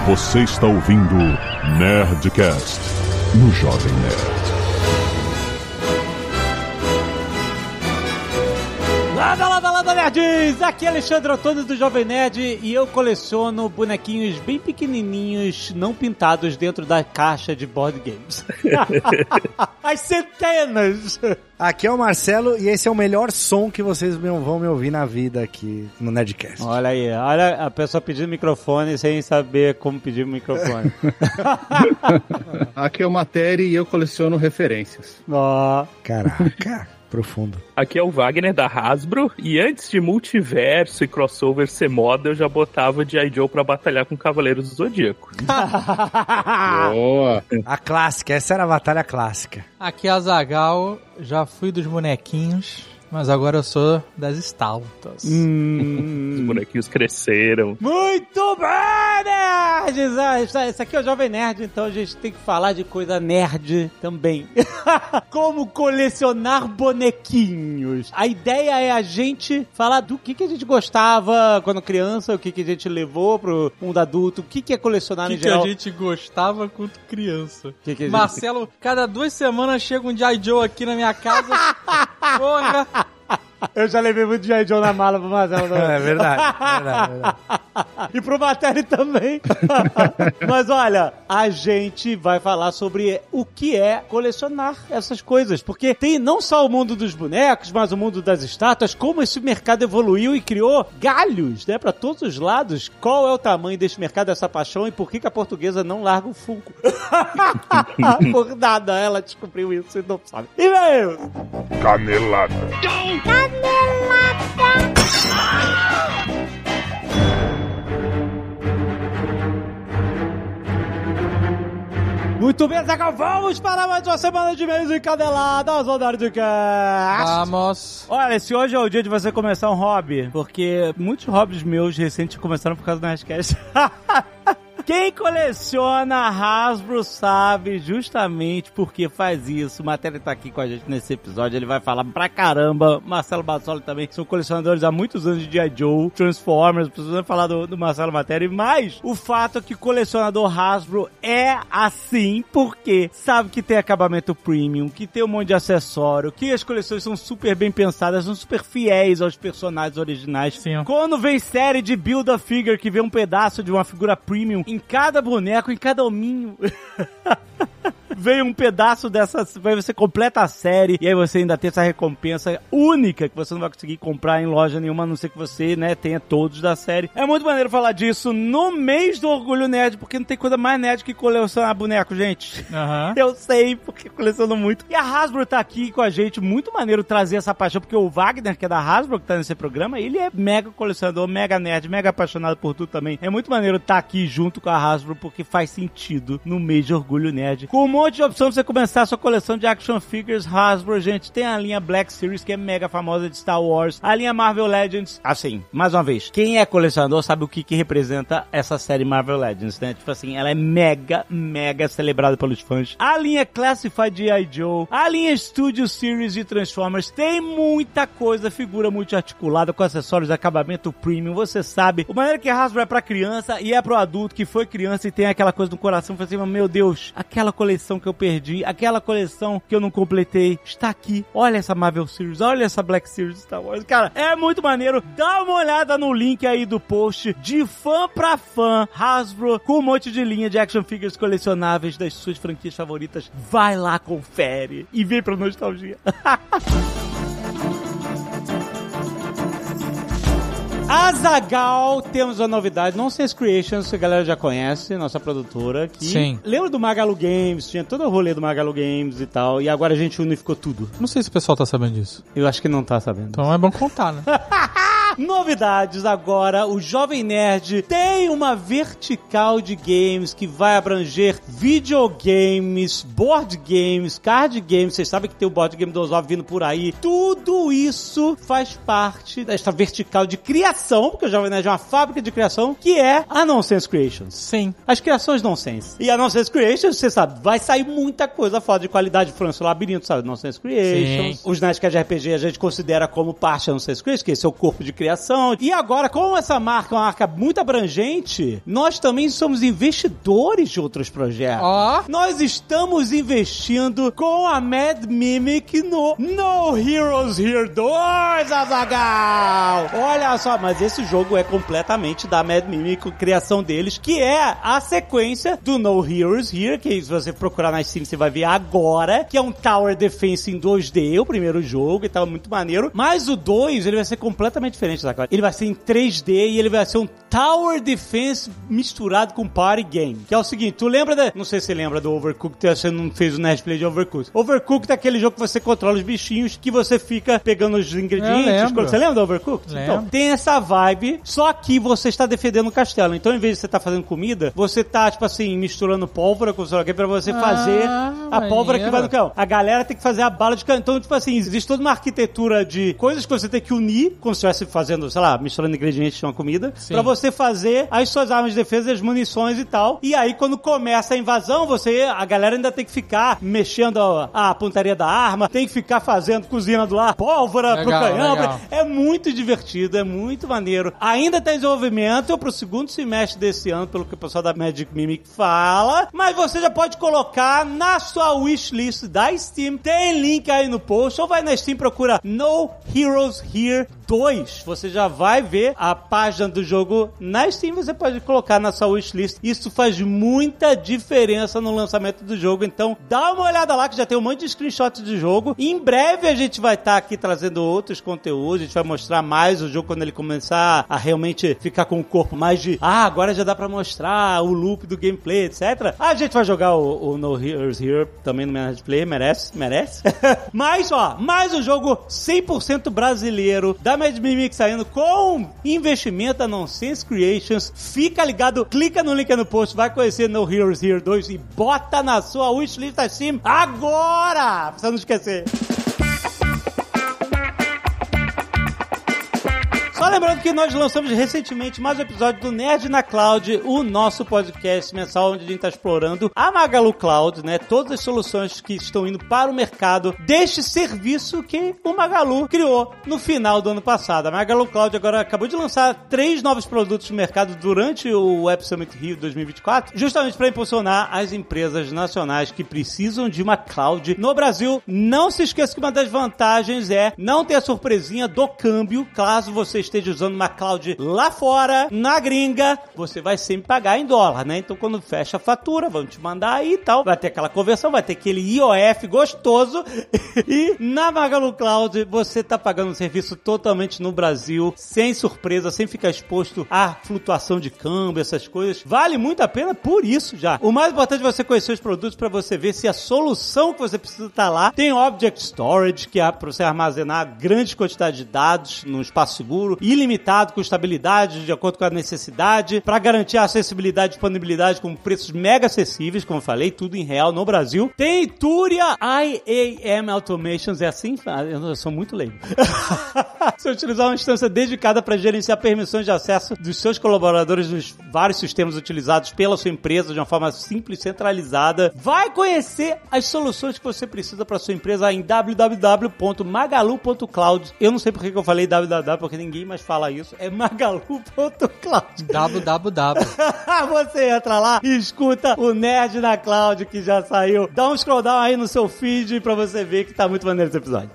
Você está ouvindo Nerdcast no Jovem Nerd. Lada, nerds! Aqui é Alexandre Antônio do Jovem Nerd e eu coleciono bonequinhos bem pequenininhos, não pintados dentro da caixa de board games. As centenas! Aqui é o Marcelo e esse é o melhor som que vocês vão me ouvir na vida aqui no Nerdcast. Olha aí, olha a pessoa pedindo microfone sem saber como pedir microfone. Aqui é o Matéria e eu coleciono referências. Ó. Caraca. Profundo. Aqui é o Wagner da Hasbro e antes de multiverso e crossover ser moda, eu já botava G.I. Joe pra batalhar com Cavaleiros do Zodíaco. Boa! A clássica, essa era a batalha clássica. Aqui é a Zagal, já fui dos bonequinhos, mas agora eu sou das estátuas. Os bonequinhos cresceram. Muito bem, nerds! Esse aqui é o Jovem Nerd, então a gente tem que falar de coisa nerd também. Como colecionar bonequinhos. A ideia é a gente falar do que a gente gostava quando criança, o que a gente levou pro mundo adulto, o que é colecionar em geral. O que a gente gostava quando criança. Que Marcelo, cada 2 semanas chega um G.I. Joe aqui na minha casa. Porra! Eu já levei muito G.I. Joe na mala pro Marcelo. É verdade. E pro Matéria também. Mas olha, a gente vai falar sobre o que é colecionar essas coisas. Porque tem não só o mundo dos bonecos, mas o mundo das estátuas, como esse mercado evoluiu e criou galhos, né, pra todos os lados. Qual é o tamanho desse mercado, dessa paixão, e por que a portuguesa não larga o Funko? Por nada, ela descobriu isso e não sabe. E veio! Canelada. Muito bem, Zagal, vamos para mais uma semana de e-mails encadeladas ao Nerdcast. Vamos. Olha, esse hoje é o dia de você começar um hobby, porque muitos hobbies meus recentes começaram por causa do Nerdcast. Quem coleciona Hasbro sabe justamente por que faz isso. O Matéria tá aqui com a gente nesse episódio, ele vai falar pra caramba. Marcelo Bassoli também são colecionadores há muitos anos de G.I. Joe, Transformers, precisamos falar do Marcelo Matéria. Mas o fato é que colecionador Hasbro é assim porque sabe que tem acabamento premium, que tem um monte de acessório, que as coleções são super bem pensadas, são super fiéis aos personagens originais. Sim. Quando vem série de Build-A-Figure que vê um pedaço de uma figura premium em cada boneco, em cada hominho. Vem um pedaço dessa, você completa a série e aí você ainda tem essa recompensa única que você não vai conseguir comprar em loja nenhuma, a não ser que você, né, tenha todos da série. É muito maneiro falar disso no mês do Orgulho Nerd, porque não tem coisa mais nerd que colecionar boneco, gente. Uhum. Eu sei, porque coleciono muito. E a Hasbro tá aqui com a gente, muito maneiro trazer essa paixão, porque o Wagner, que é da Hasbro, que tá nesse programa, ele é mega colecionador, mega nerd, mega apaixonado por tudo também. É muito maneiro estar aqui junto com a Hasbro, porque faz sentido no mês de Orgulho Nerd. Com um monte de opção pra você começar a sua coleção de action figures Hasbro, gente. Tem a linha Black Series, que é mega famosa de Star Wars. A linha Marvel Legends. Assim, mais uma vez, quem é colecionador sabe o que representa essa série Marvel Legends, né? Tipo assim, ela é mega celebrada pelos fãs. A linha Classified G.I. Joe. A linha Studio Series de Transformers. Tem muita coisa, figura multiarticulada, com acessórios de acabamento premium. Você sabe. O maneiro que a Hasbro é pra criança e é pro adulto que foi criança e tem aquela coisa no coração. Assim, meu Deus, aquela coleção que eu perdi, aquela coleção que eu não completei, está aqui. Olha essa Marvel Series, olha essa Black Series Star Wars. Cara, é muito maneiro. Dá uma olhada no link aí do post. De fã pra fã, Hasbro, com um monte de linha de action figures colecionáveis das suas franquias favoritas. Vai lá, confere e vem pra nostalgia. Azaghal, temos uma novidade, Nonsense Creations, que a galera já conhece, nossa produtora. Que Sim. Lembra do Magalu Games? Tinha todo o rolê do Magalu Games e tal, e agora a gente unificou tudo. Não sei se o pessoal tá sabendo disso. Eu acho que não tá sabendo. Então é bom contar, né? Novidades agora, o Jovem Nerd tem uma vertical de games que vai abranger videogames, board games, card games. Vocês sabem que tem o board game do Ozob vindo por aí. Tudo isso faz parte desta vertical de criação, porque o Jovem Nerd é uma fábrica de criação, que é a Nonsense Creations. Sim. As criações Nonsense. E a Nonsense Creations, você sabe, vai sair muita coisa foda de qualidade. França, o Labirinto, sabe? Nonsense Creations. Sim. Os Nerdcast de RPG a gente considera como parte da Nonsense Creations, que esse é o corpo de criação criação. E agora, como essa marca é uma marca muito abrangente, nós também somos investidores de outros projetos. Nós estamos investindo com a Mad Mimic no Heroes Here 2, Azaghal! Olha só, mas esse jogo é completamente da Mad Mimic, criação deles, que é a sequência do No Heroes Here, que se você procurar na Steam, você vai ver agora, que é um Tower Defense em 2D, o primeiro jogo, e tá muito maneiro. Mas o 2, ele vai ser completamente diferente, Azaghal. Ele vai ser em 3D e ele vai ser um Tower Defense misturado com Party Game. Que é o seguinte, tu lembra não sei se você lembra do Overcooked, você não fez o Nerd Play de Overcooked. Overcooked é aquele jogo que você controla os bichinhos, que você fica pegando os ingredientes. Você lembra do Overcooked? Lembro. Então, tem essa vibe, só que você está defendendo o castelo. Então, em vez de você estar fazendo comida, você tá, tipo assim, misturando pólvora com o sei lá, pra você fazer a pólvora que vai no canhão. A galera tem que fazer a bala de canhão. Então, tipo assim, existe toda uma arquitetura de coisas que você tem que unir, como se estivesse fazendo, sei lá, misturando ingredientes de uma comida, pra você fazer as suas armas de defesa, as munições e tal. E aí, quando começa a invasão, a galera ainda tem que ficar mexendo a pontaria da arma, tem que ficar cozinhando lá pólvora pro canhão. Legal. É muito divertido, é muito maneiro. Ainda tá em desenvolvimento pro segundo semestre desse ano, pelo que o pessoal da Magic Mimic fala, mas você já pode colocar na sua wishlist da Steam. Tem link aí no post, ou vai na Steam, procura No Heroes Here 2. Você já vai ver a página do jogo na Steam, você pode colocar na sua wishlist. Isso faz muita diferença no lançamento do jogo, então dá uma olhada lá que já tem um monte de screenshots de jogo. Em breve a gente vai estar aqui trazendo outros conteúdos, a gente vai mostrar mais o jogo quando ele começar a realmente ficar com o corpo mais de agora já dá pra mostrar o loop do gameplay, etc. A gente vai jogar o No Heroes Here também no Managed Play, merece. Mas, mais um jogo 100% brasileiro da Mad Mimic saindo com investimento da Nonsense Creations. Fica ligado, clica no link no post, vai conhecer No Heroes Here 2 e bota na sua wishlist da Steam agora! Pra você não esquecer. Só lembrando que nós lançamos recentemente mais um episódio do Nerd na Cloud, o nosso podcast mensal onde a gente está explorando a Magalu Cloud, né? Todas as soluções que estão indo para o mercado deste serviço que o Magalu criou no final do ano passado. A Magalu Cloud agora acabou de lançar 3 novos produtos no mercado durante o Web Summit Rio 2024, justamente para impulsionar as empresas nacionais que precisam de uma cloud no Brasil. Não se esqueça que uma das vantagens é não ter a surpresinha do câmbio, caso você esteja usando uma cloud lá fora, na gringa, você vai sempre pagar em dólar, né? Então, quando fecha a fatura, vamos te mandar aí e tal. Vai ter aquela conversão, vai ter aquele IOF gostoso. E na Magalu Cloud, você tá pagando um serviço totalmente no Brasil, sem surpresa, sem ficar exposto à flutuação de câmbio, essas coisas. Vale muito a pena por isso já. O mais importante é você conhecer os produtos para você ver se a solução que você precisa tá lá. Tem Object Storage, que é para você armazenar grandes quantidades de dados num espaço seguro, ilimitado, com estabilidade, de acordo com a necessidade, para garantir a acessibilidade e disponibilidade com preços mega acessíveis, como eu falei, tudo em real no Brasil. Tem Turia IAM Automations, é assim? Eu sou muito leigo. Você utilizar uma instância dedicada para gerenciar permissões de acesso dos seus colaboradores nos vários sistemas utilizados pela sua empresa de uma forma simples e centralizada. Vai conhecer as soluções que você precisa para sua empresa em www.magalu.cloud. Eu não sei porque que eu falei www, porque ninguém mais fala isso. É magalu.cloud. www. Você entra lá e escuta o Nerd na Cloud que já saiu. Dá um scroll down aí no seu feed pra você ver que tá muito maneiro esse episódio.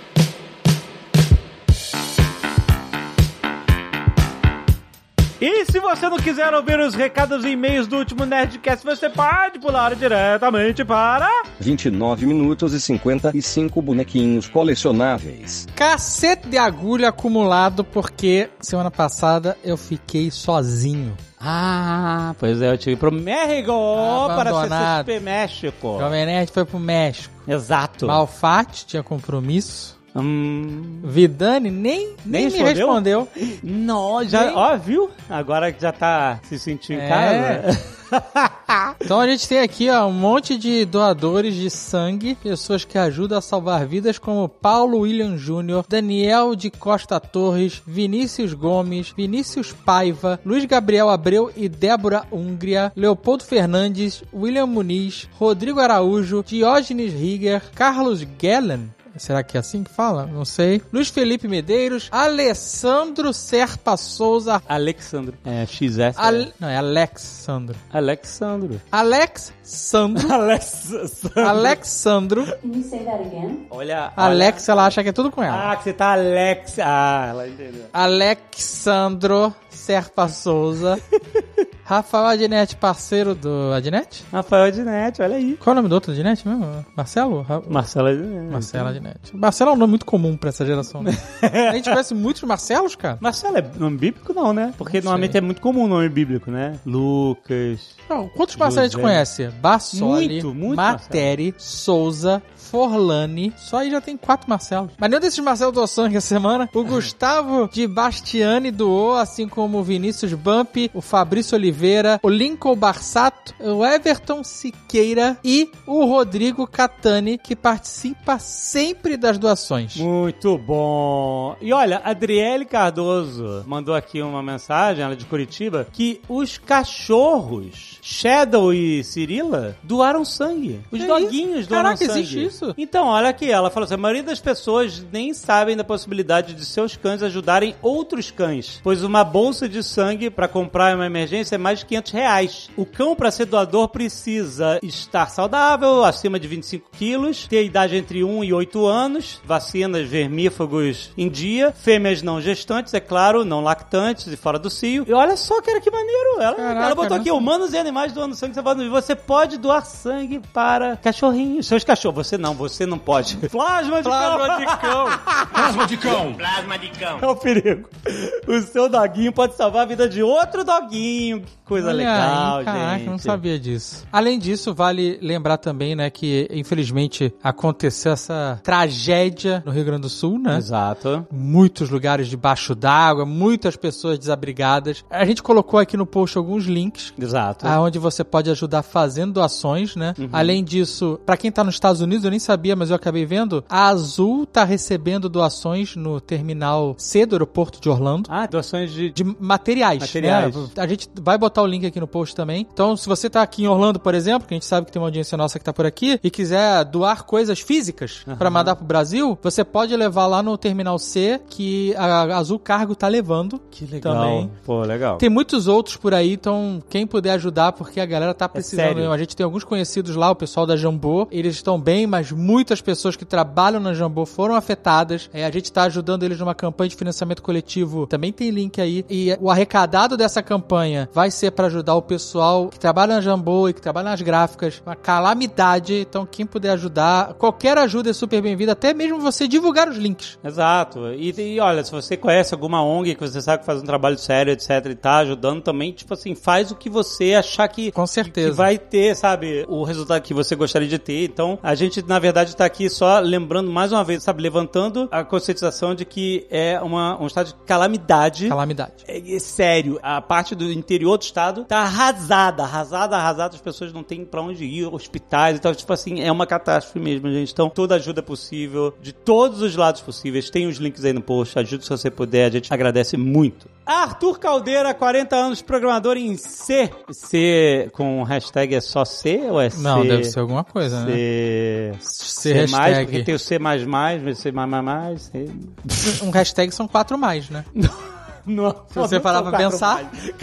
E se você não quiser ouvir os recados e e-mails do último Nerdcast, você pode pular diretamente para 29 minutos e 55 bonequinhos colecionáveis. Cacete de agulha acumulado porque semana passada eu fiquei sozinho. Pois é, eu tive pro México para CCXP México. Jovem Nerd foi pro México. Exato. Malfatti tinha compromisso. Vidani nem me respondeu. Não, já, viu? Agora que já tá se sentindo em casa. Então a gente tem aqui um monte de doadores de sangue, pessoas que ajudam a salvar vidas, como Paulo William Jr., Daniel de Costa Torres, Vinícius Gomes, Vinícius Paiva, Luiz Gabriel Abreu e Débora Hungria, Leopoldo Fernandes, William Muniz, Rodrigo Araújo, Diógenes Rieger, Carlos Gellen, Será que é assim que fala? Não sei. Luiz Felipe Medeiros, Alessandro Serpa Souza. É, XS. Não, é Alexandro. Alexandro. Alexandro. Can you say that again? Olha. Alex, ela acha que é tudo com ela. Ah, que você tá Alex. Ah, ela entendeu. Alexandro Serpa Souza. Rafael Adnet, parceiro do Adnet? Rafael Adnet, olha aí. Qual é o nome do outro Adnet mesmo? Marcelo? Marcelo Adnet. Marcelo Adnet. Marcelo é um nome muito comum pra essa geração, né? A gente conhece muitos Marcelos, cara. Marcelo é nome bíblico não, né? Porque normalmente é muito comum o nome bíblico, né? Lucas. Não, quantos Marcelos a gente conhece? Bassoli, muito Materi, Souza, Forlani. Só aí já tem 4 Marcelos. Mas nenhum desses Marcelos doou sangue essa semana. O Gustavo de Bastiani doou, assim como o Vinícius Bump, o Fabrício Oliveira, o Lincoln Barsato, o Everton Siqueira e o Rodrigo Catani, que participa sempre das doações. Muito bom. E olha, a Adriele Cardoso mandou aqui uma mensagem, ela é de Curitiba, que os cachorros Shadow e Cirila doaram sangue. Os doguinhos doaram sangue. Caraca, existe isso? Então, olha aqui, ela falou assim, a maioria das pessoas nem sabem da possibilidade de seus cães ajudarem outros cães, pois uma bolsa de sangue para comprar em uma emergência é mais de R$500. O cão, para ser doador, precisa estar saudável, acima de 25 quilos, ter idade entre 1 e 8 anos, vacinas vermífagos em dia, fêmeas não gestantes, é claro, não lactantes e fora do cio. E olha só, cara, que maneiro. Ela botou aqui, humanos e animais doando sangue. Você pode doar sangue para cachorrinhos. Seus cachorros. Você não pode. Plasma de cão. Plasma de cão. Plasma de cão. É o perigo. O seu doguinho pode salvar a vida de outro doguinho. Que coisa legal, gente. Caraca, não sabia disso. Além disso, vale lembrar também, né, que infelizmente aconteceu essa tragédia no Rio Grande do Sul, né? Exato. Muitos lugares debaixo d'água, muitas pessoas desabrigadas. A gente colocou aqui no post alguns links. Exato. Onde você pode ajudar fazendo doações, né? Uhum. Além disso, pra quem tá nos Estados Unidos, eu nem sabia, mas eu acabei vendo, a Azul tá recebendo doações no terminal C do aeroporto de Orlando. Ah, doações de materiais. Né? A gente vai botar o link aqui no post também. Então, se você tá aqui em Orlando, por exemplo, que a gente sabe que tem uma audiência nossa que tá por aqui, e quiser doar coisas físicas pra mandar pro Brasil, você pode levar lá no terminal C, que a Azul Cargo tá levando. Que legal. Também. Pô, legal. Tem muitos outros por aí, então quem puder ajudar, porque a galera tá precisando. A gente tem alguns conhecidos lá, o pessoal da Jambô, eles estão bem, mas muitas pessoas que trabalham na Jambô foram afetadas. A gente tá ajudando eles numa campanha de financiamento coletivo, também tem link aí. E o arrecadado dessa campanha vai ser pra ajudar o pessoal que trabalha na Jambô e que trabalha nas gráficas. Uma calamidade, então quem puder ajudar, qualquer ajuda é super bem-vinda, até mesmo você divulgar os links. Exato. E olha, se você conhece alguma ONG que você sabe que faz um trabalho sério, etc, e tá ajudando também, tipo assim, faz o que você achar que, com certeza, que vai ter, sabe, o resultado que você gostaria de ter. Então, a gente, na verdade, tá aqui só lembrando mais uma vez, sabe, levantando a conscientização de que é um estado de calamidade. É sério. A parte do interior do estado tá arrasada, as pessoas não têm pra onde ir, hospitais, então, tipo assim, é uma catástrofe mesmo, gente. Então, toda ajuda possível, de todos os lados possíveis, tem os links aí no post, ajude se você puder, a gente agradece muito. Arthur Caldeira, 40 anos, programador em C. C com hashtag é só C ou é C? Não, deve ser alguma coisa, C... né? C mais, porque tem o C++, C++, C... Um hashtag são 4 mais, né? Não, se você parar pra pensar.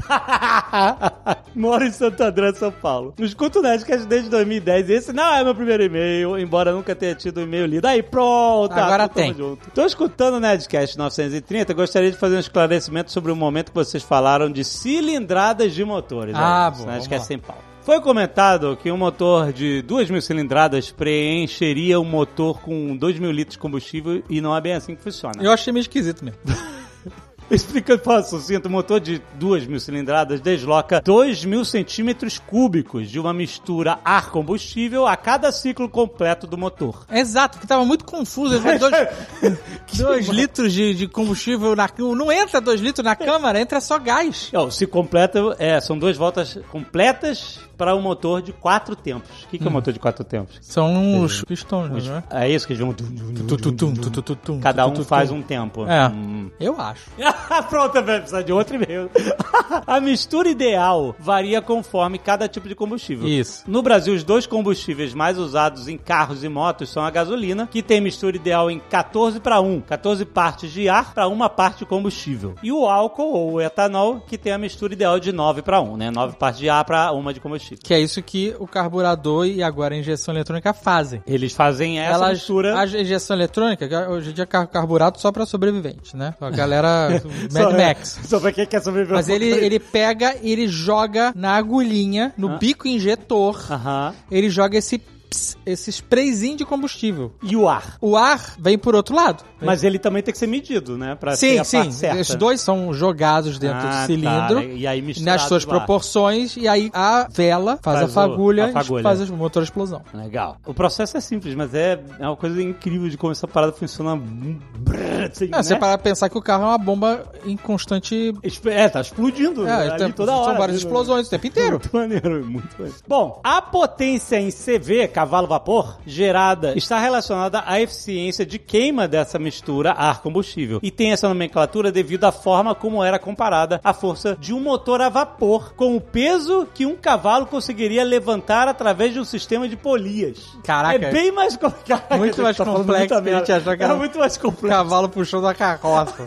Moro em Santo André, São Paulo. Não escuto o Nerdcast desde 2010. Esse não é meu primeiro e-mail, embora nunca tenha tido um e-mail lido. Aí, pronto. Agora tem. Junto. Tô escutando o Nerdcast 930. Gostaria de fazer um esclarecimento sobre o momento que vocês falaram de cilindradas de motores. Bom. Nerdcast São Paulo. Foi comentado que um motor de 2.000 cilindradas preencheria um motor com 2.000 litros de combustível e não é bem assim que funciona. Eu achei meio esquisito mesmo. Explicando para sucinto, o motor de 2.000 cilindradas desloca 2.000 centímetros cúbicos de uma mistura ar-combustível a cada ciclo completo do motor. Exato, que tava muito confuso. 2 litros de combustível não entra 2 litros na câmara, entra só gás. Se completa, são 2 voltas completas para um motor de 4 tempos. O que é um motor de 4 tempos? São os pistões, né? É isso que eles vão... Cada um faz um tempo. Eu acho. Pronto, vai precisar de outro e-mail. A mistura ideal varia conforme cada tipo de combustível. Isso. No Brasil, os 2 combustíveis mais usados em carros e motos são a gasolina, que tem mistura ideal em 14:1, 14 partes de ar para 1 parte de combustível. E o álcool, ou o etanol, que tem a mistura ideal de 9:1, né? 9 partes de ar para 1 de combustível. Que é isso que o carburador e agora a injeção eletrônica fazem. Eles fazem essa mistura... A injeção eletrônica, hoje em dia é carro carburado só pra sobrevivente, né? A galera Mad Max. Só pra quem quer sobreviver. Mas ele pega e ele joga na agulhinha, no bico injetor, ele joga esse sprayzinho de combustível. E o ar? O ar vem por outro lado. Mas ele também tem que ser medido, né? Pra ter a parte certa. Os 2 são jogados dentro do cilindro. Tá. E aí nas suas proporções. E aí a vela faz a fagulha e faz o motor explosão. Legal. O processo é simples, mas é uma coisa incrível de como essa parada funciona. Assim, né? Você para pensar que o carro é uma bomba em constante... tá explodindo ali toda hora. São várias explosões o tempo inteiro. Muito maneiro, muito maneiro. Bom, a potência em CV, cavalo-vapor, gerada, está relacionada à eficiência de queima dessa mistura ar-combustível. E tem essa nomenclatura devido à forma como era comparada a força de um motor a vapor, com o peso que um cavalo conseguiria levantar através de um sistema de polias. Caraca. É bem mais complexo. Muito mais complexo que a gente achou que era muito mais complexo. Cavalo puxando a carroça.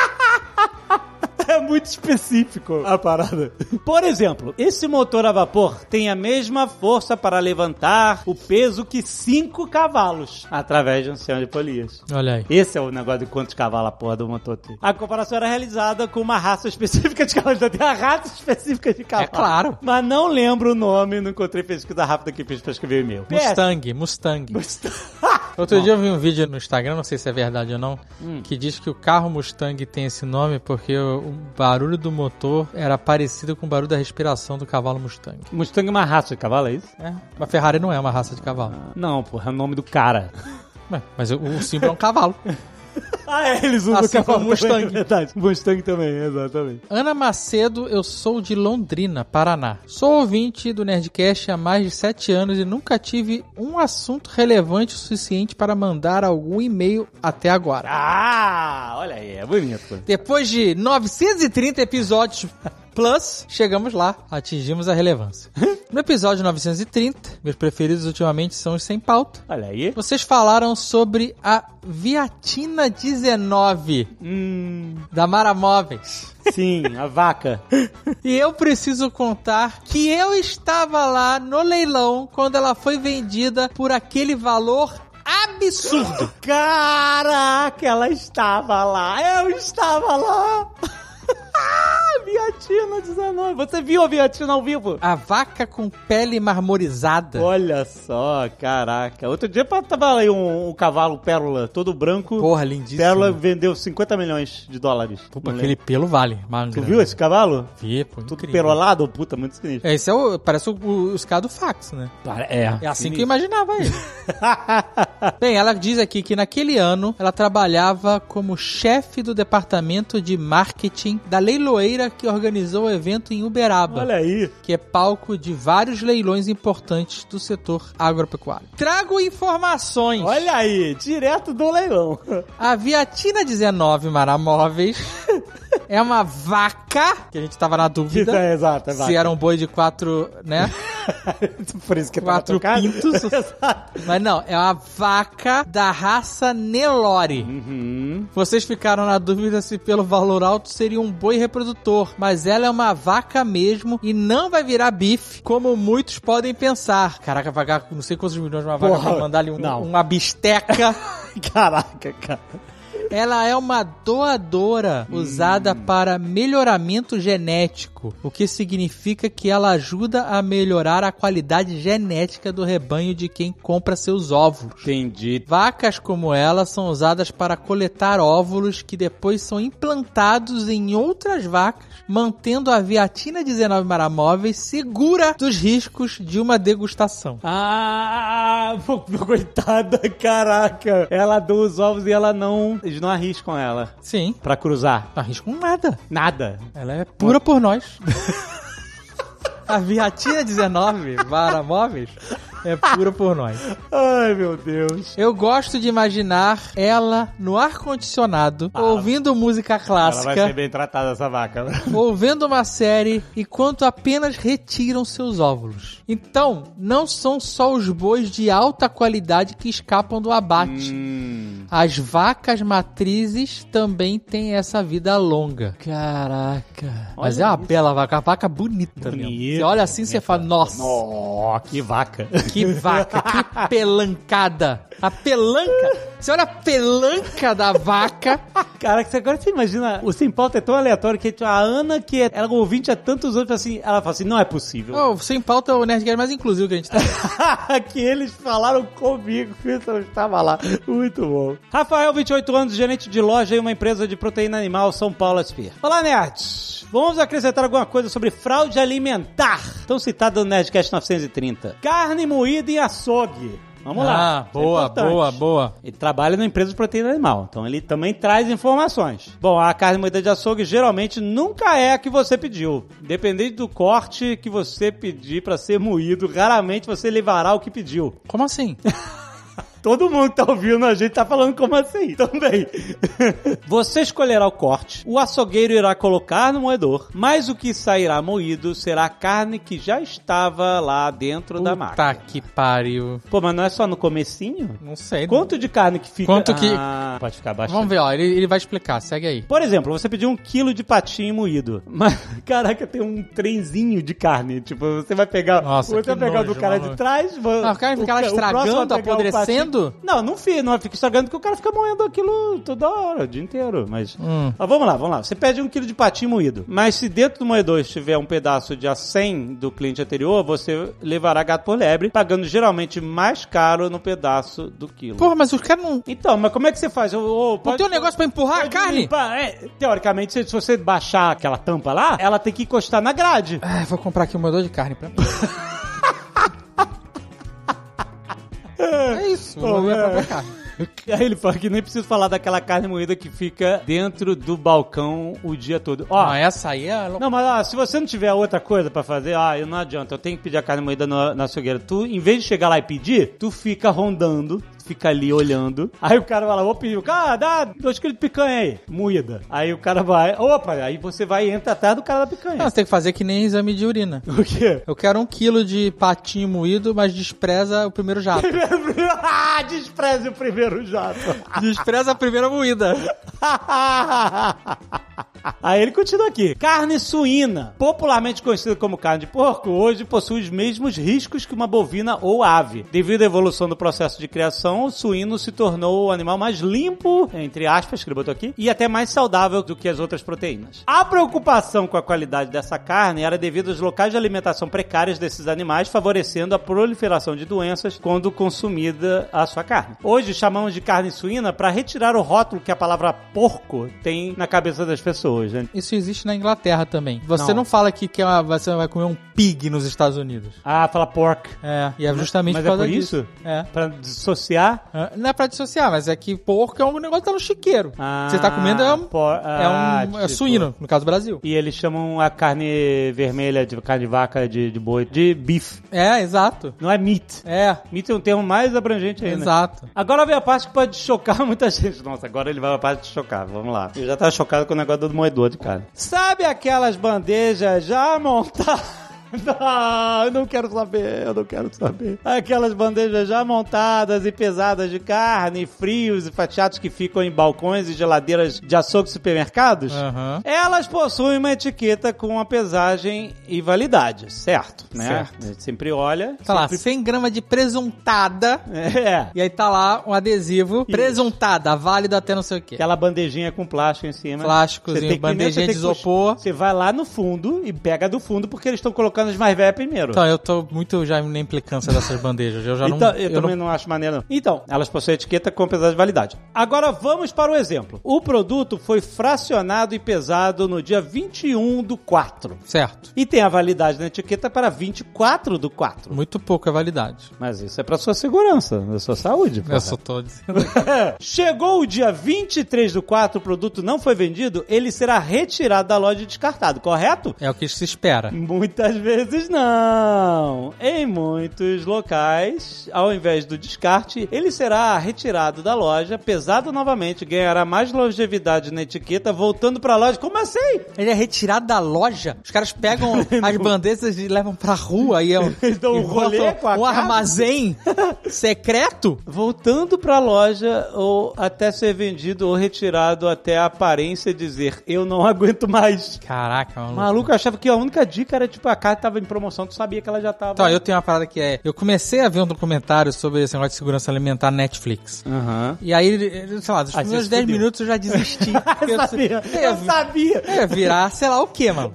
É muito específico a parada. Por exemplo, esse motor a vapor tem a mesma força para levantar o peso que 5 cavalos através de um sistema de polias. Olha aí. Esse é o negócio de quantos cavalos a porra do motor tem. A comparação era realizada com uma raça específica de cavalo. Então tem a raça específica de cavalo. É claro. Mas não lembro o nome, não encontrei pesquisa rápida que fiz pra escrever o e-mail. Mustang. Outro dia eu vi um vídeo no Instagram, não sei se é verdade ou não, que diz que o carro Mustang tem esse nome porque o barulho do motor era parecido com o barulho da respiração do cavalo Mustang. Mustang é uma raça de cavalo, é isso? É. Uma Ferrari não é uma raça de cavalo. Não, porra, é o nome do cara. Mas o símbolo é um cavalo. Eles usam assim o cavalo Mustang. Também, é verdade. Mustang também, exatamente. Ana Macedo, eu sou de Londrina, Paraná. Sou ouvinte do Nerdcast há mais de 7 anos e nunca tive um assunto relevante o suficiente para mandar algum e-mail até agora. Olha aí, é bonito. Depois de 930 episódios plus, chegamos lá, atingimos a relevância. No episódio 930, meus preferidos ultimamente são os sem pauta. Olha aí. Vocês falaram sobre a Viatina 19 da Mara Móveis. Sim, a vaca. E eu preciso contar que eu estava lá no leilão quando ela foi vendida por aquele valor absurdo. Caraca, ela estava lá. Eu estava lá. Viatina 19. Você viu a Viatina ao vivo? A vaca com pele marmorizada. Olha só, caraca. Outro dia tava aí um cavalo pérola, todo branco. Porra, lindíssimo. Pérola vendeu 50 milhões de dólares. Pô, aquele pelo vale. Tu viu esse cavalo? Vi, pô, tudo incrível. perolado? Puta, muito sinistro. Esse parece os caras do fax, né? É assim que eu imaginava ele. Bem, ela diz aqui que naquele ano ela trabalhava como chefe do departamento de marketing da leiloeira que organizou o evento em Uberaba. Olha aí. Que é palco de vários leilões importantes do setor agropecuário. Trago informações. Olha aí, direto do leilão. A Viatina 19 Mara Móveis é uma vaca, que a gente tava na dúvida. Exato, é vaca. Se era um boi de 4, né? Por isso que 4 pintos. Mas não, é uma vaca da raça Nelore. Vocês ficaram na dúvida se pelo valor alto seria um boi reprodutor, mas ela é uma vaca mesmo e não vai virar bife, como muitos podem pensar. Caraca, pagar não sei quantos milhões uma vaca pra mandar ali uma bisteca. Caraca, cara. Ela é uma doadora usada para melhoramento genético, o que significa que ela ajuda a melhorar a qualidade genética do rebanho de quem compra seus óvulos. Entendi. Vacas como ela são usadas para coletar óvulos que depois são implantados em outras vacas, mantendo a Viatina 19 Mara Móveis segura dos riscos de uma degustação. Coitada, caraca. Ela dá os ovos e ela não... Eles não arriscam ela. Sim. Pra cruzar. Não arriscam nada. Nada. Ela é pura por nós. A Viatina 19 Mara Móveis É pura por nós. Ai, meu Deus. Eu gosto de imaginar ela no ar-condicionado, ouvindo música Ela vai clássica, ser bem tratada, essa vaca. ou vendo uma série, enquanto apenas retiram seus óvulos. Então, não são só os bois de alta qualidade que escapam do abate. As vacas matrizes também têm essa vida longa. Caraca. Mas é uma bela vaca, uma vaca bonita mesmo. Você olha assim e você fala, nossa, Oh, que vaca. que vaca, que pelancada. A pelanca, você olha a pelanca da vaca. Cara, agora você imagina, o Sem Pauta é tão aleatório que a Ana, que ela é ouvinte há tantos anos, assim, ela fala assim, não é possível. Oh, Sem Pauta é o Nerdcast mais inclusivo que a gente tá. Que eles falaram comigo, que eu estava lá. Muito bom. Rafael, 28 anos, gerente de loja em uma empresa de proteína animal, São Paulo, SP. Olá, nerds. Vamos acrescentar alguma coisa sobre fraude alimentar. Tão citado no Nerdcast 930. Carne moída em açougue. Vamos lá. Boa, boa. Ele trabalha na empresa de proteína animal, então ele também traz informações. Bom, a carne moída de açougue geralmente nunca é a que você pediu. Dependente do corte que você pedir para ser moído, raramente você levará o que pediu. Como assim? Todo mundo que tá ouvindo a gente tá falando como assim também. Você escolherá o corte, o açougueiro irá colocar no moedor, mas o que sairá moído será a carne que já estava lá dentro da máquina. Tá que pariu. Pô, mas não é só no comecinho? Não sei. Quanto de carne que fica? Quanto que... Pode ficar bastante. Vamos ver, ó, ele vai explicar, segue aí. Por exemplo, você pediu 1 quilo de patinho moído. Mas, caraca, tem um trenzinho de carne. Tipo, você vai pegar... Nossa, você vai pegar nojo, do cara mano. de trás... Não, o cara fica lá estragando, apodrecendo? Não fica estragando porque o cara fica moendo aquilo toda hora, o dia inteiro. Mas vamos lá. Você pede 1 quilo de patinho moído. Mas se dentro do moedor estiver um pedaço de acém do cliente anterior, você levará gato por lebre, pagando geralmente mais caro no pedaço do quilo. Porra, mas os caras não... Então, mas como é que você faz? Não tem um negócio pra empurrar a carne? Limpar. Teoricamente, se você baixar aquela tampa lá, ela tem que encostar na grade. Vou comprar aqui um moedor de carne pra mim. É isso, vou moer a própria carne. Aí ele fala que nem preciso falar daquela carne moída que fica dentro do balcão o dia todo. Ó, não, essa aí é... Não, mas se você não tiver outra coisa pra fazer, não adianta, eu tenho que pedir a carne moída na açougueira. Tu, em vez de chegar lá e pedir, tu fica rondando, fica ali olhando. Aí o cara vai lá, vou pedir, cara, dá 2 quilos de picanha aí, moída. Aí o cara vai, aí você vai e entra atrás do cara da picanha. Não, você tem que fazer que nem exame de urina. O quê? Eu quero 1 quilo de patinho moído, mas despreza o primeiro jato. Despreze o primeiro jato. Despreza a primeira moída. Aí ele continua aqui. Carne suína, popularmente conhecida como carne de porco, hoje possui os mesmos riscos que uma bovina ou ave. Devido à evolução do processo de criação, o suíno se tornou o animal mais limpo, entre aspas, que ele botou aqui, e até mais saudável do que as outras proteínas. A preocupação com a qualidade dessa carne era devido aos locais de alimentação precários desses animais, favorecendo a proliferação de doenças quando consumida a sua carne. Hoje chamamos de carne suína para retirar o rótulo que a palavra porco tem na cabeça das pessoas, né? Isso existe na Inglaterra também. Você não fala que você vai comer um pig nos Estados Unidos. Fala pork. E é justamente por causa disso. Pra dissociar? Não é pra dissociar, mas é que porco é um negócio que tá no chiqueiro. Você tá comendo é suíno, no caso do Brasil. E eles chamam a carne vermelha de carne de vaca, de boi, de beef. Exato. Não é meat. Meat é um termo mais abrangente aí, exato. Né? Agora vem a parte que pode chocar muita gente. Nossa, agora ele vai pra parte de chocar. Vamos lá. Eu já tava chocado com o negócio do moedor de carne. Sabe aquelas bandejas já montadas? Não, eu não quero saber. Aquelas bandejas já montadas e pesadas de carne, frios e fatiados que ficam em balcões e geladeiras de açougue e supermercados, elas possuem uma etiqueta com a pesagem e validade, certo? Né? Certo. A gente sempre olha. Tá lá, 100 gramas de presuntada. E aí tá lá um adesivo, presuntada, válido até não sei o quê. Aquela bandejinha com plástico em cima. Plásticozinho, bandejinha de isopor. Você vai lá no fundo e pega do fundo porque eles estão colocando as mais velhas primeiro. Então, eu tô muito já na implicância dessas bandejas. Eu também não acho maneiro. Então, elas possuem etiqueta com pesagem de validade. Agora, vamos para o exemplo. O produto foi fracionado e pesado no dia 21/4. Certo. E tem a validade na etiqueta para 24/4. Muito pouca validade. Mas isso é para sua segurança, da sua saúde. Eu só tô dizendo. Chegou o dia 23/4, o produto não foi vendido, ele será retirado da loja e descartado, correto? É o que se espera. Muitas vezes não. Em muitos locais, ao invés do descarte, ele será retirado da loja, pesado novamente, ganhará mais longevidade na etiqueta, voltando pra loja. Como assim? Ele é retirado da loja? Os caras pegam as bandejas e levam pra rua e Eles dão um rolê com a um carne. armazém secreto? Voltando pra loja ou até ser vendido ou retirado até a aparência dizer eu não aguento mais. Caraca, maluco. Maluco, eu achava que a única dica era tipo a carne tava em promoção, tu sabia que ela já tava... Então, eu tenho uma parada que é... Eu comecei a ver um documentário sobre esse negócio de segurança alimentar na Netflix. Aham. E aí, sei lá, dos primeiros 10 minutos eu já desisti. Eu sabia. Eu ia virar, sei lá o que, mano.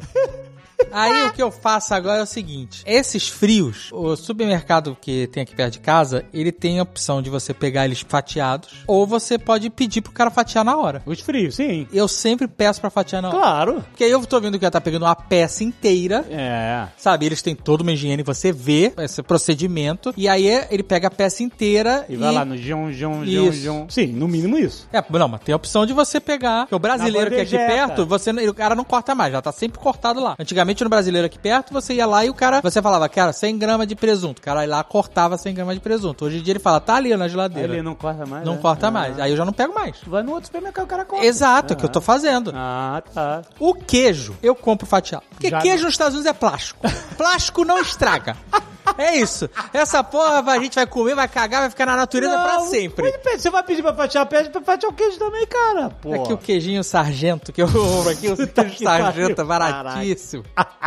Aí o que eu faço agora é o seguinte: esses frios, o supermercado que tem aqui perto de casa, ele tem a opção de você pegar eles fatiados, ou você pode pedir pro cara fatiar na hora. Os frios, sim. Eu sempre peço pra fatiar na hora. Claro. Porque aí eu tô vendo que ela tá pegando uma peça inteira. É. Sabe, eles têm toda uma higiene, você vê esse procedimento, e aí ele pega a peça inteira E vai lá no jum. Isso. Sim, no mínimo isso. Não, mas tem a opção de você pegar. Porque o brasileiro que é aqui bandejeta. perto, o cara não corta mais, já tá sempre cortado lá. Antigamente no brasileiro aqui perto, você ia lá e o cara, você falava, cara, 100 gramas de presunto. O cara ia lá, cortava 100 gramas de presunto. Hoje em dia ele fala, tá ali na geladeira. Ele não corta mais, Não né? corta mais. Aí eu já não pego mais. Vai no outro supermercado, o cara corta. Exato, é o que eu tô fazendo. Ah, tá. O queijo, eu compro fatiado. Porque Já queijo não. nos Estados Unidos é plástico. Plástico não estraga. É isso. Essa porra a gente vai comer, vai cagar, vai ficar na natureza pra sempre. Você vai pedir pra fatiar, pede pra fatiar o queijo também, cara. Pô. É que o queijinho sargento que eu compro aqui, o queijo sargento é baratíssimo.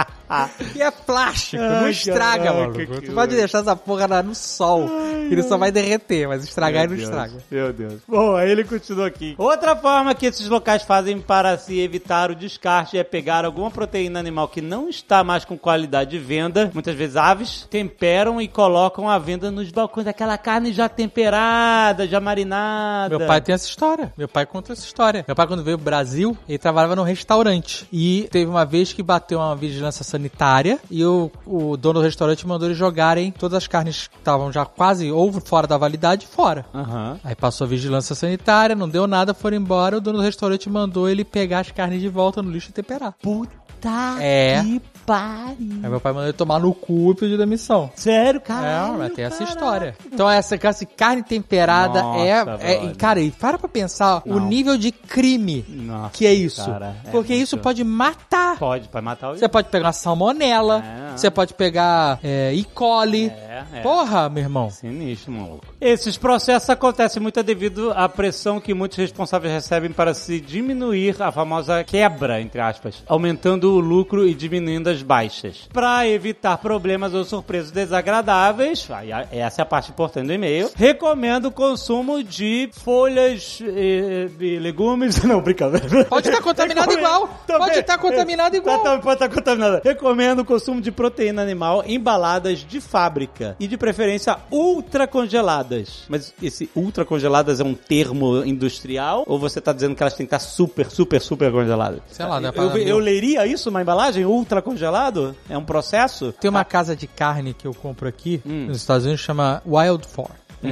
E é plástico, não estraga, caraca, maluco. que Tu pode deixar essa porra no sol, que ele só vai derreter, mas estragar ele não estraga. Meu Deus. Bom, aí ele continua aqui. Outra forma que esses locais fazem para se evitar o descarte é pegar alguma proteína animal que não está mais com qualidade de venda, muitas vezes aves, temperam e colocam à venda nos balcões aquela carne já temperada, já marinada. Meu pai tem essa história. Meu pai conta essa história. Meu pai, quando veio pro Brasil, ele trabalhava num restaurante. E teve uma vez que bateu uma vigilância sanitária e o dono do restaurante mandou eles jogarem todas as carnes que estavam já quase ou fora da validade fora. Aham. Aí passou a vigilância sanitária, não deu nada, foram embora. O dono do restaurante mandou ele pegar as carnes de volta no lixo e temperar. Puta que pariu. Aí meu pai mandou ele tomar no cu e pedir demissão. Sério, cara? Mas tem essa história. Então essa carne temperada Nossa, cara, e para pra pensar o nível de crime que é isso. Cara, porque isso pode matar. Pode matar o... Você pode pegar uma salmonela, você pode pegar E. coli. Porra, meu irmão. Sinistro, maluco. Esses processos acontecem muito devido à pressão que muitos responsáveis recebem para se diminuir a famosa quebra, entre aspas, aumentando o lucro e diminuindo as baixas. Para evitar problemas ou surpresas desagradáveis, essa é a parte importante do e-mail, recomendo o consumo de folhas e legumes. Não, brincadeira. Pode estar contaminado igual. Pode estar contaminado igual. Pode estar contaminado. Recomendo o consumo de proteína animal embaladas de fábrica e de preferência ultra congeladas. Mas esse ultra congeladas é um termo industrial ou você está dizendo que elas têm que estar super congeladas? Sei lá, eu leria isso, uma embalagem ultra congelado? É um processo? Tem uma casa de carne que eu compro aqui nos Estados Unidos, chama Wild Fork.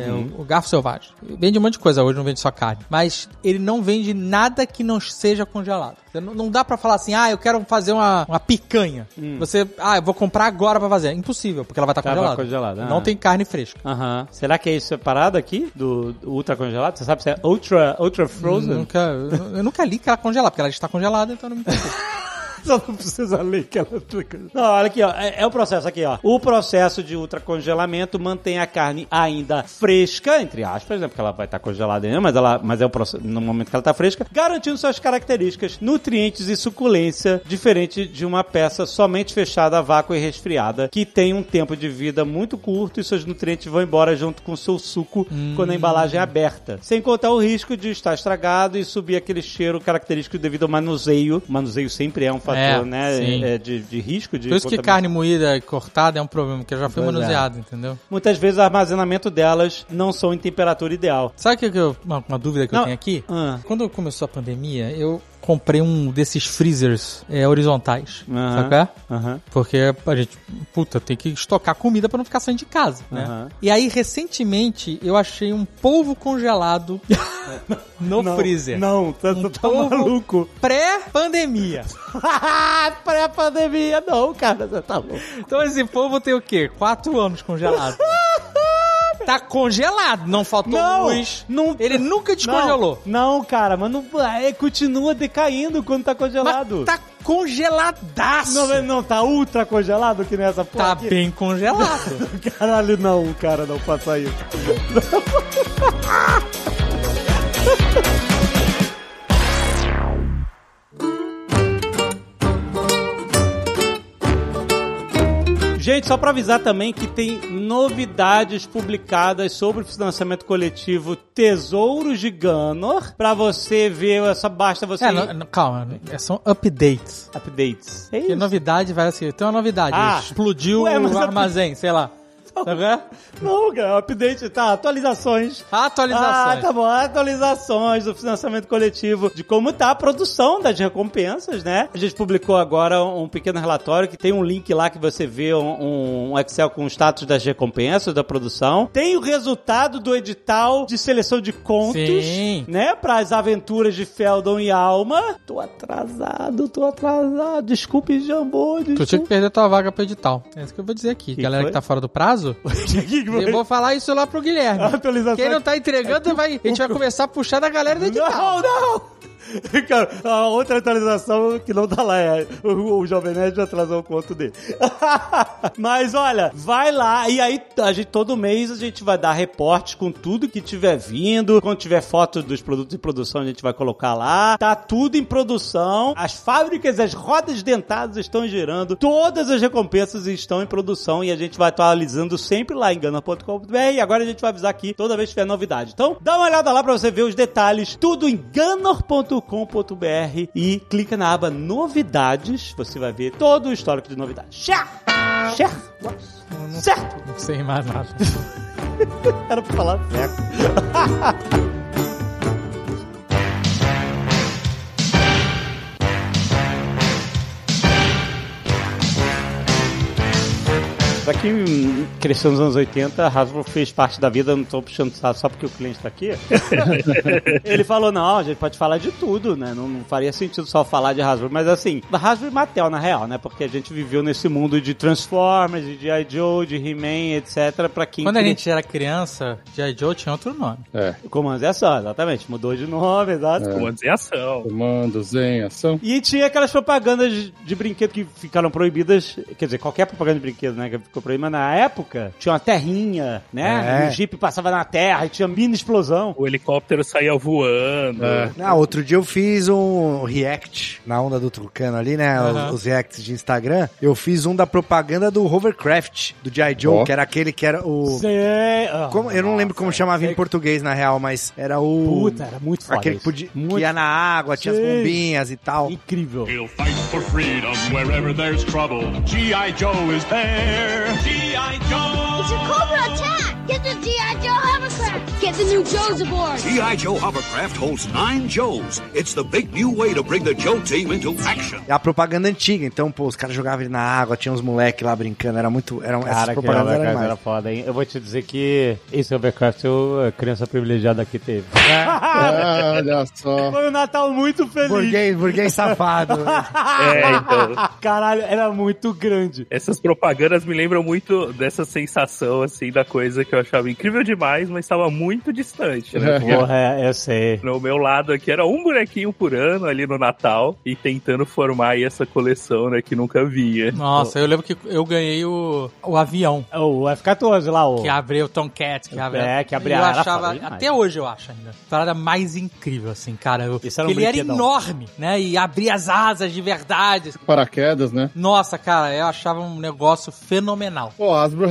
O garfo selvagem. Vende um monte de coisa hoje, não vende só carne. Mas ele não vende nada que não seja congelado. Não dá pra falar assim, eu quero fazer uma picanha. Você, eu vou comprar agora pra fazer. Impossível, porque ela vai estar congelada. Não tem carne fresca. Será que é isso separado aqui do ultra congelado? Você sabe se é ultra frozen? Eu nunca li que ela congelada, porque ela está congelada, então não me interessa. Só não precisa ler que ela... Não, olha aqui, ó. É o processo aqui, ó. O processo de ultracongelamento mantém a carne ainda fresca, entre aspas, né? Porque ela vai estar congelada ainda, mas é o processo no momento que ela está fresca, garantindo suas características, nutrientes e suculência, diferente de uma peça somente fechada a vácuo e resfriada, que tem um tempo de vida muito curto e seus nutrientes vão embora junto com o seu suco quando a embalagem é aberta. Sem contar o risco de estar estragado e subir aquele cheiro característico devido ao manuseio. O manuseio sempre é um fator, né, de risco de... Por isso que carne moída e cortada é um problema, porque já foi manuseado, entendeu? Muitas vezes o armazenamento delas não são em temperatura ideal. Sabe uma dúvida que eu tenho aqui? Quando começou a pandemia, eu comprei um desses freezers horizontais, sabe? Porque a gente, tem que estocar comida pra não ficar saindo de casa, né? E aí, recentemente, eu achei um polvo congelado no freezer. Não, tá maluco. Pré-pandemia. Pré-pandemia, não, cara, você tá louco. Então esse polvo tem o quê? 4 anos congelado. Tá congelado, não faltou luz. Ele nunca descongelou. Não, cara, mas não, continua decaindo quando tá congelado. Mas tá congeladaço. Não, tá ultra congelado que nessa porra. Tá aqui. bem congelado. Caralho, não, cara, não faça isso. Gente, só pra avisar também que tem novidades publicadas sobre o financiamento coletivo Tesouros de Ganor. Pra você ver, só basta você... Calma, são updates. Updates. É isso. Que novidade vai assim, tem uma novidade. Explodiu o armazém, sei lá. Não, cara, update, tá, atualizações. Tá bom, atualizações do financiamento coletivo, de como tá a produção das recompensas, né? A gente publicou agora um pequeno relatório que tem um link lá que você vê um Excel com o status das recompensas, da produção. Tem o resultado do edital de seleção de contos, né? Pras aventuras de Feldon e Alma. Tô atrasado. Desculpe, Jambô. Tu tinha que perder tua vaga pro edital. É isso que eu vou dizer aqui. Galera que tá fora do prazo, eu vou falar isso lá pro Guilherme. Quem não tá entregando, a gente vai começar a puxar da galera do edital. Não! Cara, a outra atualização que não tá lá o Jovem Nerd atrasou o conto dele. Mas olha, vai lá e aí todo mês a gente vai dar reportes com tudo que tiver vindo. Quando tiver fotos dos produtos em produção, a gente vai colocar lá. Tá tudo em produção. As fábricas, as rodas dentadas estão girando. Todas as recompensas estão em produção e a gente vai atualizando sempre lá em Ganor.com.br. E agora a gente vai avisar aqui toda vez que tiver novidade. Então, dá uma olhada lá pra você ver os detalhes. Tudo em Ganor.com.br e clica na aba Novidades. Você vai ver todo o histórico de novidades. Certo? Não sei mais nada. Era pra falar certo. Pra quem cresceu nos anos 80, a Hasbro fez parte da vida, não tô puxando só porque o cliente tá aqui. Ele falou, não, a gente pode falar de tudo, né? Não faria sentido só falar de Hasbro. Mas assim, da Hasbro e Mattel, na real, né? Porque a gente viveu nesse mundo de Transformers, de G.I. Joe, de He-Man, etc. Pra quem... Quando a gente era criança, G.I. Joe tinha outro nome. Comandos em Ação, exatamente. Mudou de nome, exato. Comandos em Ação. Comandos em Ação. E tinha aquelas propagandas de brinquedo que ficaram proibidas. Quer dizer, qualquer propaganda de brinquedo, né? Que ficou proibida. Mas na época, tinha uma terrinha, né? O Jeep passava na terra e tinha mini explosão. O helicóptero saía voando. Outro dia eu fiz um react na onda do Tucano ali, né? Os reacts de Instagram. Eu fiz um da propaganda do Hovercraft, do G.I. Joe, que era aquele que era o... eu não lembro como chamava em português, na real, mas era o... Puta, era muito foda. Aquele que ia na água, tinha as bombinhas e tal. Incrível. He'll fight for freedom wherever there's trouble. G.I. Joe is there. G.I. Joe! It's a Cobra attack! Get the G.I. Joe hovercraft! Get the new Joes aboard! G.I. Joe hovercraft holds 9 Joes. It's the big new way to bring the Joe team into action. É a propaganda antiga, então, os caras jogavam ele na água, tinha uns moleques lá brincando, era muito... essas propagandas eram demais. Era foda, hein? Eu vou te dizer que esse Hovercraft a criança privilegiada aqui teve. Olha só. Foi um Natal muito feliz. Burguês safado. Então. Caralho, era muito grande. Essas propagandas me lembram muito dessa sensação, assim, da coisa que eu achava incrível demais, mas estava muito distante, né? Porra, eu sei. No meu lado aqui era um bonequinho por ano ali no Natal e tentando formar aí essa coleção, né, que nunca via. Nossa, eu lembro que eu ganhei o avião. O F-14 lá, que abriu o Tomcat, que abriu. Que abriu. Eu achava, até hoje eu acho ainda, a parada mais incrível, assim, cara. Ele era enorme, né, e abria as asas de verdade. Paraquedas, né? Nossa, cara, eu achava um negócio fenomenal. Pô, a Hasbro relançou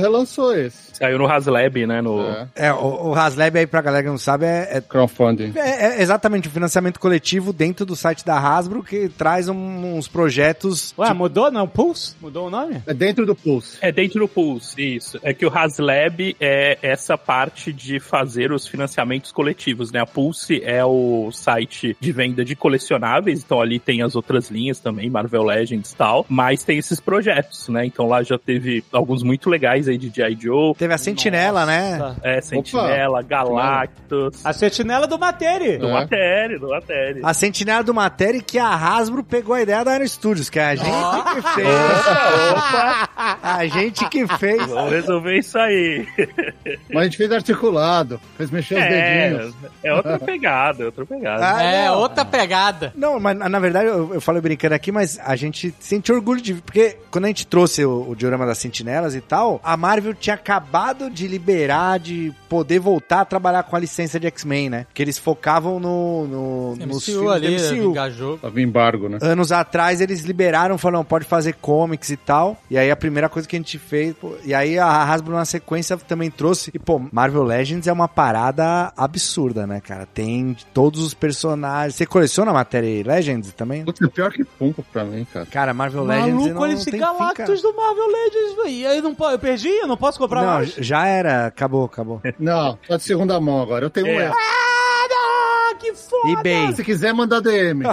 só esse. Saiu no HasLab, né? O HasLab aí, pra galera que não sabe, crowdfunding. É exatamente um financiamento coletivo dentro do site da Hasbro que traz uns projetos... Ué, mudou não? Pulse? Mudou o nome? É dentro do Pulse. É dentro do Pulse, isso. É que o HasLab é essa parte de fazer os financiamentos coletivos, né? A Pulse é o site de venda de colecionáveis, então ali tem as outras linhas também, Marvel Legends e tal, mas tem esses projetos, né? Então lá já teve alguns muito legais aí de G.I. Joe. Teve a Sentinela, né? Sentinela, Galactus. A Sentinela do Materi. Do Materi. A Sentinela do Materi que a Hasbro pegou a ideia da Aero Studios, que é a gente que fez. Opa! A gente que fez. Vamos resolver isso aí. Mas a gente fez articulado, fez mexer os dedinhos. É outra pegada, outra pegada. Não, mas na verdade eu falei brincando aqui, mas a gente sente orgulho de... Porque quando a gente trouxe o diorama das Sentinelas e tal, a Marvel tinha acabado de liberar, de poder voltar a trabalhar com a licença de X-Men, né? Que eles focavam nos filmes ali, do MCU. Engajou. Tava embargo, né? Anos atrás eles liberaram, falaram, pode fazer comics e tal. E aí a primeira coisa que a gente fez... E aí a Hasbro na sequência também trouxe... E pô, Marvel Legends é uma parada absurda, né, cara? Tem todos os personagens... Você coleciona a matéria Legends também? Putz, é pior que Funko pra mim, cara. Cara, Marvel Legends não esse tem Galactus do Marvel Legends, velho. E aí eu perdi? Eu não posso comprar mais? Não, já era. Acabou. Não, tá de segunda mão agora. Eu tenho um que foda! eBay. Se quiser, manda DM.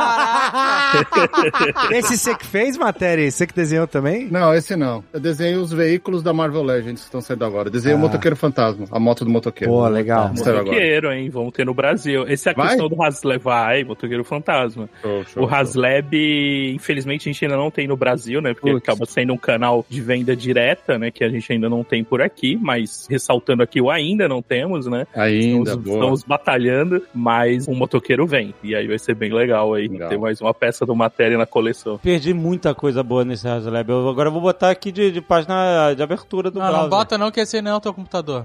Esse você que fez, matéria? Você que desenhou também? Não, esse não. Eu desenhei os veículos da Marvel Legends que estão saindo agora. Desenhei o Motoqueiro Fantasma, a moto do motoqueiro. Pô, legal. Motoqueiro, hein? Vamos ter no Brasil. Essa é a questão do HasLab. Motoqueiro Fantasma. O HasLab, infelizmente, a gente ainda não tem no Brasil, né? Porque acaba sendo um canal de venda direta, né? Que a gente ainda não tem por aqui, mas ressaltando aqui o ainda não temos, né? Estamos batalhando, mas um motoqueiro vem. E aí vai ser bem legal aí. Ter mais uma peça do matéria na coleção. Perdi muita coisa boa nesse HasLab. Agora eu vou botar aqui de página de abertura do browser. Não bota não, que esse não é o teu computador.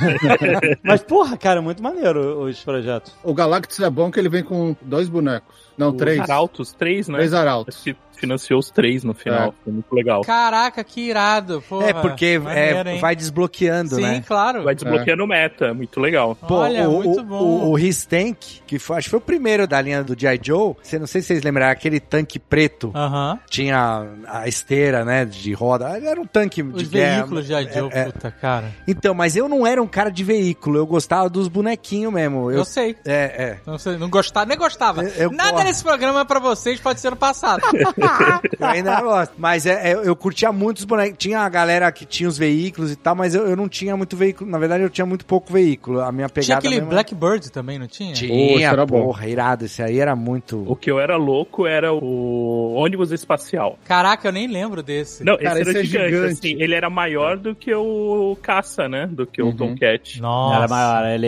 Mas porra, cara, muito maneiro os projetos. O Galactus é bom que ele vem com 2 bonecos. Não, 3. Arautos, 3, né? 3 Arautos. Financiou os 3 no final. Foi muito legal. Caraca, que irado. Porra, porque vai desbloqueando, né? Sim, claro. Vai desbloqueando meta. Muito legal. Pô, olha, muito bom. O Histank, que acho que foi o primeiro da linha do G.I. Joe, não sei se vocês lembraram, aquele tanque preto. Tinha a esteira, né, de roda. Era um tanque de guerra. Os veículos G.I. Joe, puta, cara. Então, mas eu não era um cara de veículo. Eu gostava dos bonequinhos mesmo. Eu sei. Não gostava, nem gostava. Nada nesse programa pra vocês pode ser no passado. Eu ainda gosto. Mas eu curtia muito os bonecos. Tinha a galera que tinha os veículos e tal, mas eu não tinha muito veículo. Na verdade, eu tinha muito pouco veículo. A minha pegada. Tinha aquele mesmo... Blackbird também, não tinha? Tinha, porra, irado. Esse aí era muito... O que eu era louco era o ônibus espacial. Caraca, eu nem lembro desse. Não, esse era gigante. Assim, ele era maior do que o Caça, né? Do que o Tomcat. Nossa. Era maior, ele...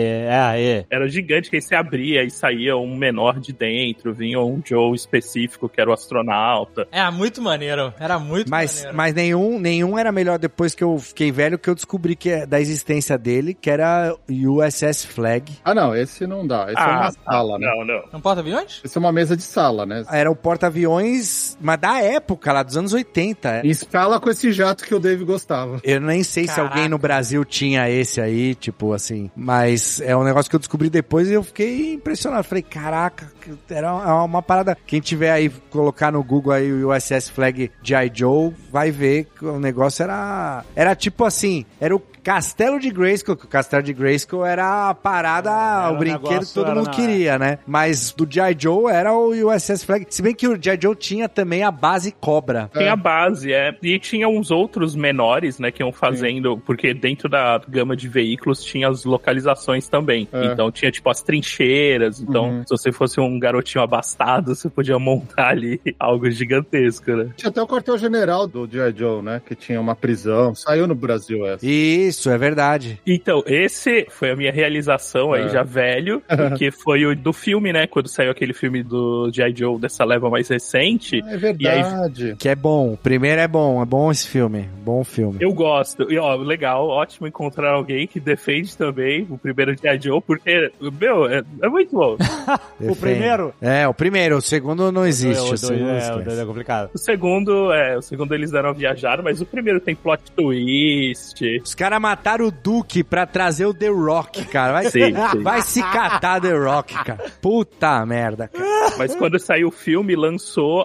Era gigante, que aí você abria e saía um menor de dentro, vinha um Joe específico, que era o astronauta. Muito maneiro. Era muito maneiro. Mas nenhum era melhor depois que eu fiquei velho, que eu descobri da existência dele, que era USS Flag. Ah, não, esse não dá. Esse é uma sala, né? Não. É um porta-aviões? Esse é uma mesa de sala, né? Era o porta-aviões, mas da época, lá dos anos 80. Em escala com esse jato que o Dave gostava. Eu nem sei se alguém no Brasil tinha esse aí, tipo assim, mas é um negócio que eu descobri depois e eu fiquei impressionado. Falei, caraca, era uma parada. Quem tiver aí, colocar no Google aí o USS Flag G.I. Joe, vai ver que o negócio era tipo assim, era o Castelo de Grayskull, que o Castelo de Grayskull era a parada, o brinquedo que todo mundo queria, né? Mas do G.I. Joe era o USS Flag. Se bem que o G.I. Joe tinha também a base Cobra. Tem a base, E tinha uns outros menores, né, que iam fazendo, porque dentro da gama de veículos tinha as localizações também. Então tinha, tipo, as trincheiras. Então, se você fosse um garotinho abastado, você podia montar ali algo gigantesco, né? Tinha até o quartel-general do G.I. Joe, né? Que tinha uma prisão. Saiu no Brasil essa. Isso, é verdade. Então, esse foi a minha realização aí, já velho, porque foi o do filme, né? Quando saiu aquele filme do G.I. Joe dessa leva mais recente. É verdade. Que é bom. O primeiro é bom esse filme. Bom filme. Eu gosto. E, ó, legal, ótimo encontrar alguém que defende também o primeiro G.I. Joe, porque, meu, é muito bom. O primeiro? O primeiro. O segundo não existe. O segundo é complicado. O segundo eles deram a viajar, mas o primeiro tem plot twist. Os caras formataram o Duke pra trazer o The Rock, cara. Vai se catar The Rock, cara. Puta merda, cara. Mas quando saiu o filme, lançou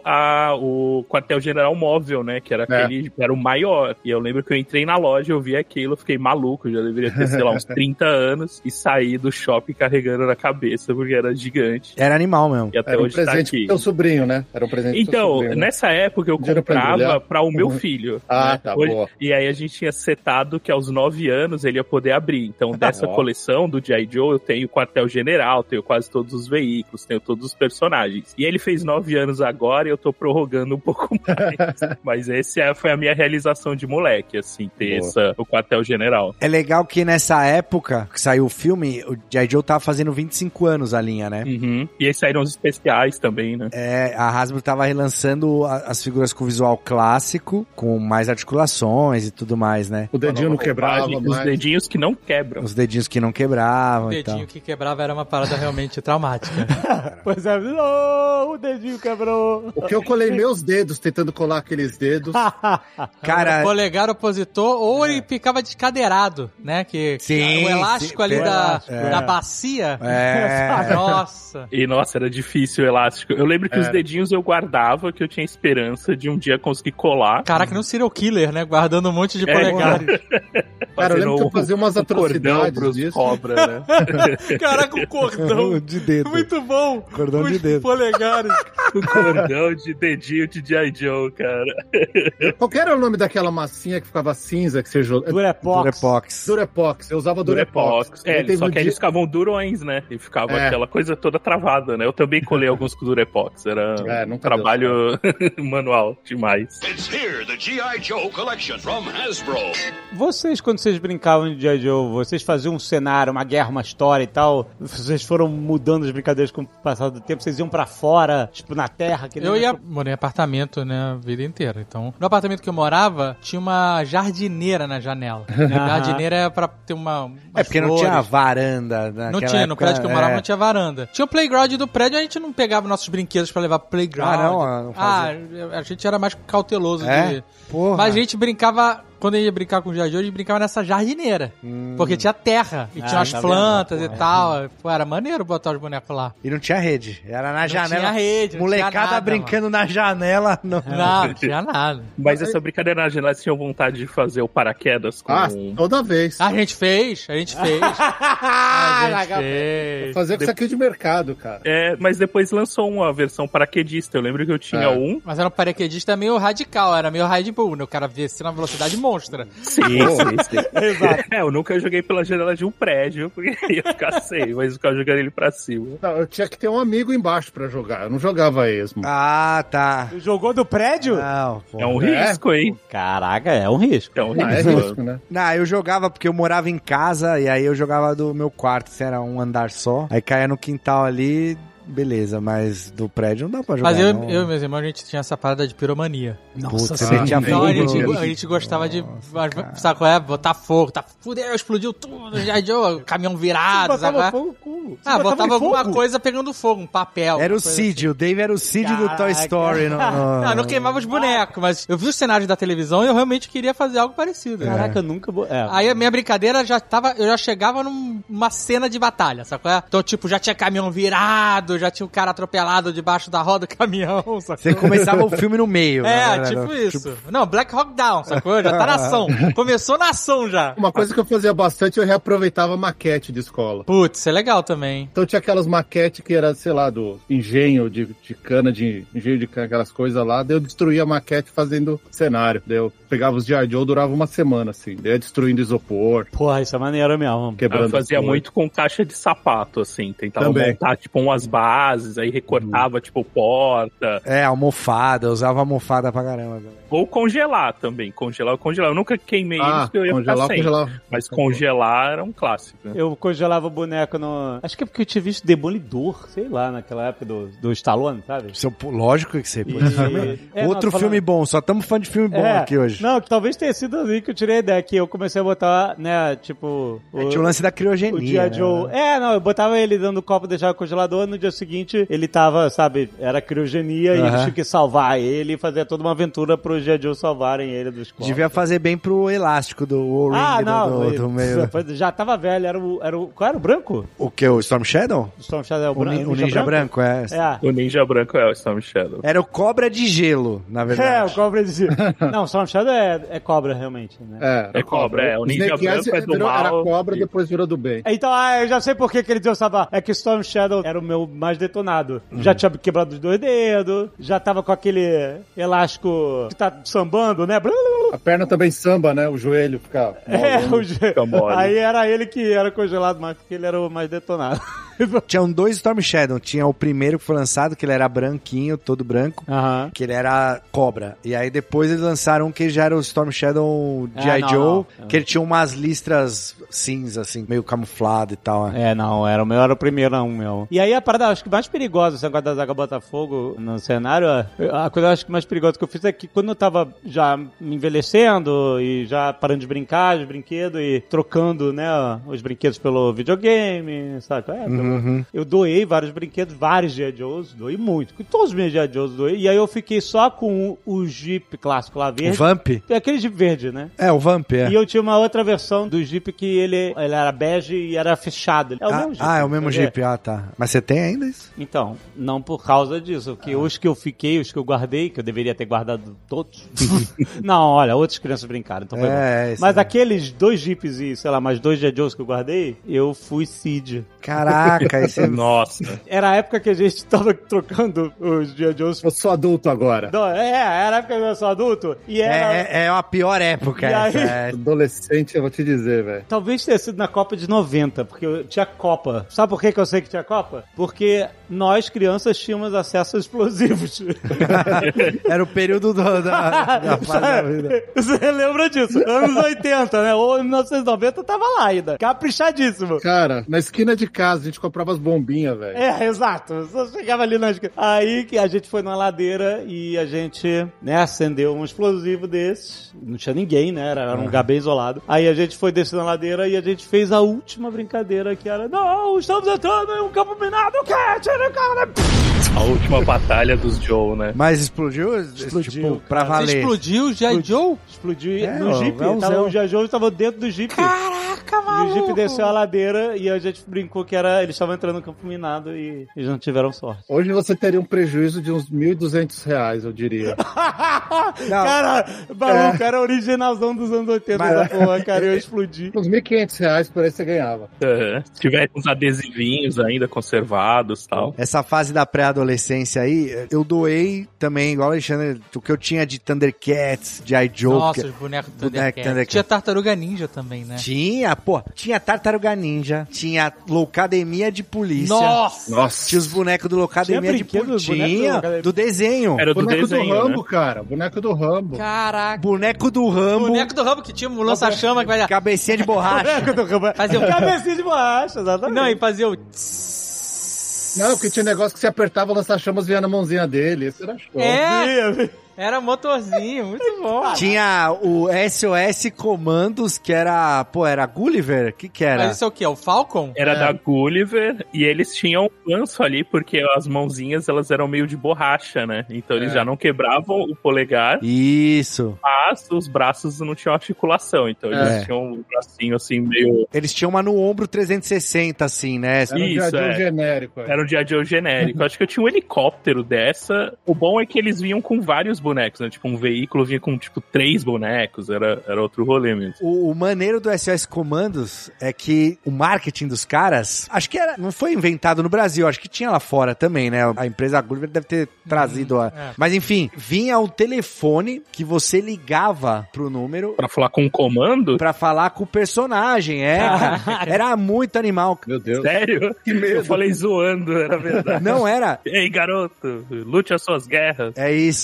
o quartel-general móvel, né? Que era aquele, era o maior. E eu lembro que eu entrei na loja, eu vi aquilo, eu fiquei maluco. Já deveria ter, sei lá, uns 30 anos. E saí do shopping carregando na cabeça, porque era gigante. Era animal mesmo. E até era hoje um presente pro teu sobrinho, né? Era um presente pro teu sobrinho, né? Nessa época eu comprava pra o meu filho. Ah, né? Tá, boa. E aí a gente tinha setado que aos 9 anos ele ia poder abrir. Então, dessa coleção do G.I. Joe, eu tenho o quartel-general, tenho quase todos os veículos, tenho todos os personagens. E ele fez 9 anos agora e eu tô prorrogando um pouco mais. Mas foi a minha realização de moleque, assim, ter o quartel-general. É legal que nessa época que saiu o filme, o G.I. Joe tava fazendo 25 anos a linha, né? Uhum. E aí saíram os especiais também, né? A Hasbro tava relançando as figuras com visual clássico, com mais articulações e tudo mais, né? O dedinho não quebrava mais. Os dedinhos que não quebram. Os dedinhos que não quebravam. O dedinho que quebrava era uma parada realmente traumática. Pois é, o dedinho quebrou. O que eu colei meus dedos tentando colar aqueles dedos. Cara, o polegar opositor, ou ele ficava descadeirado, né? O elástico ali da bacia. Nossa. E nossa, era difícil o elástico. Eu lembro que os dedinhos eu guardava, que eu tinha esperança de um dia conseguir colar. Caraca, não serial killer, né? Guardando um monte de polegares. Cara, eu lembro que eu fazia umas atrocidades disso. Cobra, né? Caraca, o cordão de dedo. Muito bom. Cordão de dedo. Polegares. O cordão de dedinho de G.I. Joe, cara. Qual que era o nome daquela massinha que ficava cinza que você jogava? Durepox. Eu usava Durepox. Só que eles ficavam durões, né? E ficava aquela coisa toda travada, né? Eu também colei alguns com Durepox. Era um trabalho manual demais. It's here, the G.I. Joe collection from Hasbro. Vocês, quando vocês brincavam de G.I. Joe, vocês faziam um cenário, uma guerra, uma história e tal? Vocês foram mudando as brincadeiras com o passar do tempo? Vocês iam pra fora, tipo, na terra? Eu morei em apartamento, né, a vida inteira. Então, no apartamento que eu morava, tinha uma jardineira na janela. A jardineira é pra ter porque não tinha varanda. Não tinha, no prédio que eu morava não tinha varanda. Tinha o playground do prédio, a gente não pegava nossos brinquedos pra levar pro playground. Não fazia. A gente era mais cauteloso. Porra. Mas a gente brincava... Quando eu ia brincar com o G.I. Joe, a gente brincava nessa jardineira. Porque tinha terra. E tinha umas plantas e tal. Pô, era maneiro botar os bonecos lá. E não tinha rede. Era na janela. Não tinha rede. Molecada brincando na janela. Não tinha nada. Mas essa brincadeira na janela, vocês tinham vontade de fazer o paraquedas com... toda vez. A gente fez. Fazer com saquinho de mercado, cara. Mas depois lançou uma versão paraquedista. Eu lembro que eu tinha um. Mas era um paraquedista meio radical. Era meio Red Bull, né? O cara descia na velocidade monstra. Sim. Exato. Eu nunca joguei pela janela de um prédio, porque ia ficar sem, mas eu ficava jogando ele pra cima. Não, eu tinha que ter um amigo embaixo pra jogar, eu não jogava esmo. Ah, tá. Jogou do prédio? Não, é um risco, hein? Caraca, é um risco. É um risco, né? Não, eu jogava porque eu morava em casa, e aí eu jogava do meu quarto, se era um andar só, aí caía no quintal ali... Beleza, mas do prédio não dá pra jogar. Mas eu e meus irmãos, a gente tinha essa parada de piromania. Nossa, você metia fogo. Então a gente gostava de, sabe qual é? Botar fogo. Fudeu, explodiu tudo. Caminhão virado. Botava fogo como? Botava alguma coisa pegando fogo, um papel. Era o Cid, o Dave era o Cid do Toy Story. Não queimava os bonecos, mas eu vi os cenários da televisão e eu realmente queria fazer algo parecido. Caraca, eu nunca... Aí a minha brincadeira eu já chegava numa cena de batalha, sabe qual é? Então, tipo, já tinha caminhão virado, já tinha um cara atropelado debaixo da roda do caminhão, sacou? Você começava o filme no meio. Tipo isso. Não, Black Hawk Down, sacou? Já tá na ação. Começou na ação já. Uma coisa que eu fazia bastante, eu reaproveitava maquete de escola. Putz, isso é legal também. Então tinha aquelas maquetes que era, sei lá, do engenho de cana, engenho de cana, aquelas coisas lá, daí eu destruía a maquete fazendo cenário. Daí eu pegava os G.I. Joe, durava uma semana, assim. Daí eu destruindo isopor. Porra, isso é maneiro mesmo. Eu fazia muito com caixa de sapato, assim. Tentava montar, tipo, umas bases, aí recortava, tipo, porta. Almofada. Eu usava almofada pra caramba também. Ou congelar também. Congelar. Eu nunca queimei isso, porque eu ia ficar sem. Mas congelar era um clássico. Né? Eu congelava o boneco no... Acho que é porque eu tinha visto Demolidor, sei lá, naquela época do Stallone, sabe? Lógico que você pode. Outro filme bom. Só estamos falando de filme bom aqui hoje. Não, que talvez tenha sido ali que eu tirei a ideia, que eu comecei a botar, né, tipo... tinha o lance da criogenia, o G.I. Joe. Né? Eu botava ele dentro do copo, deixava no congelador, no dia seguinte ele tava, sabe, era criogenia e eles tinham que salvar ele e fazer toda uma aventura pro G.I. Joe salvarem ele dos copos. Devia fazer bem pro elástico do O-Ring do meio. Já tava velho, qual era o branco? O que? O Storm Shadow? O Storm Shadow é o branco. O Ninja Branco, é. O Ninja Branco é o Storm Shadow. Era o Cobra de Gelo, na verdade. O Cobra de Gelo. Não, o Storm Shadow é cobra, realmente, né? É cobra, O Ninja Branco é do mal. Era cobra, depois virou do bem. Então, eu já sei por que ele deu salvar. É que o Storm Shadow era o meu mais detonado. Já tinha quebrado os 2 dedos, já tava com aquele elástico que tá sambando, né? A perna também samba, né? O joelho fica... o joelho. Aí era ele que era congelado mais, porque ele era o mais detonado. Tinham 2 Storm Shadow. Tinha o primeiro que foi lançado, que ele era branquinho, todo branco, que ele era cobra. E aí depois eles lançaram um que já era o Storm Shadow G.I. Joe, que ele tinha umas listras cinza, assim, meio camuflado e tal. Era o meu, era o primeiro, não, meu. E aí a parada, acho que mais perigosa, esse negócio da Zaga Botafogo no cenário, a coisa acho que mais perigosa que eu fiz é que quando eu tava já me envelhecendo e já parando de brincar, de brinquedo e trocando, né, os brinquedos pelo videogame, sabe? Eu doei vários brinquedos, vários G.I. Joes, doei muito. Todos os meus G.I. Joes doei. E aí eu fiquei só com o Jeep clássico lá verde. O Vamp? Aquele Jeep verde, né? O Vamp, E eu tinha uma outra versão do Jeep que ele era bege e era fechado. É o mesmo Jeep. É o mesmo Jeep, tá. Mas você tem ainda isso? Então, não por causa disso. Porque os que eu fiquei, os que eu guardei, que eu deveria ter guardado todos. Não, olha, outras crianças brincaram, então foi bom. Mas aqueles 2 Jeeps e, sei lá, mais 2 G.I. Joes que eu guardei, eu fui Seed. Caraca, esse... Nossa. Era a época que a gente tava trocando os G.I. Joes. Eu sou adulto agora. Não, era a época que eu sou adulto. E era... É a pior época essa. Aí... Adolescente, eu vou te dizer, velho. Talvez tenha sido na Copa de 90, porque eu tinha Copa. Sabe por que eu sei que tinha Copa? Porque nós, crianças, tínhamos acesso a explosivos. Era o período da fase da vida. Você lembra disso? Anos 80, né? Ou 1990 tava lá ainda. Caprichadíssimo. Cara, na esquina de casa a gente comprava as bombinhas, velho. Exato. Só chegava ali na esquina. Aí que a gente foi numa ladeira e a gente, né, acendeu um explosivo desses. Não tinha ninguém, né? Era um lugar bem isolado. Aí a gente foi descendo a ladeira e a gente fez a última brincadeira que era: não, estamos entrando em um campo minado, a última batalha dos Joe, né? Mas explodiu? Tipo, pra valer. Você explodiu o G.I. Joe? Explodiu no Jeep. O G.I. Joe estava dentro do Jeep. Caraca, maluco! E o Jeep desceu a ladeira e a gente brincou que eles estavam entrando no campo minado e eles não tiveram sorte. Hoje você teria um prejuízo de uns R$1.200, eu diria. Cara, maluco, era originalzão dos anos 80 essa porra, cara, eu explodi. Uns R$1.500 por aí você ganhava. Se tivesse uns adesivinhos ainda conservados e tal. Essa fase da pré-adolescência aí, eu doei também, igual o Alexandre, o que eu tinha de Thundercats, de G.I. Joe. Nossa, os bonecos do Thundercats. Tinha Tartaruga Ninja também, né? Tinha Tartaruga Ninja, tinha Loucademia de Polícia. Nossa! Tinha os bonecos do Loucademia de Polícia. Tinha, do desenho. Era do boneco desenho, do Rambo, né? Cara. Boneco do Rambo. Caraca. Boneco do Rambo. Boneco do Rambo que tinha um lança-chama que vai... Cabecinha de borracha. Boneco do Rambo. Fazia cabecinha de borracha, exatamente. Não, e fazia o... Não, porque tinha um negócio que você apertava, o lança-chamas vinha na mãozinha dele. Esse era show. Era motorzinho, muito bom. Tinha o SOS Comandos, que era... era Gulliver? O que era? Mas isso é o quê? O Falcon? Era da Gulliver, e eles tinham um lanço ali, porque as mãozinhas, elas eram meio de borracha, né? Então eles já não quebravam o polegar. Isso. Mas os braços não tinham articulação, então eles tinham um bracinho assim, meio... Eles tinham uma no ombro 360, assim, né? Era um G.I. Joe genérico. Era um G.I. Joe genérico. Acho que eu tinha um helicóptero dessa. O bom é que eles vinham com vários bonecos, né? Tipo, um veículo vinha com, 3 bonecos. Era outro rolê mesmo. O maneiro do SOS Comandos é que o marketing dos caras, acho que não foi inventado no Brasil, acho que tinha lá fora também, né? A empresa Gulliver deve ter trazido Mas enfim, vinha um telefone que você ligava pro número... Pra falar com o comando? Pra falar com o personagem, cara. Era muito animal. Meu Deus. Sério? Que medo. Eu falei zoando, era verdade. Não era. Ei, garoto, lute as suas guerras. É isso. Um dos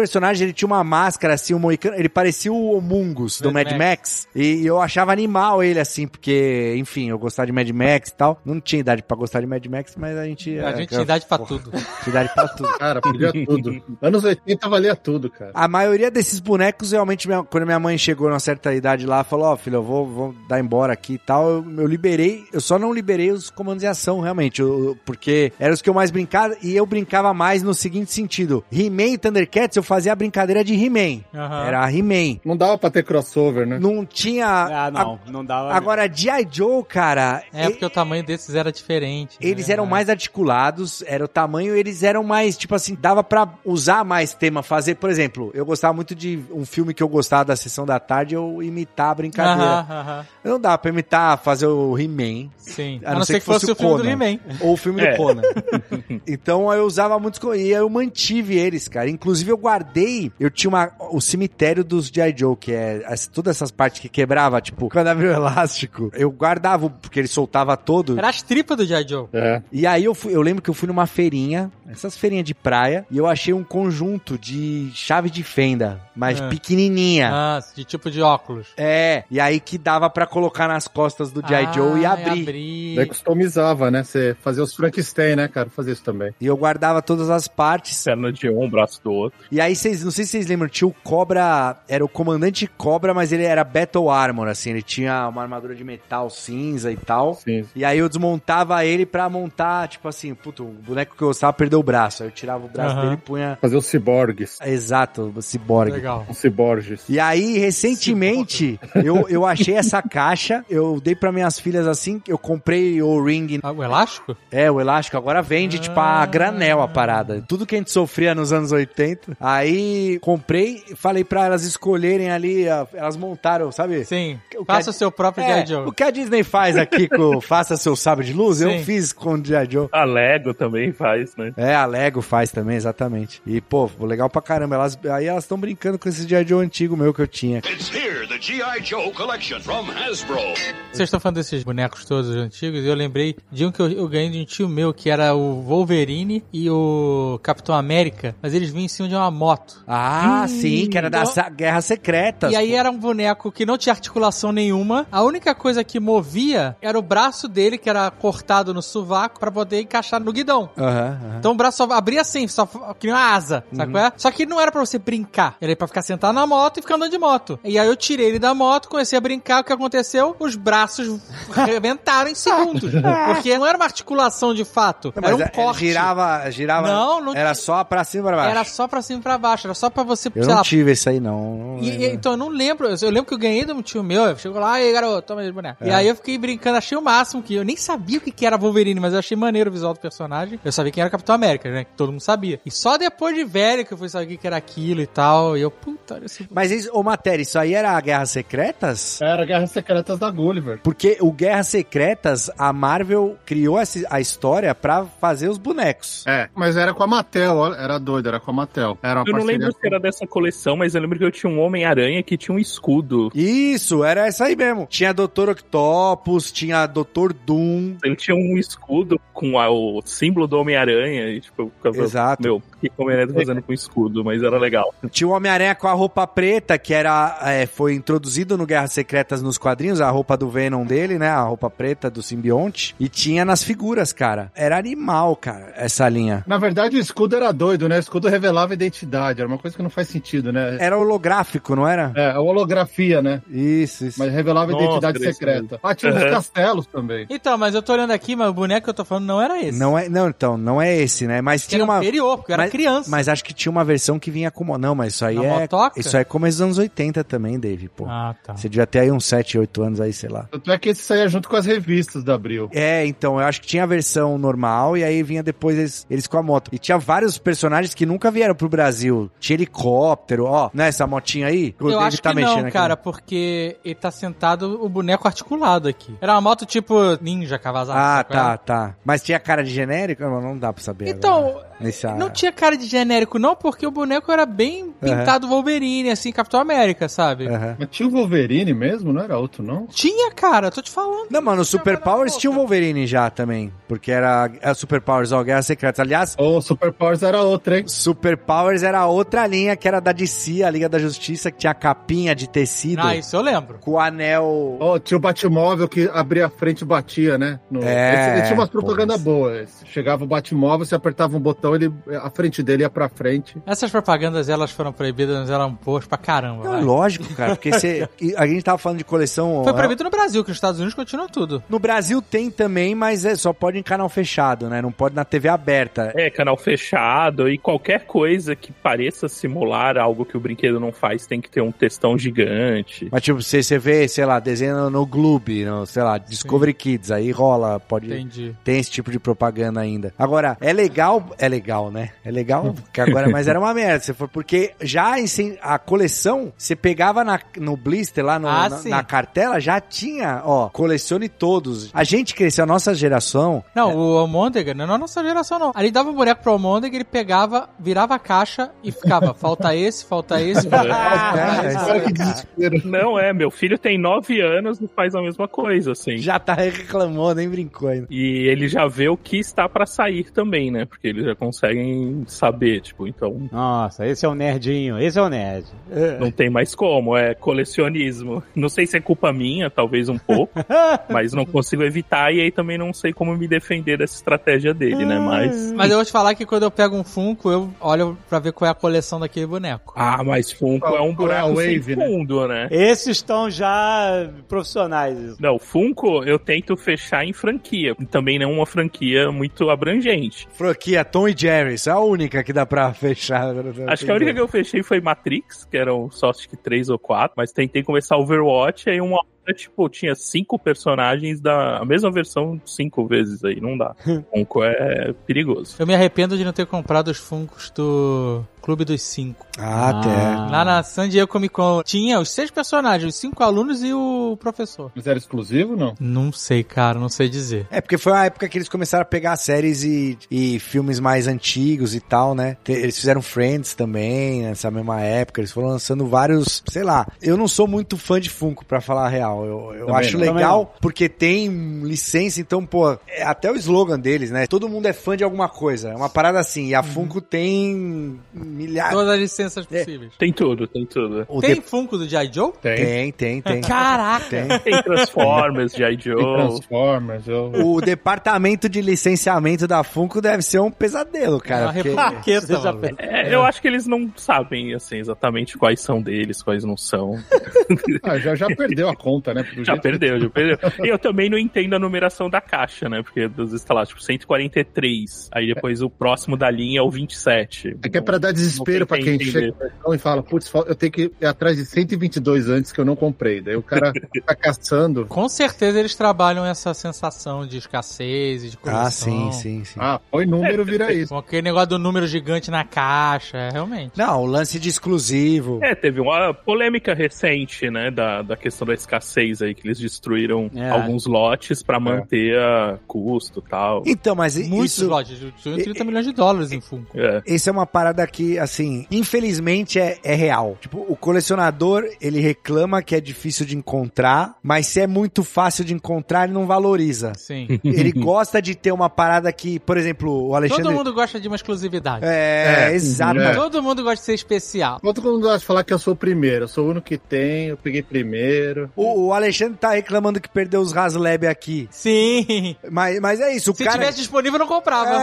personagens, ele tinha uma máscara, assim, um moicano, ele parecia o Homungus do Mad Max. E eu achava animal ele, assim, porque, enfim, eu gostava de Mad Max e tal. Não tinha idade pra gostar de Mad Max, mas a gente tinha idade pra tudo. Tinha idade pra tudo. Cara, podia tudo. Anos 80 valia tudo, cara. A maioria desses bonecos, realmente, quando minha mãe chegou numa certa idade lá, falou, filho, eu vou dar embora aqui e tal, eu liberei, eu só não liberei os comandos em ação, realmente, porque eram os que eu mais brincava, e eu brincava mais no seguinte sentido, He-Man e Thundercats, eu fazia a brincadeira de He-Man, era He-Man. Não dava pra ter crossover, né? Não tinha... não dava. Agora, G.I. Joe, cara... porque o tamanho desses era diferente. Eles eram mais articulados, era o tamanho, eles eram mais, tipo assim, dava pra usar mais tema, fazer, por exemplo, eu gostava muito de um filme que eu gostava da Sessão da Tarde, eu imitar a brincadeira. Não dava pra imitar, fazer o He-Man. Sim. A não ser que fosse o filme do He-Man. Ou o filme do Conan. Então eu usava muitos, e eu mantive eles, cara. Inclusive eu guardei, eu tinha o cemitério dos G.I. Joe, que é todas essas partes que quebrava, tipo, quando abriu o elástico, eu guardava, porque ele soltava todo. Era as tripas do G.I. Joe. E aí eu lembro que eu fui numa feirinha, essas feirinhas de praia, e eu achei um conjunto de chave de fenda, mas pequenininha. De tipo de óculos. E aí que dava pra colocar nas costas do G.I. Joe e abrir. Daí customizava, né? Você fazia os Frankenstein, né, cara? Fazia isso também. E eu guardava todas as partes. Perna de um, braço do outro. E aí, não sei se vocês lembram, tinha o Cobra, era o Comandante Cobra, mas ele era Battle Armor, assim, ele tinha uma armadura de metal cinza e tal. Sim. E aí eu desmontava ele pra montar, tipo assim, o boneco que eu gostava perdeu o braço. Aí eu tirava o braço dele e punha... Fazer os ciborgues. Exato, o ciborgue. Legal. Os ciborges. E aí, recentemente, eu achei essa caixa, eu dei pra minhas filhas assim, eu comprei o ring. O elástico? O elástico. Agora vende, tipo, a granel a parada. Tudo que a gente sofria nos anos 80. Aí, comprei, falei pra elas escolherem ali, elas montaram, sabe? Sim. Faça o seu próprio G.I. Joe. O que a Disney faz aqui com Faça Seu Sabre de Luz, eu fiz com o G.I. Joe. A Lego também faz, né? A Lego faz também, exatamente. E, pô, legal pra caramba. Aí elas estão brincando com esse G.I. Joe antigo meu que eu tinha. It's here, the G.I. Joe Collection from Hasbro. Vocês estão falando desses bonecos todos antigos, e eu lembrei de um que eu ganhei de um tio meu, que era o Wolverine e o Capitão América, mas eles vinham em cima de uma moto. Sim, que era das Guerras Secretas. E aí era um boneco que não tinha articulação nenhuma, a única coisa que movia era o braço dele, que era cortado no sovaco, pra poder encaixar no guidão. Então o braço só abria assim, só que nem uma asa, sabe qual é? Só que não era pra você brincar, era pra ficar sentado na moto e ficar andando de moto. E aí eu tirei ele da moto, comecei a brincar, o que aconteceu? Os braços rebentaram em segundos. Porque não era uma articulação de fato, era um corte. Girava, não era só pra cima e pra baixo. Era só pra cima e pra baixo, era só pra você, eu não tive esse aí, não. Então eu não lembro, eu lembro que eu ganhei de um tio meu, chegou lá, aí garoto, toma esse boneco. E aí eu fiquei brincando, achei o máximo, que eu nem sabia o que era Wolverine, mas eu achei maneiro o visual do personagem. Eu sabia quem era o Capitão América, né, que todo mundo sabia. E só depois de velho que eu fui saber o que era aquilo e tal, e eu, puta... Mas Matéria, isso aí era Guerras Secretas? Era Guerras Secretas da Gulliver. Porque o Guerras Secretas, a Marvel criou a história pra fazer os bonecos. Mas era com a Mattel, ó, era doido, era com a Mattel. Eu não lembro se era dessa coleção, mas eu lembro que eu tinha um Homem-Aranha que tinha um escudo. Isso, era essa aí mesmo. Tinha Dr. Octopus, tinha Dr. Doom. Ele tinha um escudo com o símbolo do Homem-Aranha e tipo... Exato. Meu, que Homem-Aranha tá fazendo com escudo, mas era legal. Tinha o Homem-Aranha com a roupa preta, que foi introduzido no Guerras Secretas nos quadrinhos, a roupa do Venom dele, né? A roupa preta do simbionte. E tinha nas figuras, cara. Era animal, cara, essa linha. Na verdade, o escudo era doido, né? O escudo revelava a identidade. Era uma coisa que não faz sentido, né? Era holográfico, não era? A holografia, né? Isso. Mas revelava a identidade secreta. Tinha os castelos também. Então, mas eu tô olhando aqui, mas o boneco que eu tô falando não era esse. Não é esse, né? Mas tinha uma... anterior, porque eu era criança. Mas acho que tinha uma versão que vinha com... Não, mas isso aí motoca? Isso aí é começo dos anos 80 também, Dave, pô. Tá. Você devia ter aí uns 7, 8 anos aí, sei lá. Tanto é que esse saía junto com as revistas da Abril. Então, eu acho que tinha a versão normal e aí vinha depois eles com a moto. E tinha vários personagens que nunca vieram pro Brasil. Tinha helicóptero, né, essa motinha aí? Eu acho que não, cara, porque ele tá sentado o boneco articulado aqui. Era uma moto tipo Ninja Kawasaki. Tá. Mas tinha cara de genérico? Não dá pra saber. Então, agora. Não tinha cara de genérico, não, porque o boneco era bem pintado Wolverine, assim, Capitão América, sabe? Mas tinha o Wolverine mesmo, não era outro, não? Tinha, cara, tô te falando. Não, mano, o Super Powers tinha o Wolverine já também, porque era a Super Powers, ó, Guerra Secreta. Aliás... O Super Powers era outra, hein? Super Powers era outra linha, que era da DC, a Liga da Justiça, que tinha a capinha de tecido. Ah, isso eu lembro. Com o anel... Tinha o Batmóvel que abria a frente e batia, né? Ele tinha umas propagandas boas. Chegava o Batmóvel, você apertava um botão, a frente dele ia pra frente. Essas propagandas, elas foram proibidas, mas eram boas pra caramba. Não, lógico, cara, porque a gente tava falando de coleção... Foi proibido no Brasil, que nos Estados Unidos continua tudo. No Brasil tem também, mas só pode em canal fechado, né? Não pode na TV aberta. Canal fechado e qualquer coisa que pareça simular algo que o brinquedo não faz tem que ter um textão gigante. Mas tipo, você vê, sei lá, desenho no Gloob, sei lá, Discovery Kids, aí rola, pode... Entendi. Tem esse tipo de propaganda ainda. Agora, é legal, né? É legal, que agora, mas era uma merda, porque já a coleção, você pegava no blister lá, na cartela, já tinha, colecione todos. A gente cresceu, a nossa geração... Não, o Almôndega, não é a nossa geração, não. Ali dava um boneco pro Almôndega, ele pegava, virava a caixa e ficava, falta esse. Que desespero. Não, meu filho tem 9 anos e faz a mesma coisa, assim. Já tá reclamando, nem brincou ainda. E ele já vê o que está pra sair também, né? Porque eles já conseguem saber, tipo, então... Nossa, esse é o nerdinho, esse é o nerd. Não tem mais como, é colecionismo. Não sei se é culpa minha, talvez um pouco, mas não consigo evitar e aí também não sei como me defender dessa estratégia dele, né? Mas eu vou te falar que quando eu pego um Funko, eu olho pra ver qual é a coleção daquele boneco. Ah, mas Funko é um buraco sem fundo, né? Esses estão já profissionais. Não, Funko eu tento fechar em franquia. Também não uma franquia muito abrangente. Franquia Tom e Jerry, isso é a única que dá pra fechar. Acho que a única que eu fechei foi Matrix, que eram só acho que 3 ou 4, mas tentei começar Overwatch, aí uma tipo, tinha 5 personagens da mesma versão 5 vezes aí, não dá. Funko é perigoso. Eu me arrependo de não ter comprado os Funkos do Clube dos 5. Lá na San Diego Comic Con tinha os 6 personagens, os 5 alunos e o professor. Mas era exclusivo, não? Não sei, cara, não sei dizer. É porque foi a época que eles começaram a pegar séries e filmes mais antigos e tal, né? Eles fizeram Friends também, nessa mesma época. Eles foram lançando vários, sei lá. Eu não sou muito fã de Funko, pra falar a real. Eu acho legal porque tem licença, então, pô, até o slogan deles, né? Todo mundo é fã de alguma coisa. É uma parada assim. E a Funko tem milhares. Todas as licenças possíveis. Tem tudo. Tem Funko do G.I. Joe? Tem. Caraca! Tem Transformers, G.I. Joe. O departamento de licenciamento da Funko deve ser um pesadelo, cara. Eu acho que eles não sabem, assim, exatamente quais são deles, quais não são. Já perdeu a conta, né? Já perdeu. E eu também não entendo a numeração da caixa, né? Porque está lá, tipo, 143. Aí depois o próximo da linha é o 27. É que é pra dar desespero pra quem chega e fala, putz, eu tenho que ir atrás de 122 antes que eu não comprei. Daí o cara tá caçando. Com certeza eles trabalham essa sensação de escassez e de coleção. Sim. Põe número, vira isso. Com aquele negócio do número gigante na caixa, realmente. Não, o lance de exclusivo. Teve uma polêmica recente, né, da questão da escassez aí, que eles destruíram alguns lotes pra manter a custo e tal. Então, mas muitos lotes, 30 milhões de dólares em Funko. Essa é uma parada que, assim, infelizmente é real. Tipo, o colecionador, ele reclama que é difícil de encontrar, mas se é muito fácil de encontrar, ele não valoriza. Sim. Ele gosta de ter uma parada que, por exemplo, o Alexandre... Todo mundo gosta de uma exclusividade. Exato. Todo mundo gosta de ser especial. Todo mundo gosta de falar que eu sou o primeiro. Eu sou o único que tem, eu peguei primeiro. O Alexandre tá reclamando que perdeu os Haslab aqui. Sim. Mas é isso. Se tivesse disponível, não comprava.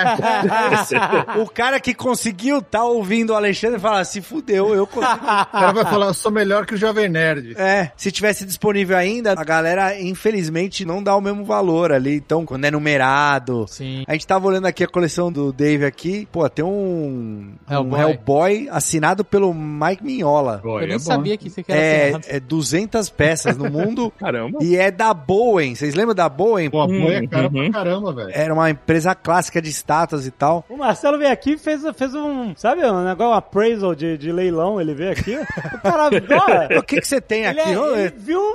O cara que conseguiu tá ouvindo o Alexandre e fala, se fudeu, eu consegui. O cara vai falar, eu sou melhor que o Jovem Nerd. Se tivesse disponível ainda, a galera, infelizmente, não dá o mesmo valor ali. Então, quando é numerado... Sim. A gente tava olhando aqui a coleção do Dave aqui. Pô, tem um Hellboy assinado pelo Mike Mignola. Eu nem sabia que isso aqui era assinado. 200 peças no mundo. Caramba. E é da Bowen. Vocês lembram da Bowen? Pô, a Bowen é cara pra caramba, velho. Era uma empresa clássica de estátuas e tal. O Marcelo veio aqui e fez um, sabe, um negócio, um appraisal de leilão. Ele veio aqui. O cara, o que você tem aqui? Ele viu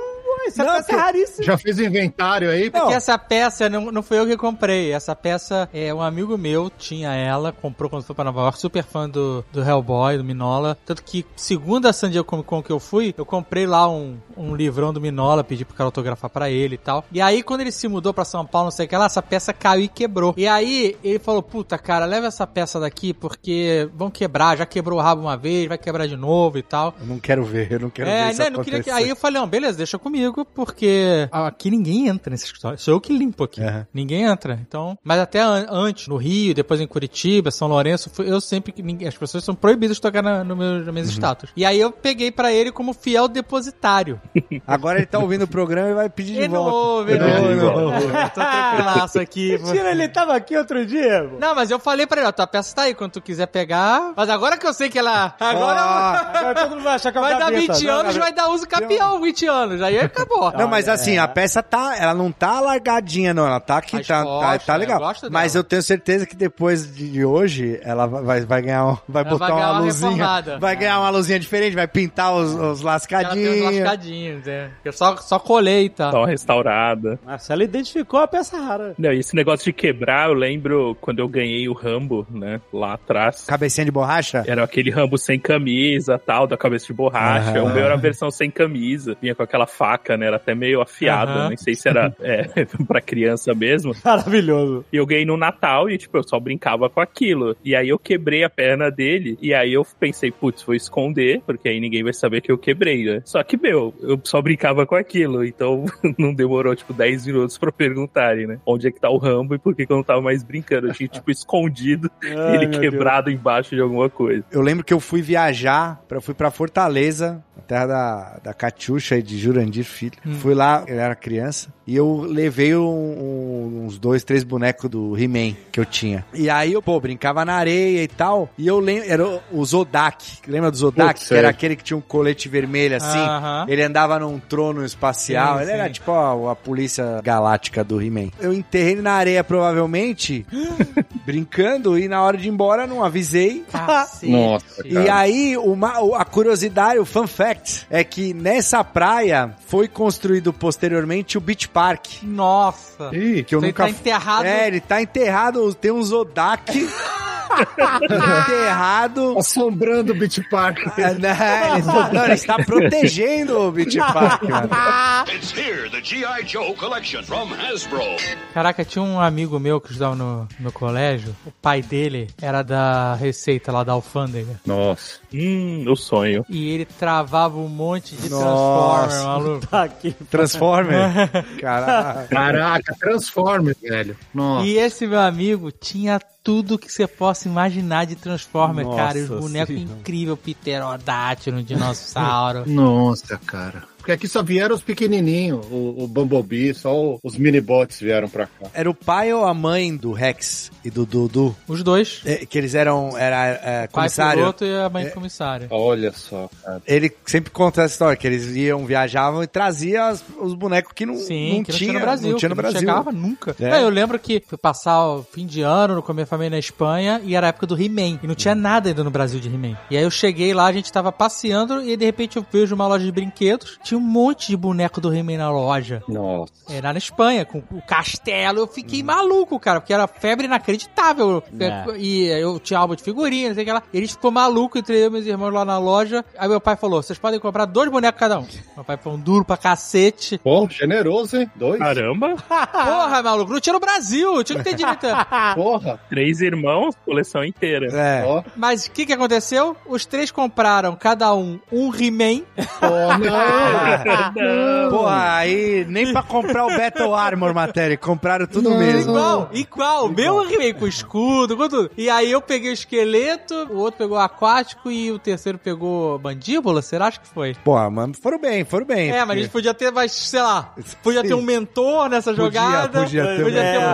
Essa peça é raríssima. Já fez o inventário aí? Porque essa peça não foi eu que comprei. Essa peça um amigo meu tinha ela, comprou quando foi pra Nova York, super fã do Hellboy, do Mignola. Tanto que, segundo a San Diego Comic Con que eu fui, eu comprei lá um livrão do Mignola, pedi pro cara autografar pra ele e tal. E aí, quando ele se mudou pra São Paulo, não sei o que lá, essa peça caiu e quebrou. E aí, ele falou, puta, cara, leva essa peça daqui, porque vão quebrar, já quebrou o rabo uma vez, vai quebrar de novo e tal. Eu não quero ver isso não queria que... Aí eu falei, não, beleza, deixa comigo, porque aqui ninguém entra nesse escritório. Sou eu que limpo aqui. Ninguém entra. Então, mas até antes, no Rio, depois em Curitiba, São Lourenço, eu sempre... As pessoas são proibidas de tocar nas minhas estátuas. E aí eu peguei pra ele como fiel depositário. Agora ele tá ouvindo o programa e vai pedir de volta. Ele não ouve. Tô tranquilaço aqui. Mentira, ele tava aqui outro dia. Não, mas eu falei pra ele, ó, tua peça tá aí, quando tu quiser pegar. Mas agora que eu sei que ela... Agora todo mundo vai achar que vai dar 20 anos, vai dar uso capião 20 anos. Aí acabou. Não, mas assim, a peça ela não tá largadinha, não. Ela tá aqui, tá legal. Mas eu tenho certeza que depois de hoje, ela vai ganhar, vai botar uma luzinha. Reformada. Vai ganhar uma luzinha diferente, vai pintar os lascadinhos. Ela tem os lascadinhos, Eu só colei, tá? Só restaurada. Marcelo identificou a peça rara. Não, esse negócio de quebrar, eu lembro quando eu ganhei o Rambo, né, lá atrás. Cabecinha de borracha? Era aquele Rambo sem camisa, tal, da cabeça de borracha. O meu era a versão sem camisa. Vinha com aquela faca, né, era até meio afiada. Nem sei se era pra criança mesmo. Maravilhoso. E eu ganhei no Natal e, tipo, eu só brincava com aquilo. E aí eu quebrei a perna dele. E aí eu pensei, putz, vou esconder, porque aí ninguém vai saber que eu quebrei, né? Só que, eu só brincava com aquilo. Então não demorou, tipo, 10 minutos pra perguntarem, né? Onde é que tá o Rambo e por que eu não tava mais brincando. Eu tinha, tipo, escondido ele quebrado embaixo de alguma coisa. Eu lembro que eu fui viajar, fui pra Fortaleza, a terra da Catiuxa e de Jurandir Filho. Fui lá, eu era criança, e eu levei uns 2, 3 bonecos do He-Man que eu tinha. E aí eu, brincava na areia e tal, e eu lembro, era o Zodak. Lembra do Zodak? Que era aquele que tinha um colete vermelho assim, ele andava num trono espacial, ele era tipo a polícia galáctica do He-Man. Eu enterrei ele na areia provavelmente, brincando, e na hora de ir embora não avisei. Nossa, e aí, a curiosidade, o fun fact, é que nessa praia foi construído posteriormente o Beach Park. Nossa! Que eu nunca... tá enterrado. Ele tá enterrado, tem um Zodak enterrado. Assombrando o Beach Park. Ele está protegendo o Beach Park, mano. It's here, the G.I. Joe collection from Hasbro. Caraca, tinha um amigo meu que estudava no meu colégio. O pai dele era da Receita lá da alfândega. Nossa. O sonho. E ele travava um monte de Transformer, maluco. Tá aqui. Transformer? Caraca, Transformer, velho. Nossa. E esse meu amigo tinha tudo que você possa imaginar de Transformer, cara. Os bonecos incríveis, Pterodátilo, um dinossauro. Nossa, cara. Porque aqui só vieram os pequenininhos, o Bumblebee, só os minibots vieram pra cá. Era o pai ou a mãe do Rex e do Dudu? Os dois. Que eles eram comissário. O pai piloto e a mãe comissária. Olha só, cara. Ele sempre conta essa história, que eles viajavam e traziam os bonecos que não tinha no Brasil. Não tinha no Brasil. Não chegava nunca. Eu lembro que fui passar o fim de ano com a minha família na Espanha e era a época do He-Man. E não tinha nada ainda no Brasil de He-Man. E aí eu cheguei lá, a gente tava passeando e de repente eu vejo uma loja de brinquedos. Tinha um monte de boneco do He-Man na loja. Nossa. Era na Espanha, com o castelo. Eu fiquei maluco, cara, porque era febre inacreditável. E eu tinha álbum de figurinha, não sei o que lá. Ele ficou maluco, entrei eu e meus irmãos lá na loja. Aí meu pai falou, vocês podem comprar 2 bonecos cada um. Meu pai foi um duro pra cacete. Pô, generoso, hein? 2. Caramba. Porra, maluco, não tinha no Brasil. Tinha que ter direito. Porra. 3 irmãos, coleção inteira. Mas o que aconteceu? Os 3 compraram, cada um He-Man. Oh, não. Não. Porra, aí nem pra comprar o Battle Armor, matéria, compraram tudo mesmo. Igual. Meu He-Man com escudo, com tudo. E aí eu peguei o esqueleto, o outro pegou o aquático e o terceiro pegou mandíbula, será? Acho que foi. Porra, mano, foram bem. Mas a gente podia ter, sei lá, podia ter um mentor nessa jogada. Podia ter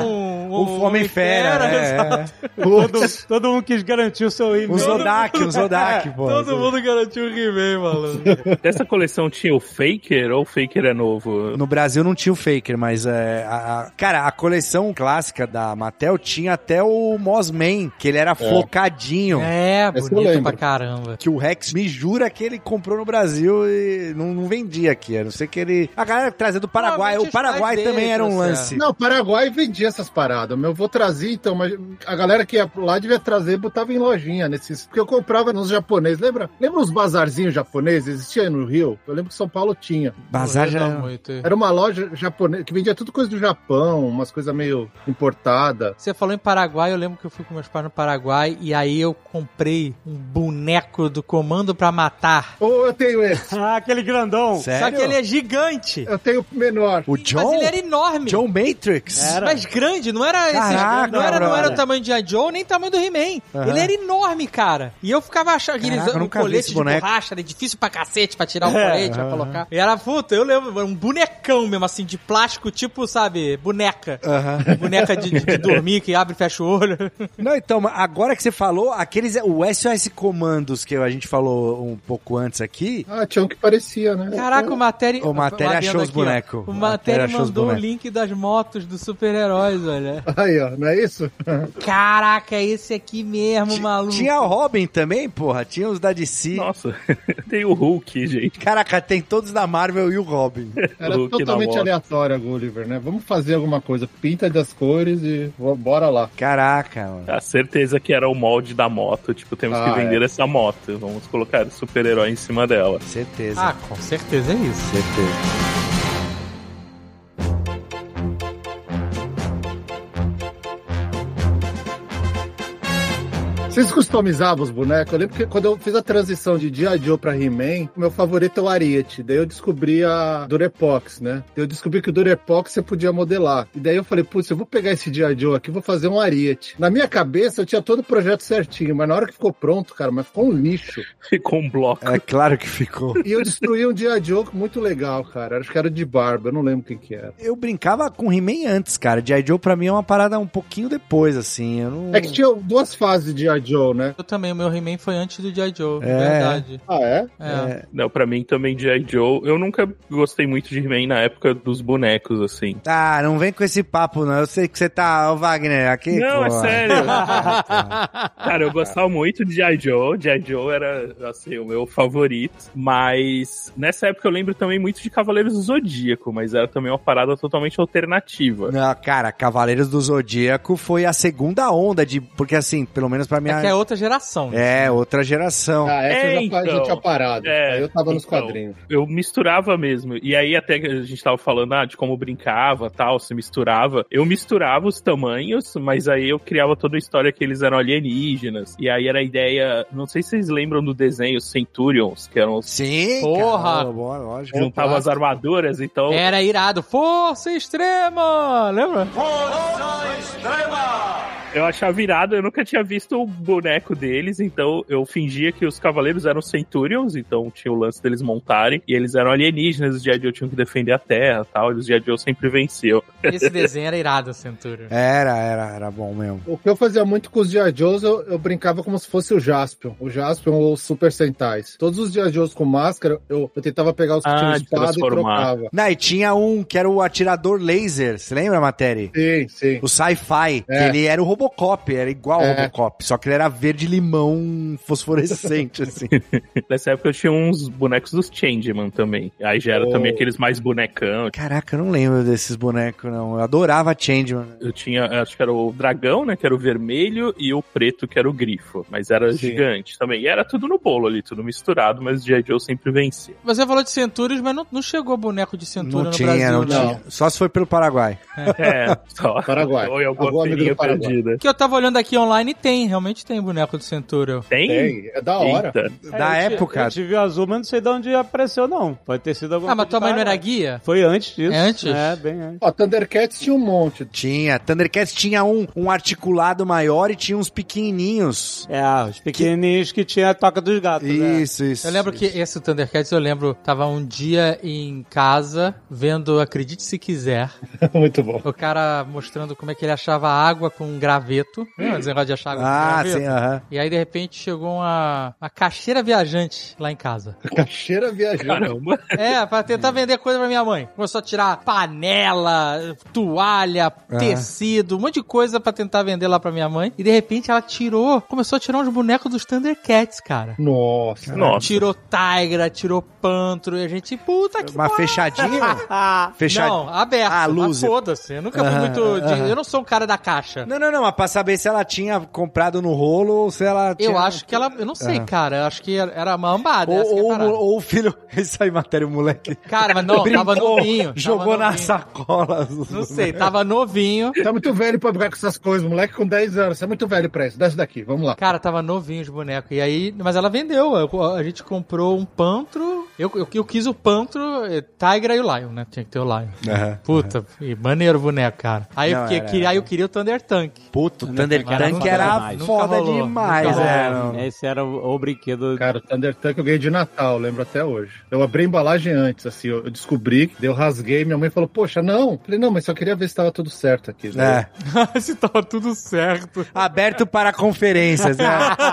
um Homem-Fera. Todo mundo quis garantir o seu He-Man. Um Zodak, pô. Todo mundo garantiu o He-Man, maluco. Dessa coleção tinha o Faker ou o Faker é novo? No Brasil não tinha o Faker, mas cara, a coleção clássica da Mattel tinha até o Mossman, que ele era flocadinho. Bonito pra caramba. Que o Rex me jura que ele comprou no Brasil e não vendia aqui. A não ser que ele... A galera trazia do Paraguai. O Paraguai também era um lance. Não, o Paraguai vendia essas paradas. Eu vou trazer, então, mas a galera que ia lá devia trazer e botava em lojinha nesses... Porque eu comprava nos japoneses. Lembra uns bazarzinhos japoneses? Existia aí no Rio? Eu lembro que São Paulo tinha. Bazar já... Era uma loja japonesa que vendia tudo coisa do Japão, umas coisas meio importada. Você falou em Paraguai, eu lembro que eu fui com meus pais no Paraguai e aí eu comprei um boneco do Comando pra Matar. Eu tenho esse. Aquele grandão. Sério? Só que ele é gigante. Eu tenho o menor. O John? Mas ele era enorme. John Matrix? Era. Mas grande, não era Caraca, não era o tamanho de G.I. Joe, nem o tamanho do He-Man. Ele era enorme, cara. E eu ficava achando que um colete de borracha, era difícil pra cacete pra tirar o colete, pra colocar. E era, puta, eu lembro, um bonecão mesmo, assim, de plástico, tipo, sabe, boneca. Boneca de dormir, que abre e fecha o olho. Não, então, agora que você falou, o SOS Comandos, que a gente falou um pouco antes aqui... tinha um que parecia, né? Caraca, o Matéria achou os bonecos. O Matéria mandou o link das motos dos super-heróis, olha. Aí, ó, não é isso? Caraca, é esse aqui mesmo, maluco. Tinha o Robin também, porra. Tinha os da DC. Nossa, tem o Hulk, gente. Caraca, tem todos da Marvel e o Robin. Era totalmente aleatório a Gulliver, né? Vamos fazer alguma coisa. Pinta das cores e bora lá. Caraca, mano. A certeza que era o molde da moto. Tipo, temos que vender essa moto. Vamos colocar o super-herói em cima dela. Certeza. Com certeza é isso. Certeza. Vocês customizavam os bonecos? Eu lembro que quando eu fiz a transição de G.I. Joe pra He-Man, o meu favorito é o Ariete. Daí eu descobri a Durepox, né? Eu descobri que o Durepox você podia modelar. E daí eu falei, putz, eu vou pegar esse G.I. Joe aqui e vou fazer um Ariete. Na minha cabeça eu tinha todo o projeto certinho, mas na hora que ficou pronto, cara, mas ficou um lixo. Ficou um bloco. É claro que ficou. E eu destruí um G.I. Joe muito legal, cara. Acho que era de barba, eu não lembro quem que era. Eu brincava com He-Man antes, cara. G.I. Joe pra mim é uma parada um pouquinho depois, assim. Eu não... É que tinha duas fases de G.I. Joe, né? Eu também, o meu He-Man foi antes do G.I. Joe, verdade. É? Não, pra mim também G.I. Joe. Eu nunca gostei muito de He-Man na época dos bonecos, assim. Não vem com esse papo, não. Eu sei que você tá, Wagner, aqui. Não, é sério. Cara, eu gostava muito de G.I. Joe. G.I. Joe era, assim, o meu favorito. Mas nessa época eu lembro também muito de Cavaleiros do Zodíaco, mas era também uma parada totalmente alternativa. Não, cara, Cavaleiros do Zodíaco foi a segunda onda de... Porque, assim, pelo menos pra mim... É que é outra geração. Outra geração. Essa já tinha parado. Aí eu tava nos quadrinhos. Eu misturava mesmo. E aí até que a gente tava falando de como brincava, tal, se misturava. Eu misturava os tamanhos, mas aí eu criava toda a história que eles eram alienígenas. E aí era a ideia... Não sei se vocês lembram do desenho Centurions, que eram... Sim, porra! Cara, lógico. Juntavam as armaduras, então... Era irado. Força Extrema! Lembra? Força Extrema! Eu achava irado, eu nunca tinha visto o boneco deles, então eu fingia que os cavaleiros eram Centurions, então tinha o lance deles montarem, e eles eram alienígenas, os G.I. Joe tinham que defender a Terra e tal, e os G.I. Joe sempre venciam. Esse desenho era irado, Centurion. Era bom mesmo. O que eu fazia muito com os G.I. Joes, eu brincava como se fosse o Jaspion ou os Super Sentais. Todos os G.I. Joes com máscara, eu tentava pegar os que tinham espada e trocava. Não, e tinha um que era o atirador laser, você lembra, Matéria? Sim. O Sci-Fi, que ele era o Robocop, era igual ao Robocop, só que ele era verde-limão fosforescente, assim. Nessa época eu tinha uns bonecos dos Changeman também. Aí já era também aqueles mais bonecão. Caraca, eu não lembro desses bonecos, não. Eu adorava Changeman. Eu tinha, acho que era o dragão, né, que era o vermelho, e o preto, que era o grifo. Mas era gigante também. E era tudo no bolo ali, tudo misturado, mas o G.I. Joe sempre vencia. Você falou de Centurions, mas não chegou boneco de Centurion no Brasil, não tinha. Só se foi pelo Paraguai. Só. Paraguai. Ou em alguma feirinha perdida. Que eu tava olhando aqui online e realmente tem boneco do Centurion. Tem? É da hora. Da época. Eu tive o azul, mas não sei de onde apareceu, não. Pode ter sido alguma coisa. Mas tua mãe não era guia? Foi antes disso. É antes? É, bem antes. Thundercats tinha um monte. Thundercats tinha um articulado maior e tinha uns pequenininhos. Os pequenininhos que tinha a toca dos gatos. Isso. Eu lembro que esse Thundercats, tava um dia em casa, vendo Acredite Se Quiser. Muito bom. O cara mostrando como é que ele achava água com graveto. Esse negócio de achar água com graveto. Sim, E aí, de repente, chegou uma caixeira viajante lá em casa. Caixeira viajante? Caramba. Pra tentar vender coisa pra minha mãe. Começou a tirar panela, toalha, tecido, um monte de coisa pra tentar vender lá pra minha mãe. E, de repente, ela começou a tirar uns bonecos dos Thundercats, cara. Nossa. Tirou Tigra, tirou Pantro, e a gente, puta que Uma fechadinha? Não, aberta. Mas foda-se. Eu nunca fui muito... Eu não sou um cara da caixa. Não, mas pra saber se ela tinha comprado no rolo ou se ela tinha... Eu acho que ela... Eu não sei, cara. Eu acho que era uma ambada. Ou o filho... Isso aí, matéria, o moleque... Cara, mas não, tava novinho. Jogou na sacola. Não sei, tava novinho. Tá muito velho pra brincar com essas coisas. Moleque com 10 anos. Você é muito velho pra isso. Desce daqui, vamos lá. Cara, tava novinho os bonecos. E aí... Mas ela vendeu. A gente comprou um Pantro... Eu quis o Pantro, Tigra e o Lion, né? Tinha que ter o Lion. Puta, e maneiro o boneco, cara. Aí eu queria o Thunder Tank. Puta, o Thunder Tank era foda demais. Esse era o brinquedo. Cara, o Thunder Tank eu ganhei de Natal, lembro até hoje. Eu abri a embalagem antes, assim, eu descobri, daí eu rasguei, minha mãe falou, poxa, não. Falei, não, mas só queria ver se tava tudo certo aqui. Se tava tudo certo. Aberto para conferências, né?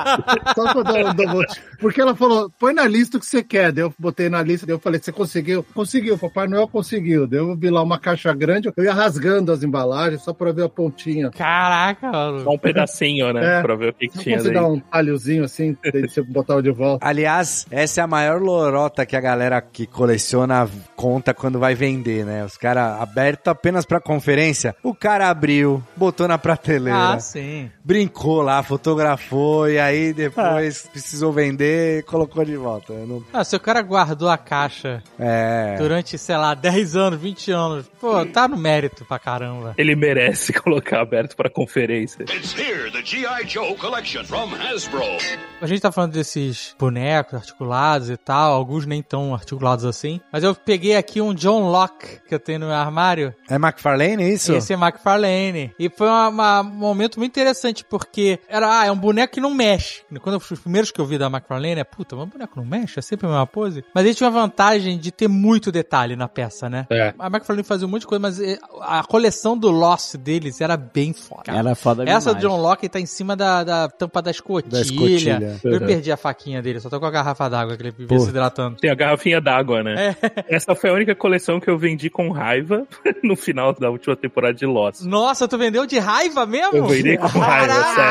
Só pra dar porque ela falou, põe na lista o que você quer. Daí eu botei na lista, daí eu falei, você conseguiu? Conseguiu, Papai Noel conseguiu. Daí eu vi lá uma caixa grande, eu ia rasgando as embalagens só pra ver a pontinha. Caraca, mano. Só um pedacinho, né? Pra ver o que tinha daí. Você dá um talhozinho assim, daí você botar de volta. Aliás, essa é a maior lorota que a galera que coleciona conta quando vai vender, né? Os caras aberto apenas pra conferência, o cara abriu, botou na prateleira. Sim. Brincou lá, fotografou e aí depois precisou vender e colocou de volta. Se o cara guardou a caixa durante, sei lá, 10 anos, 20 anos, pô, tá no mérito pra caramba. Ele merece colocar aberto pra conferência. It's here, the G.I. Joe collection from Hasbro. A gente tá falando desses bonecos articulados e tal, alguns nem tão articulados assim, mas eu peguei aqui um John Locke que eu tenho no meu armário. É McFarlane, isso? Esse é McFarlane. E foi um momento muito interessante, porque é um boneco que não mexe. Quando os primeiros que eu vi da McFarlane, puta, mas o boneco não mexe, é sempre a mesma pose. Mas ele tinha uma vantagem de ter muito detalhe na peça, né? A McFarlane fazia um monte de coisa, mas a coleção do Lost deles era bem foda. Era foda demais. Essa do John Locke tá em cima da tampa da escotilha. Eu perdi a faquinha dele, só tô com a garrafa d'água que ele vivia se hidratando. Tem a garrafinha d'água, né? Essa foi a única coleção que eu vendi com raiva no final da última temporada de Lost. Nossa, tu vendeu de raiva mesmo? Eu vendi com raiva,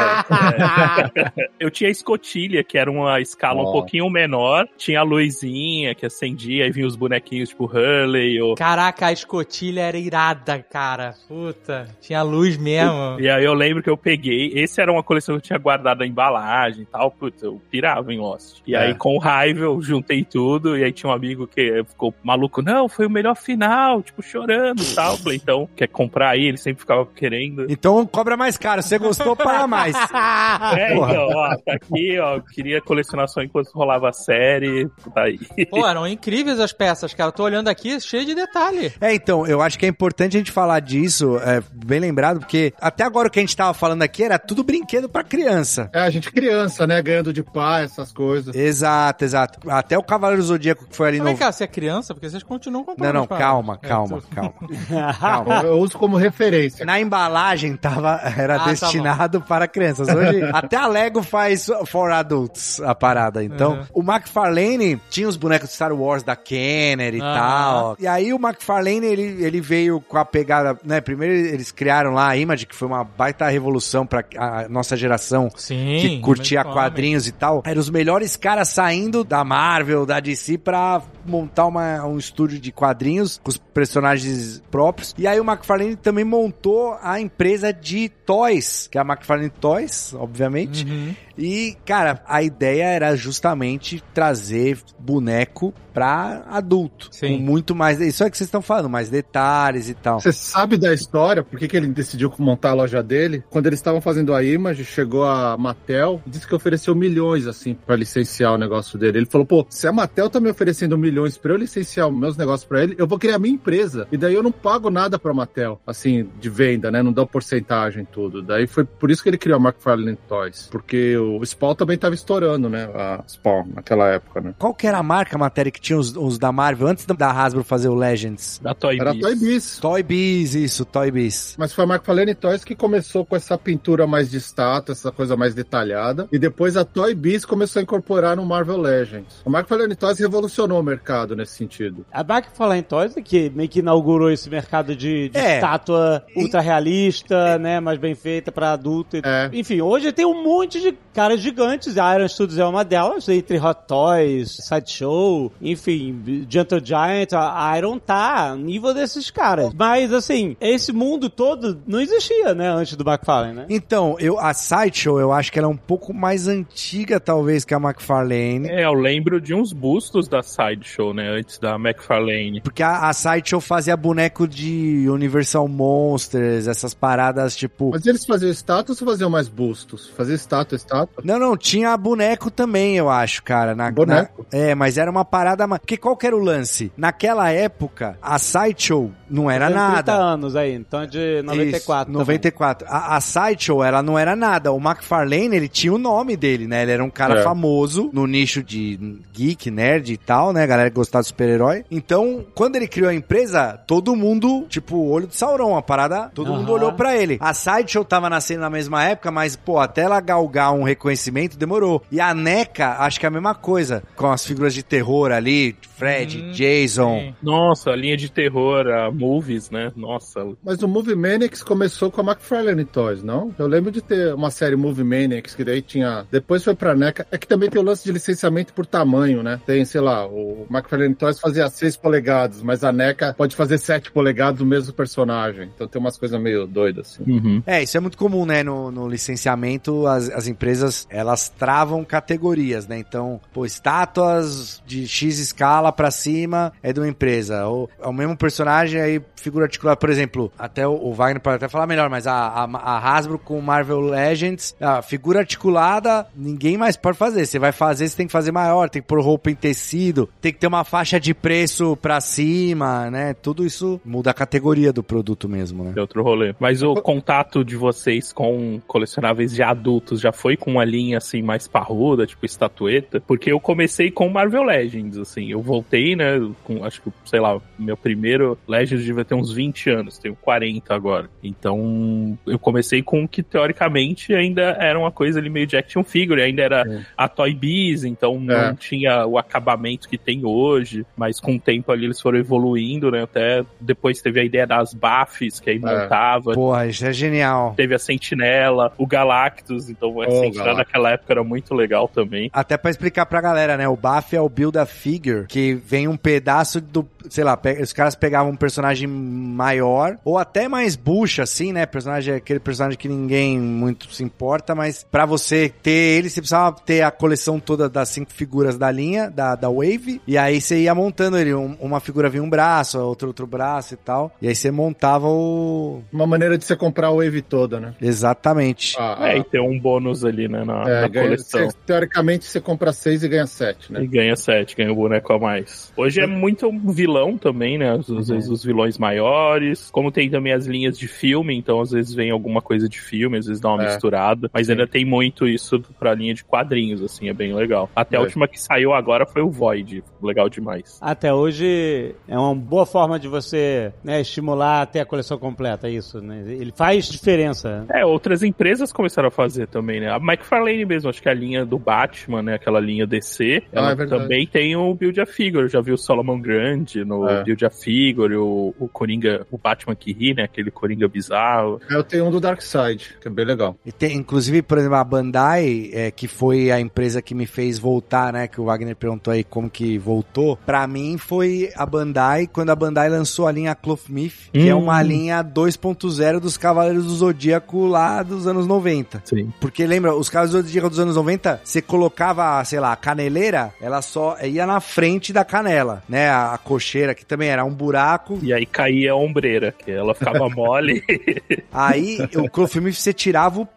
sério. Eu tinha a escotilha, que era uma escala um pouquinho menor. Tinha a luzinha que acendia, aí vinha os bonequinhos tipo Hurley. Caraca, a escotilha era irada, cara. Puta, tinha luz mesmo. E aí eu lembro que eu peguei. Esse era uma coleção que eu tinha guardado a embalagem e tal. Puta, eu pirava em Lost. E aí com raiva eu juntei tudo. E aí tinha um amigo que ficou maluco. Não, foi o melhor final. Tipo, chorando e tal. Falei, então, quer comprar aí? Ele sempre ficava querendo. Então cobra mais caro. Você gostou, paga mais. Então, tá aqui, ó. Eu queria colecionar só enquanto rolava a série. Tá aí. Pô, eram incríveis as peças, cara. Tô olhando aqui, cheio de detalhe. Então, eu acho que é importante a gente falar disso, bem lembrado, porque até agora o que a gente tava falando aqui era tudo brinquedo pra criança. A gente criança, né? Ganhando de pai, essas coisas. Exato. Até o Cavaleiro Zodíaco que foi ali no... Vem cá, você é criança? Porque vocês continuam comprando. Não, calma. Eu uso como referência. Na embalagem era destinado para crianças. Hoje, até a Lego faz for adults a parada. Então, o McFarlane tinha os bonecos de Star Wars da Kenner e tal. E aí o McFarlane, ele veio com a pegada, né? Primeiro eles criaram lá a Image, que foi uma baita revolução pra a nossa geração. Sim, que curtia quadrinhos e tal. Eram os melhores caras saindo da Marvel, da DC, pra montar um estúdio de quadrinhos com os personagens próprios. E aí o McFarlane também montou a empresa de toys, que é a McFarlane Toys, obviamente. E, cara, a ideia era justamente trazer boneco pra adulto. Sim. Com muito mais... Isso é que vocês estão falando, mais detalhes e tal. Você sabe da história? Por que ele decidiu montar a loja dele? Quando eles estavam fazendo a Image, chegou a Mattel, disse que ofereceu milhões, assim, pra licenciar o negócio dele. Ele falou, pô, se a Mattel tá me oferecendo $1 milhões pra eu licenciar meus negócios pra ele, eu vou criar minha empresa. E daí eu não pago nada pra Mattel, assim, de venda, né? Não dá porcentagem tudo. Daí foi por isso que ele criou a McFarlane Toys. Porque o Spawn também tava estourando, né? A Spawn, naquela época, né? Qual que era a marca, matéria, que tinha os da Marvel antes da Hasbro fazer o Legends? Da Toy Biz. Era Toy Biz. Toy Biz, isso, Toy Biz. Mas foi a McFarlane Toys que começou com essa pintura mais de estátua, essa coisa mais detalhada. E depois a Toy Biz começou a incorporar no Marvel Legends. A McFarlane Toys revolucionou o mercado nesse sentido. A McFarlane Toys é que meio que inaugurou esse mercado de estátua ultra realista, né? Mais bem feita pra adulto. Enfim, hoje tem um monte de caras gigantes. A Iron Studios é uma delas, entre Hot Toys, Sideshow, enfim, Gentle Giant. A Iron tá no nível desses caras. Mas, assim, esse mundo todo não existia, né? Antes do McFarlane, né? Então, a Sideshow, eu acho que ela é um pouco mais antiga, talvez, que a McFarlane. Eu lembro de uns bustos da Sideshow, né? Antes da McFarlane. Porque a Sideshow fazia boneco de Universal Monsters, essas paradas, tipo... Mas eles faziam estátuas ou faziam mais bustos? Fazia estátua? Não, tinha boneco também, eu acho, cara. Boneco? Mas era uma parada... Porque qual que era o lance? Naquela época, a Sideshow não era nada. 30 anos aí, então é de 94. Isso, 94. A Sideshow, ela não era nada. O McFarlane, ele tinha o nome dele, né? Ele era um cara famoso no nicho de geek, nerd e tal, né? A galera que gostava de super-herói. Então, quando ele criou a empresa, todo mundo, tipo, olho de Sauron, a parada, todo mundo olhou pra ele. A Sideshow tava nascendo na mesma época, mas, pô, até ela galgar um reconhecimento, demorou. E a NECA, acho que é a mesma coisa, com as figuras de terror ali, Fred, Jason. Sim. Nossa, a linha de terror, a Movies, né? Nossa. Mas o Movie Maniacs começou com a McFarlane Toys, não? Eu lembro de ter uma série Movie Maniacs, que daí tinha... Depois foi pra NECA. É que também tem o lance de licenciamento por tamanho, né? Tem, sei lá, o McFarlane Toys fazia 6 polegadas, mas a NECA pode fazer 7 polegadas do mesmo personagem. Então tem umas coisas meio doidas, assim. Isso é muito comum, né? No licenciamento, as empresas, elas travam categorias, né? Então, pô, estátuas de X escala pra cima é de uma empresa. Ou é o mesmo personagem, aí figura articulada, por exemplo, até o Wagner pode até falar melhor, mas a Hasbro com Marvel Legends, a figura articulada, ninguém mais pode fazer. Você vai fazer, você tem que fazer maior, tem que pôr roupa em tecido, tem que ter uma faixa de preço pra cima, né? Tudo isso muda a categoria do produto mesmo, né? É outro rolê. Mas o contato de vocês com colecionáveis de adultos já foi com uma linha, assim, mais parruda, tipo estatueta? Porque eu comecei com Marvel Legends, assim. Eu voltei, né, com, acho que, sei lá, meu primeiro Legends devia ter uns 20 anos, tenho 40 agora. Então, eu comecei com o que, teoricamente, ainda era uma coisa ali meio de action figure, ainda era a Toy Biz, então não tinha o acabamento que tem hoje, mas com o tempo ali eles foram evoluindo, né, até depois teve a ideia das Baffs, que aí montava. Porra, isso é genial. Teve a Sentinela, o Galactus, então a Sentinela naquela época era muito legal também. Até pra explicar pra galera, né, o Baff é o Build-A-Figure, que vem um pedaço do, sei lá, os caras pegavam um personagem maior, ou até mais bucha, assim, né, aquele personagem que ninguém muito se importa, mas pra você ter ele, você precisava ter a coleção toda das 5 figuras da linha, da Wave, e aí você ia montando ele, uma figura vinha um braço, outro braço e tal, e aí você montava uma maneira de você comprar a Wave toda, né? Exatamente. E ter um bônus ali, né, na coleção. Teoricamente, você compra 6 e ganha 7, né? E ganha 7, ganha o boneco a mais. Hoje é muito vilão também, né? Às vezes os vilões maiores, como tem também as linhas de filme, então às vezes vem alguma coisa de filme, às vezes dá uma misturada, mas ainda tem muito isso pra linha de quadrinhos, assim, é bem legal. Até a última que saiu agora foi o Void, legal demais. Até hoje é uma boa forma de você, né, estimular até a coleção completa, isso, né? Ele faz diferença. Outras empresas começaram a fazer também, né? A McFarlane mesmo, acho que a linha do Batman, né, aquela linha DC, ela também tem o Build-A-Figure, eu já vi o Solomon Grande no Build-A-Figure, o Coringa, o Batman que ri, né, aquele Coringa bizarro. Eu tenho um do Darkseid, que é bem legal. E tem, inclusive, por exemplo, a Bandai, que foi a empresa que me fez voltar, né, que o Wagner perguntou aí como que voltou, pra mim foi a Bandai, quando a Bandai lançou a linha Cloth Myth, que é uma linha 2.0 dos Cavaleiros do Zodíaco lá dos anos 90. Sim. Porque lembra, os Cavaleiros do Zodíaco dos anos 90, você colocava, sei lá, a caneleira, ela só ia na frente da canela, né, a cocheira, que também era um buraco. E aí caía a ombreira, que ela ficava mole. Aí, o Cloth Myth, você tirava o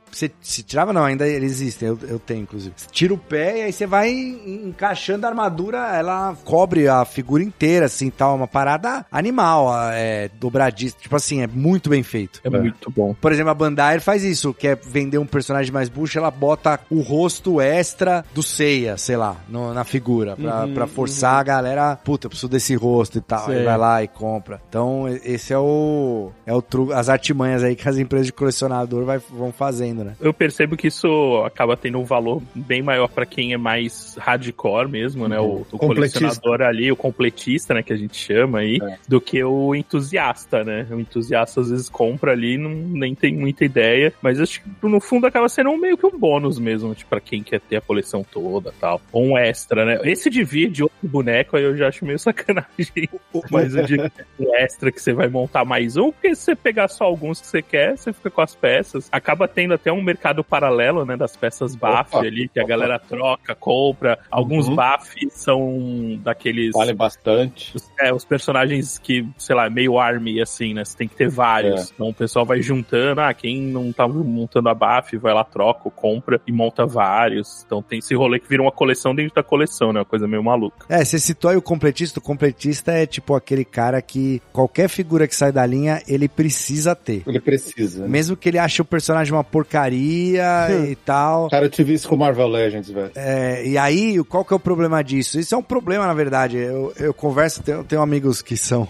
você se tirava, não, ainda eles existem, eu tenho, inclusive. Você tira o pé e aí você vai encaixando a armadura, ela cobre a figura inteira, assim, tal, uma parada animal, dobradiça, tipo assim, é muito bem feito. É muito bom. Por exemplo, a Bandai faz isso, quer vender um personagem mais bucho, ela bota o rosto extra do Seiya, sei lá, na figura, pra forçar a galera, puta, eu preciso desse rosto e tal, aí vai lá e compra. Então, esse é o truque, as artimanhas aí que as empresas de colecionador vão fazendo, né? Eu percebo que isso acaba tendo um valor bem maior pra quem é mais hardcore mesmo, né? O colecionador ali, o completista, né, que a gente chama aí, do que o entusiasta, né? O entusiasta às vezes compra ali, nem tem muita ideia, mas acho que no fundo acaba sendo meio que um bônus mesmo, tipo, pra quem quer ter a coleção toda e tal. Ou um extra, né? Esse divide outro boneco aí eu já acho meio sacanagem. Mas o de extra que você vai montar mais um, porque se você pegar só alguns que você quer, você fica com as peças. Acaba tendo até um mercado paralelo, né, das peças buff ali, que a galera troca, compra. Alguns buffs são daqueles... Vale bastante. Os personagens que, sei lá, meio army, assim, né? Você tem que ter vários. Então o pessoal vai juntando, quem não tá montando a buff, vai lá, troca, compra e monta vários. Então tem esse rolê que vira uma coleção dentro da coleção, né? Uma coisa meio maluca. Você citou aí o completista. O completista é tipo aquele cara que qualquer figura que sai da linha, ele precisa ter. Ele precisa. Né? Mesmo que ele ache o personagem uma porcaria e tal. Cara, eu tive isso com Marvel Legends, velho. E aí, qual que é o problema disso? Isso é um problema, na verdade. Eu converso, tenho amigos que são...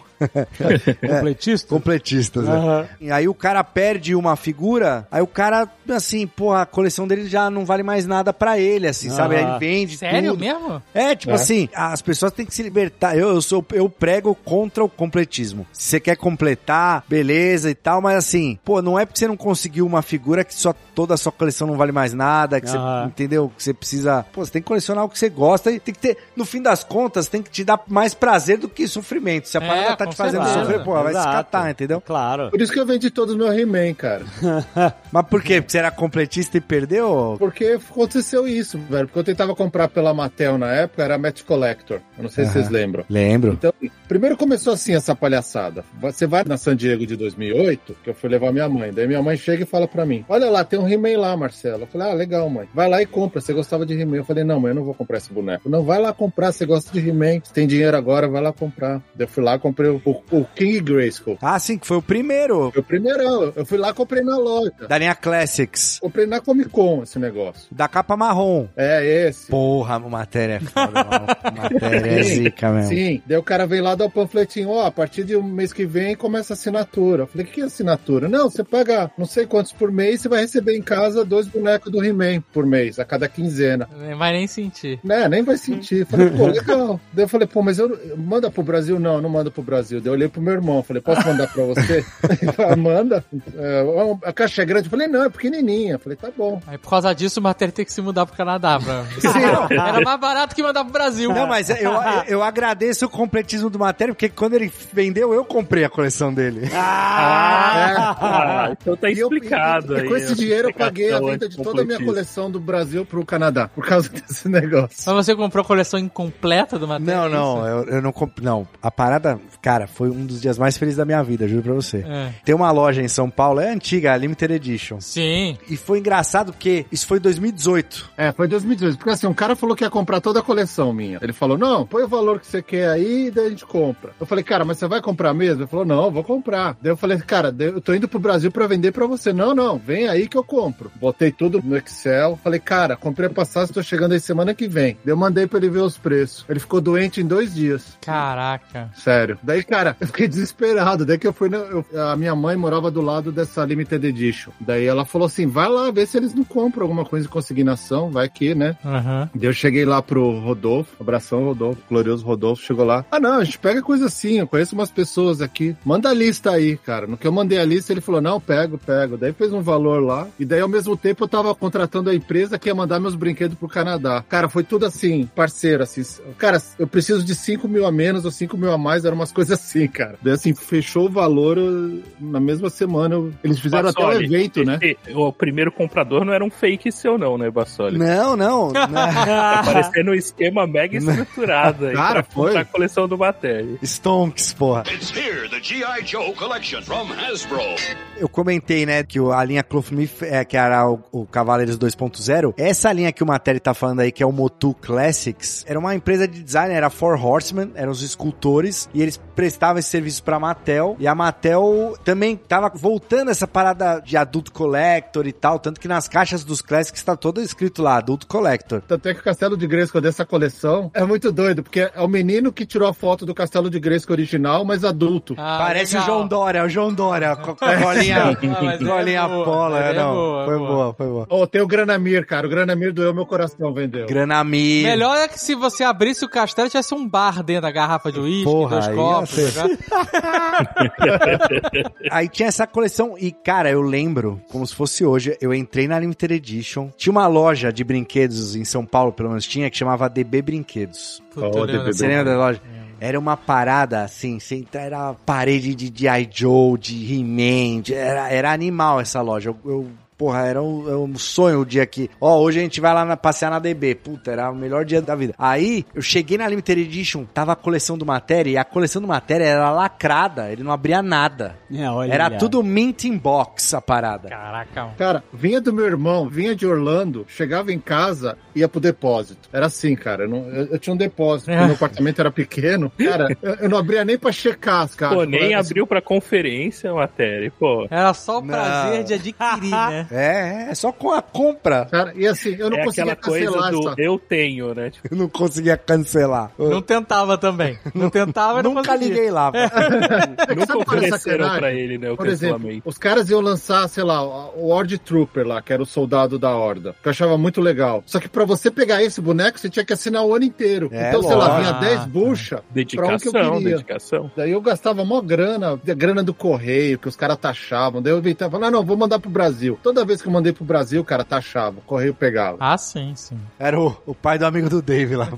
completistas, né? E aí o cara perde uma figura, aí o cara, assim, porra, a coleção dele já não vale mais nada pra ele, assim, sabe? Aí ele vende Sério tudo. mesmo? Assim, as pessoas têm que se libertar. Eu prego contra o completismo. Se você quer completar, beleza e tal, mas assim, não é porque você não conseguiu uma figura que toda a sua coleção não vale mais nada, que você, entendeu? Que você precisa, você tem que colecionar o que você gosta e tem que ter, no fim das contas, tem que te dar mais prazer do que sofrimento. Se a parada tá te fazendo sofrer, vai se catar, entendeu? Claro. Por isso que eu vendi todos os meus He-Man, cara. Mas por quê? Porque você era completista e perdeu? Porque aconteceu isso, velho. Porque eu tentava comprar pela Mattel na época, era Match Collector. Eu não sei se vocês lembram. Lembro. Então, primeiro começou assim essa palhaçada. Você vai na San Diego de 2008, que eu fui levar minha mãe. Daí minha mãe chega e fala pra mim, olha lá, tem um He-Man lá, Marcelo. Eu falei, legal, mãe. Vai lá e compra, você gostava de He-Man. Eu falei, não, mãe, eu não vou comprar esse boneco. Não, vai lá comprar, você gosta de He-Man. Você tem dinheiro agora, vai lá comprar. Daí eu fui lá e comprei o King Grayskull. Sim, que foi o primeiro. Foi o primeirão. Eu fui lá e comprei na loja. Da linha Classics. Comprei na Comic Con esse negócio. Da capa marrom. Esse. Porra, a matéria é foda, mano. Matéria é zica mesmo. Sim. Daí o cara veio lá dar o panfletinho, a partir de um mês que vem começa a assinatura. Eu falei, que é assinatura? Não, você paga não sei quantos por mês, você vai receber em casa 2 bonecos do He-Man por mês, a cada quinzena. Nem vai nem sentir. Nem vai sentir. Falei, legal. Daí eu falei, mas manda pro Brasil? Não manda pro Brasil. Daí eu olhei pro meu irmão, falei, posso mandar pra você? Ele falou, manda. A caixa é grande? Eu falei, não, é pequenininha. Eu falei, tá bom. Aí por causa disso o Matéria tem que se mudar pro Canadá. Era mais barato que mandar pro Brasil. Não, mas eu agradeço o completismo do Matéria, porque quando ele vendeu, eu comprei a coleção dele. Então tá explicado aí. Com esse dinheiro eu paguei a venda de toda a minha coleção do Brasil pro Canadá, por causa desse negócio. Mas você comprou a coleção incompleta do Matéria? Não, eu não comprei. Não, a parada, cara, foi um dos dias mais felizes da minha vida, juro pra você. Tem uma loja em São Paulo, é antiga, a Limited Edition. Sim. E foi engraçado porque isso foi 2018. Foi 2018. Porque assim, um cara falou que ia comprar toda a coleção minha. Ele falou, não, põe o valor que você quer aí e daí a gente compra. Eu falei, cara, mas você vai comprar mesmo? Ele falou, não, eu vou comprar. Daí eu falei, cara, eu tô indo pro Brasil pra vender pra você. Não, vem aí que eu compro. Botei tudo no Excel. Falei, cara, comprei a passagem, tô chegando aí semana que vem. Daí eu mandei pra ele ver os preços. Ele ficou doente em 2 dias. Caraca. Sério. Daí, cara, eu fiquei desesperado. Daí que eu fui, a minha mãe morava do lado dessa Limited Edition. Daí ela falou assim, vai lá ver se eles não compram alguma coisa de consignação, vai que, né? Daí eu cheguei lá pro Rodolfo, abração Rodolfo, glorioso Rodolfo, chegou lá, não, a gente pega coisa assim, eu conheço umas pessoas aqui, manda a lista aí, cara. No que eu mandei a lista, ele falou, não, pego. Daí fez um valor lá, e daí ao mesmo tempo eu tava contratando a empresa que ia mandar meus brinquedos pro Canadá. Cara, foi tudo assim, parceiro, assim, cara, eu preciso de 5 mil a menos ou 5 mil a mais, eram umas coisas coisa assim, cara. Daí assim, fechou o valor na mesma semana. Eles fizeram até o evento, né? O primeiro comprador não era um fake seu não, né, Bassoli? Não. Tá parecendo um esquema mega estruturado aí. Cara, foi a coleção do Materi. Stonks, porra. It's here, the G.I. Joe collection from Hasbro. Eu comentei, né, que a linha Clothmith, que era o Cavaleiros 2.0, essa linha que o Materi tá falando aí, que é o Motu Classics, era uma empresa de design, era Four Horsemen, eram os escultores, e eles prestavam esse serviço pra Mattel, e a Mattel também tava voltando essa parada de Adult Collector e tal, tanto que nas caixas dos Classics tá todo escrito lá, Adult Collector. Tanto é que o Castelo de Grayskull dessa coleção é muito doido, porque é o menino que tirou a foto do Castelo de Grayskull original, mas adulto. Parece legal. O João Dória, com a golinha pola. Foi boa. Tem o Granamir, cara. O Granamir doeu meu coração, vendeu. Granamir. Melhor é que se você abrisse o castelo, tivesse um bar dentro da garrafa de uísque, 2 copos. Aí tinha essa coleção e, cara, eu lembro, como se fosse hoje, eu entrei na Limited Edition. Tinha uma loja de brinquedos em São Paulo, pelo menos tinha, que chamava DB Brinquedos. Você lembra da loja? Era uma parada, assim, era parede de G.I. Joe, de He-Man, era animal essa loja. Porra, era um sonho o dia que... hoje a gente vai lá passear na DB. Puta, era o melhor dia da vida. Aí, eu cheguei na Limited Edition, tava a coleção do Matéria, e a coleção do Matéria era lacrada, ele não abria nada. Era tudo mint in box, a parada. Caraca. Cara, vinha do meu irmão, vinha de Orlando, chegava em casa, ia pro depósito. Era assim, cara, eu tinha um depósito, meu apartamento era pequeno. Cara, eu não abria nem pra checar as caixas. Pô, nem abriu pra conferência a Matéria, pô. Era só o prazer de adquirir, né? É só com a compra. Cara, e assim, eu não conseguia cancelar coisa do eu tenho, né? Tipo... Eu não conseguia cancelar. Não tentava também. Não tentava, não nunca liguei lá. Nunca ofereceram pra ele, né? Por exemplo, os caras iam lançar, sei lá, o Horde Trooper lá, que era o soldado da Horda, que eu achava muito legal. Só que pra você pegar esse boneco, você tinha que assinar o ano inteiro. Então, sei lá, vinha 10 bucha pra um que eu queria. Dedicação. Daí eu gastava mó grana, a grana do correio, que os caras taxavam. Daí eu inventava, falava, não, vou mandar pro Brasil. Toda vez que eu mandei pro Brasil, cara, taxava. O correio pegava. Ah, sim. Era o pai do amigo do Dave lá.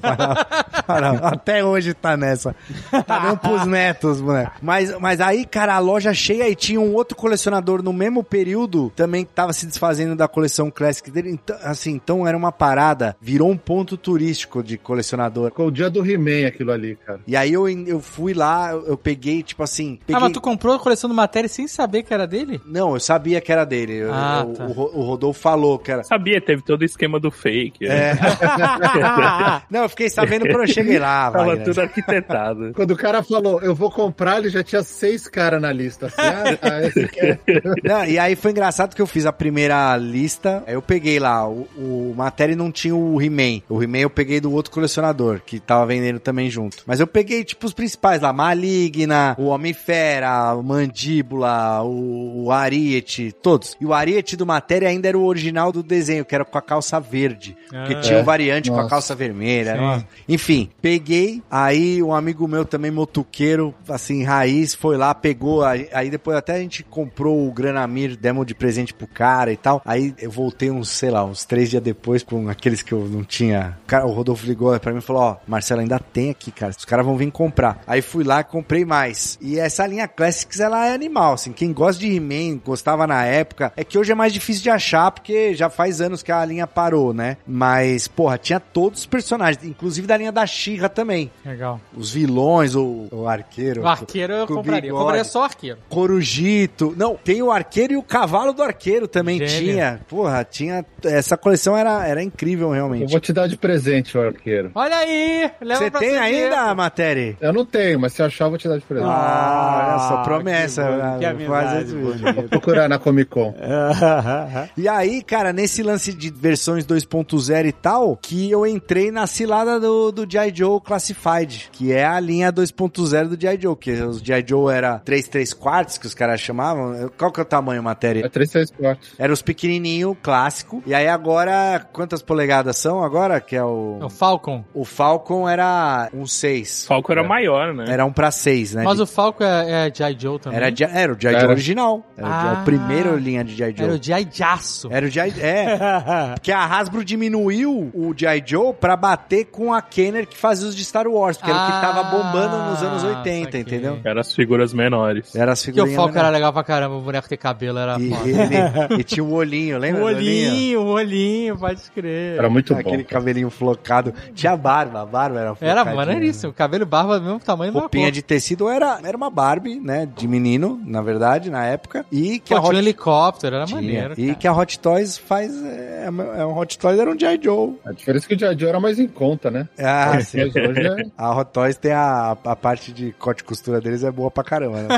Até hoje tá nessa. Tá dando pros netos, moleque. Mas aí, cara, a loja cheia e tinha um outro colecionador no mesmo período também que tava se desfazendo da coleção Classic dele. Então era uma parada. Virou um ponto turístico de colecionador. Ficou o dia do He-Man aquilo ali, cara. E aí eu fui lá, eu peguei, tipo assim... mas tu comprou a coleção do Matéria sem saber que era dele? Não, eu sabia que era dele. Tá. O Rodolfo falou que era... Sabia, teve todo o esquema do fake. Né? Não, eu fiquei sabendo quando eu cheguei lá. Tava tudo arquitetado. Quando o cara falou, eu vou comprar, ele já tinha 6 caras na lista. Assim, esse aqui é... Não, e aí foi engraçado que eu fiz a primeira lista, aí eu peguei lá, o Matéria não tinha o He-Man. O He-Man eu peguei do outro colecionador, que tava vendendo também junto. Mas eu peguei, tipo, os principais lá, Maligna, o Homem-Fera, o Mandíbula, o Ariete, todos. E o Ariete do Matéria ainda era o original do desenho, que era com a calça verde. Porque tinha o variante com a calça vermelha. Enfim, peguei, aí um amigo meu também, motoqueiro, assim, raiz, foi lá, pegou, aí depois até a gente comprou o Granamir, demo de presente pro cara e tal. Aí eu voltei uns 3 dias depois com aqueles que eu não tinha. O Rodolfo ligou pra mim e falou, Marcelo, ainda tem aqui, cara, os caras vão vir comprar. Aí fui lá e comprei mais. E essa linha Classics, ela é animal, assim, quem gosta de He-Man, gostava na época, é que hoje é mais difícil de achar, porque já faz anos que a linha parou, né? Mas, porra, tinha todos os personagens, inclusive da linha da She-Ra também. Legal. Os vilões, o arqueiro. O arqueiro eu compraria. Eu compraria só o arqueiro. Corujito. Não, tem o arqueiro e o cavalo do arqueiro também. Gênio. Tinha. Porra, tinha. Essa coleção era incrível, realmente. Eu vou te dar de presente o arqueiro. Olha aí! Você tem ainda a matéria? Eu não tenho, mas se achar, eu vou te dar de presente. Olha só, promessa. Vou procurar na Comic Con. E aí, cara, nesse lance de versões 2.0 e tal, que eu entrei na cilada do G.I. Joe Classified, que é a linha 2.0 do G.I. Joe, que os G.I. Joe era 3/4, que os caras chamavam. Qual que é o tamanho, matéria? É 3/4. Era os pequenininho, clássico. E aí agora, quantas polegadas são agora? Que é o Falcon. O Falcon era 1/6. O Falcon era maior, né? Era 1/6, né? Mas o Falcon é G.I. Joe também? Era o G.I. Joe original. Era o primeiro linha de G.I. Joe. Era o o G.I. Jaço. Era o G.I. Porque a Hasbro diminuiu o G.I. Joe pra bater com a Kenner que fazia os de Star Wars, porque era o que tava bombando nos anos 80, entendeu? Eram as figuras menores. Era as figurinhas menores. Que o foco era legal pra caramba, o boneco ter cabelo era foda. E tinha o olhinho, lembra? O olhinho, pode crer. Era muito bom. Aquele cabelinho flocado. Tinha a barba era flocadinha. Era maneiríssimo, cabelo e barba do mesmo tamanho. Roupinha de tecido era uma Barbie, né, de menino, na verdade, na época. E que tinha um helicóptero, era maneiro. E que a Hot Toys faz, Hot Toys era um G.I. Joe. A diferença é que o G.I. Joe era mais em conta, né? Sim. Hoje a Hot Toys tem a parte de corte e costura deles é boa pra caramba, né?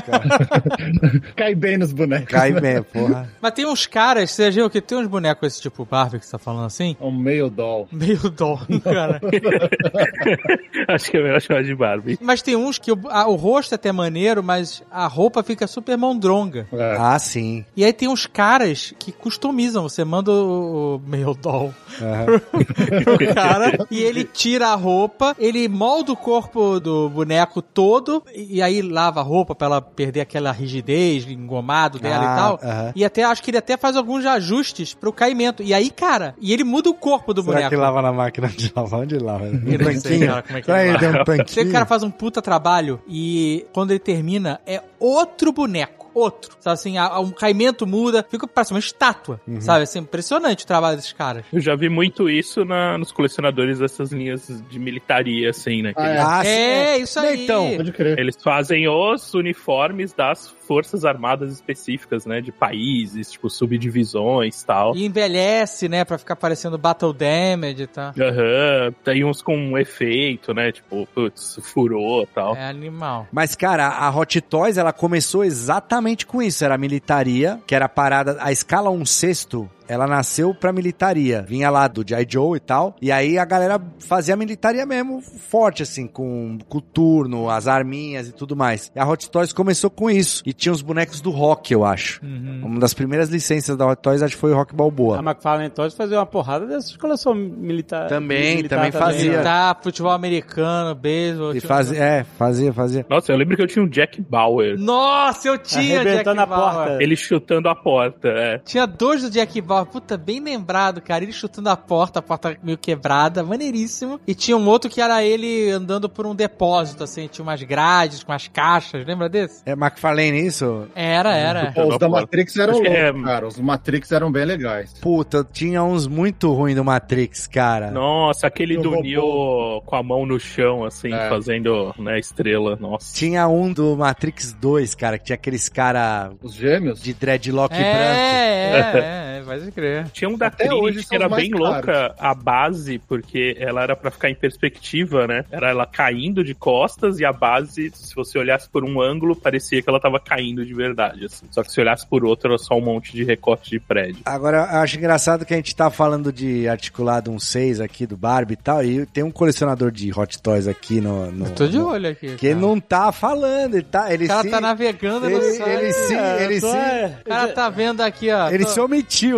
Cai bem nos bonecos. Cai bem, porra. Mas tem uns caras, você viu que tem uns bonecos esse tipo Barbie que você tá falando assim? Um meio doll. Meio doll, cara. Acho que é melhor chamar de Barbie. Mas tem uns que o rosto é até maneiro, mas a roupa fica super mondronga. Ah, sim. E aí tem uns caras que customizam. Você manda o meio doll pro cara e ele tira a roupa, ele molda o corpo do boneco todo e aí lava a roupa pra ela perder aquela rigidez, engomado dela e tal. E até acho que ele até faz alguns ajustes pro caimento. E aí, cara, ele muda o corpo do boneco. Será que lava na máquina de lavar? Onde ele lava? Eu não sei, cara, como é que ele lava. Sei que o cara faz um puta trabalho e quando ele termina é outro boneco. Outro, sabe assim, o caimento muda, fica parece uma estátua, sabe, assim, impressionante o trabalho desses caras. Eu já vi muito isso nos colecionadores dessas linhas de militaria, assim, né? Isso aí. Então, pode crer. Eles fazem os uniformes das forças armadas específicas, né, de países, tipo, subdivisões e tal. E envelhece, né, pra ficar parecendo Battle Damage e tal. Tem uns com um efeito, né, tipo, putz, furou e tal. É animal. Mas, cara, a Hot Toys, ela começou exatamente com isso, era a militaria, que era a parada, a escala 1/6, ela nasceu pra militaria. Vinha lá do G.I. Joe e tal. E aí a galera fazia a militaria mesmo forte, assim, com o turno, as arminhas e tudo mais. E a Hot Toys começou com isso. E tinha os bonecos do Rock, eu acho. Uma das primeiras licenças da Hot Toys, acho que foi o Rock Balboa. A McFarlane Toys fazia uma porrada dessas coleções militares. Também fazia. Militar, futebol americano, beisebol. E fazia. Nossa, eu lembro que eu tinha um Jack Bauer. Nossa, eu tinha Jack a Bauer. porta. Ele chutando a porta, Tinha dois do Jack Bauer. Puta, bem lembrado, cara. Ele chutando a porta meio quebrada, maneiríssimo. E tinha um outro que era ele andando por um depósito, assim, tinha umas grades com as caixas, lembra desse? É McFarlane isso? Era. Os da Matrix eram loucos, cara. Os Matrix eram bem legais. Puta, tinha uns muito ruins do Matrix, cara. Nossa, aquele do Neo com a mão no chão, assim, fazendo, né, estrela. Nossa. Tinha um do Matrix 2, cara, que tinha aqueles cara... Os gêmeos? De dreadlock branco. Pode crer. Tinha um da Trinity que era bem louca, a base, porque ela era pra ficar em perspectiva, né? Era ela caindo de costas e a base, se você olhasse por um ângulo, parecia que ela tava caindo de verdade, assim. Só que se olhasse por outro, era só um monte de recorte de prédio. Agora, eu acho engraçado que a gente tá falando de articulado 1/6 aqui do Barbie e tal, e tem um colecionador de Hot Toys aqui no eu tô de olho aqui. Que ele não tá falando, o cara tá navegando no site. O cara tá vendo aqui, ó. Ele se omitiu.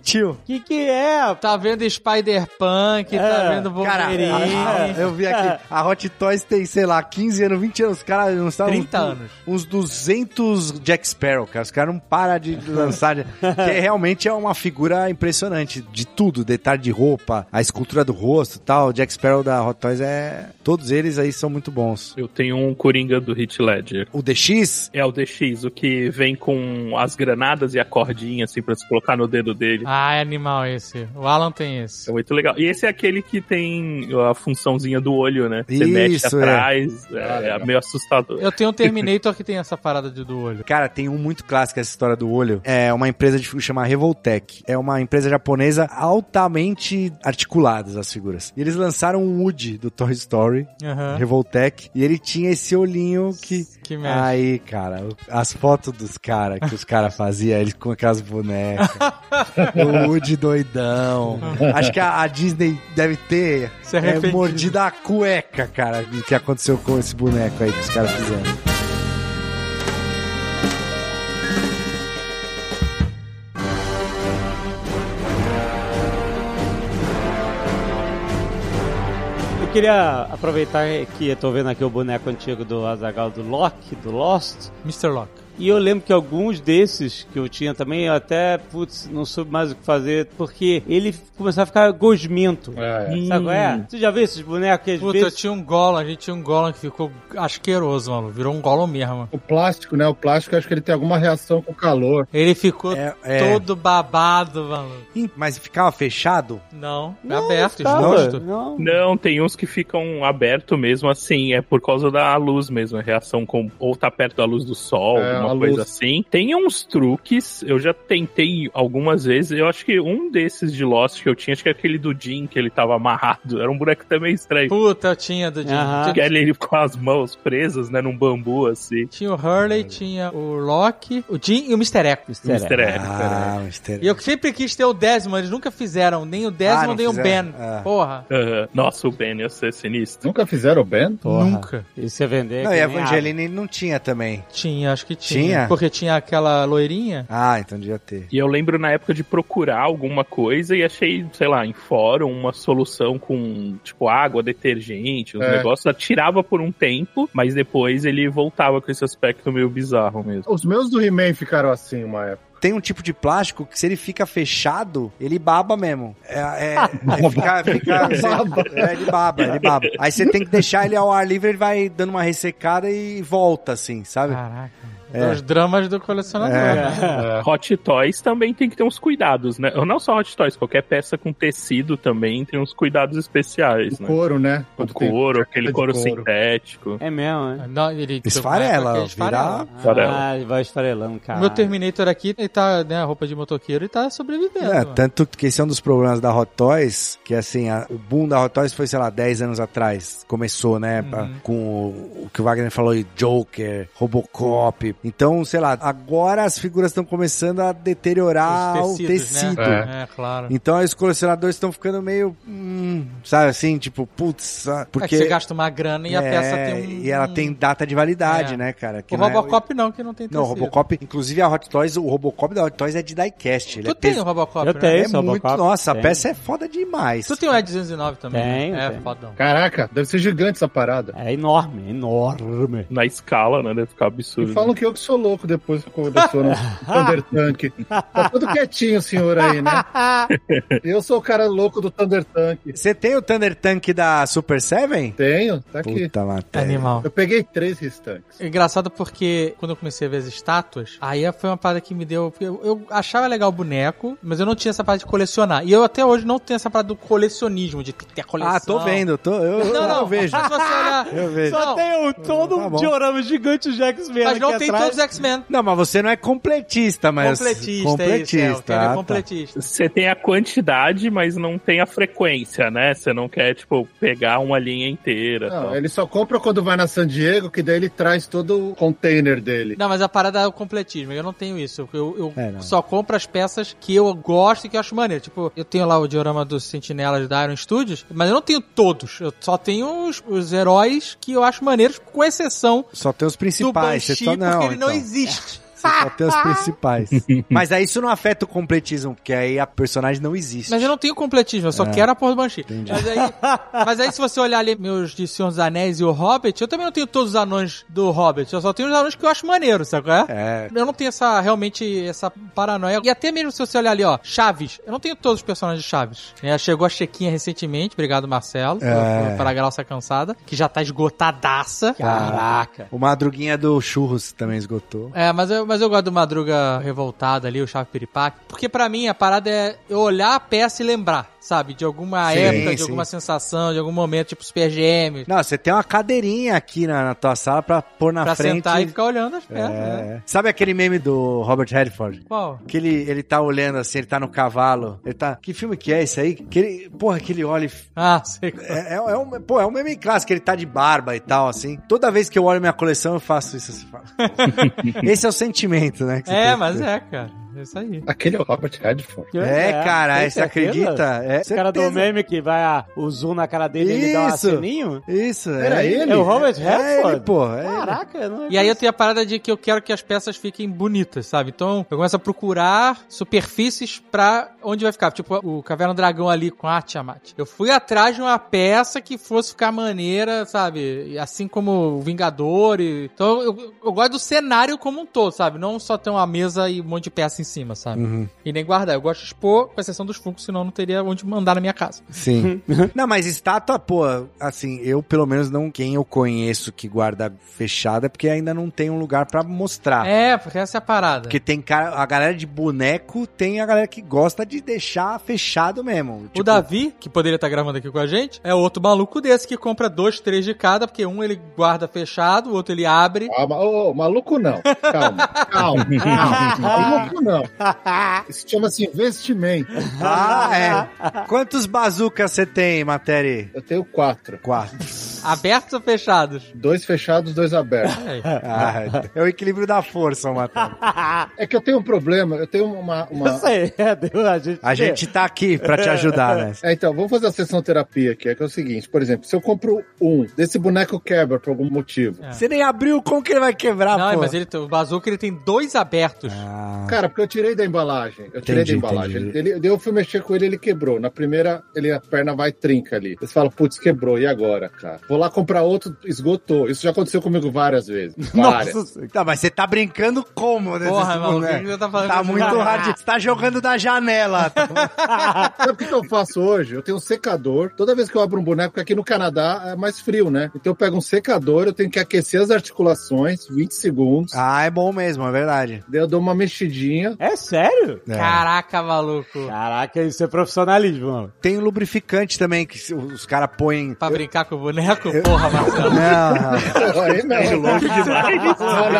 Que é? Tá vendo Spider-Punk, tá vendo Wolverine. Cara, eu vi aqui, a Hot Toys tem, sei lá, 15 anos, 20 anos, os caras não estavam... 30 anos. Uns 200 Jack Sparrow, cara, os caras não param de lançar, que realmente é uma figura impressionante, de tudo, detalhe de roupa, a escultura do rosto e tal, o Jack Sparrow da Hot Toys todos eles aí são muito bons. Eu tenho um Coringa do Heath Ledger. O DX? É o DX, o que vem com as granadas e a cordinha, assim, pra se colocar no dedo dele. Ah, é animal esse. O Alan tem esse. É muito legal. E esse é aquele que tem a funçãozinha do olho, né? Você mexe atrás, é meio assustador. Eu tenho um Terminator que tem essa parada do olho. Cara, tem um muito clássico essa história do olho. É uma empresa chamada Revoltech. É uma empresa japonesa altamente articuladas as figuras. E eles lançaram um Woody do Toy Story, Revoltech, e ele tinha esse olhinho que mexe. Aí, cara, as fotos dos caras que os caras faziam, eles com aquelas bonecas. O Woody doidão. Acho que a Disney deve ter mordido a cueca, cara, do que aconteceu com esse boneco aí que os caras fizeram. Eu queria aproveitar que eu tô vendo aqui o boneco antigo do Azaghal do Loki, do Lost. Mr. Loki. E eu lembro que alguns desses que eu tinha também, eu até, não soube mais o que fazer, porque ele começou a ficar gosmento. Sabe qual é? Você já viu esses bonecos que às vezes... a gente tinha um Gollum que ficou asqueroso, mano. Virou um Gollum mesmo. O plástico, né? O plástico, acho que ele tem alguma reação com o calor. Ele ficou todo babado, mano. Mas ficava fechado? Não, aberto, exposto. Não, tem uns que ficam abertos mesmo assim, é por causa da luz mesmo, a reação com, ou tá perto da luz do sol, alguma coisa assim. Tem uns truques, eu já tentei algumas vezes, eu acho que um desses de Lost que eu tinha, acho que é aquele do Jim, que ele tava amarrado, era um boneco também estranho. Puta, eu tinha do Jim. Que ele com as mãos presas, né, num bambu, assim. Tinha o Hurley, tinha o Loki, o Jim e o Mr. Ecto. Mr. E eu sempre quis ter o Desmond, eles nunca fizeram, nem o Desmond, nem o Ben. Porra. Nossa, o Ben ia ser sinistro. Nunca fizeram o Ben? Porra. Nunca. Isso ia vender. Não, e a Evangeline não tinha também. Tinha, acho que tinha. Porque tinha aquela loirinha. Então devia ter. E eu lembro na época de procurar alguma coisa e achei, sei lá, em fórum, uma solução com, tipo, água, detergente, uns negócios. Tirava por um tempo, mas depois ele voltava com esse aspecto meio bizarro mesmo. Os meus do He-Man ficaram assim uma época. Tem um tipo de plástico que se ele fica fechado, ele baba mesmo. Ele baba. Aí você tem que deixar ele ao ar livre, ele vai dando uma ressecada e volta, assim, sabe? Caraca. Os dramas do colecionador, né? Hot Toys também tem que ter uns cuidados, né? Não só Hot Toys, qualquer peça com tecido também tem uns cuidados especiais, né? Couro, né? O couro, aquele couro sintético. É mesmo, né? Não, ele esfarela, vai esfarelando, cara. O meu Terminator aqui, ele tá, né, a roupa de motoqueiro, ele tá sobrevivendo. Tanto que esse é um dos problemas da Hot Toys, que assim, o boom da Hot Toys foi, sei lá, 10 anos atrás. Começou, né? Com o que o Wagner falou aí, Joker, Robocop. Então, sei lá, agora as figuras estão começando a deteriorar o tecido. Né? Claro. Então, os colecionadores estão ficando meio, sabe assim, tipo, putz, porque... você gasta uma grana e a peça tem E ela tem data de validade, né, cara? Que o Robocop não, que não tem tecido. Não, o Robocop, inclusive a Hot Toys, o Robocop da Hot Toys é de diecast. Tu tem o Robocop, Eu tenho esse Robocop. Nossa, a peça é foda demais. Tu tem o Ed 209 também? Tem. Fodão. Caraca, deve ser gigante essa parada. É enorme. Na escala, né? Deve ficar absurdo. E falam que eu sou louco depois que começou no Thunder Tank. Tá tudo quietinho o senhor aí, né? Eu sou o cara louco do Thunder Tank. Você tem o Thunder Tank da Super 7? Tenho, tá aqui. Puta matéria. Animal. Eu peguei 3 restantes. É engraçado porque quando eu comecei a ver as estátuas, aí foi uma parada que me deu... Eu achava legal o boneco, mas eu não tinha essa parada de colecionar. E eu até hoje não tenho essa parada do colecionismo, de ter a coleção. Tô vendo. Eu vejo. Se você olhar... Eu vejo. Só tem todo um diorama gigante de X-Men. Mas não tem todos os X-Men. Não, mas você não é completista, mas... Completista. Tá. Completista. Você tem a quantidade, mas não tem a frequência, né? Você não quer, tipo, pegar uma linha inteira. Não, tal. ele só compra quando vai na San Diego, que daí ele traz todo o container dele. Não, mas a parada é o completismo. Eu não tenho isso. Eu só compro as peças que eu gosto e que eu acho maneiro. Tipo, eu tenho lá o diorama dos Sentinelas da Iron Studios, mas eu não tenho todos. Eu só tenho os heróis que eu acho maneiros, com exceção... Só tem os principais. Do Banshee, porque ele não existe. Você só tem os principais. Mas aí isso não afeta o completismo, porque aí a personagem não existe. Mas eu não tenho completismo, eu só quero a porra do Banshee. Mas aí se você olhar ali meus de Senhor dos Anéis e o Hobbit, eu também não tenho todos os anões do Hobbit, eu só tenho os anões que eu acho maneiro, sabe qual é? Eu não tenho realmente essa paranoia. E até mesmo se você olhar ali, ó, Chaves, eu não tenho todos os personagens de Chaves. Chegou a Chequinha recentemente, obrigado Marcelo, pela Graça Cansada, que já tá esgotadaça. Caraca. O Madruguinha do Churros também esgotou. Mas eu gosto do Madruga revoltado ali, o Chave Piripaque, porque pra mim a parada é eu olhar a peça e lembrar, sabe? De alguma época, de alguma sensação, de algum momento, tipo Super GM. Não, você tem uma cadeirinha aqui na tua sala pra pôr na frente. Pra sentar e ficar olhando as peças, né? Sabe aquele meme do Robert Redford? Qual? Que ele tá olhando assim, ele tá no cavalo, ele tá... Que filme que é esse aí? Que ele olha e... sei. É um meme clássico, ele tá de barba e tal, assim. Toda vez que eu olho minha coleção, eu faço isso. Esse é o sentimento, né? Mas cara. isso aí. Aquele é o Robert Redford. Cara, você acredita? Esse cara do meme que vai o zoom na cara dele e ele dá um aceninho? Isso, era ele? É o Robert Redford? Ele, pô. Caraca, E aí eu tenho a parada de que eu quero que as peças fiquem bonitas, sabe? Então eu começo a procurar superfícies pra onde vai ficar. Tipo, o Caverna do Dragão ali com a Tiamat. Eu fui atrás de uma peça que fosse ficar maneira, sabe? Assim como o Vingador. Então eu gosto do cenário como um todo, sabe? Não só ter uma mesa e um monte de peça em cima, sabe? Uhum. E nem guardar. Eu gosto de expor, com exceção dos Funkos, senão não teria onde mandar na minha casa. Sim. Não, mas estátua, pô, assim, eu pelo menos não, quem eu conheço que guarda fechada, porque ainda não tem um lugar pra mostrar. Porque essa é a parada. Porque tem cara, a galera de boneco, tem a galera que gosta de deixar fechado mesmo. Tipo, o Davi, que poderia estar gravando aqui com a gente, é outro maluco desse que compra 2, 3 de cada, porque um ele guarda fechado, o outro ele abre. Maluco não. Calma. Maluco não. Isso chama-se investimento. Quantos bazucas você tem, Matéria? Eu tenho 4. Abertos ou fechados? 2 fechados, 2 abertos. É o equilíbrio da força, Matéria. É que eu tenho um problema, eu tenho uma... Eu sei, a gente tá aqui pra te ajudar, né? Então, vamos fazer a sessão terapia aqui, que é o seguinte, por exemplo, se eu compro desse boneco quebra por algum motivo. Você nem abriu, como que ele vai quebrar, Não, pô? mas o Bazooka, ele tem 2 abertos. Cara, porque eu tirei da embalagem. Eu fui mexer com ele quebrou. Na primeira, a perna vai e trinca ali. Você fala, putz, quebrou, e agora, cara? Vou lá comprar outro, esgotou. Isso já aconteceu comigo várias vezes. Nossa, tá, mas você tá brincando como? Porra, mano, você tá falando tá muito hard. Você tá jogando da janela. Sabe o que eu faço hoje? Eu tenho um secador. Toda vez que eu abro um boneco, porque aqui no Canadá é mais frio, né? Então eu pego um secador, eu tenho que aquecer as articulações, 20 segundos. É bom mesmo, é verdade. Daí eu dou uma mexidinha. É sério? Caraca, maluco. Caraca, isso é profissionalismo, mano. Tem um lubrificante também que os caras põem... Pra brincar com o boneco? Porra, Marcelo. Não. Aí não. Longe demais.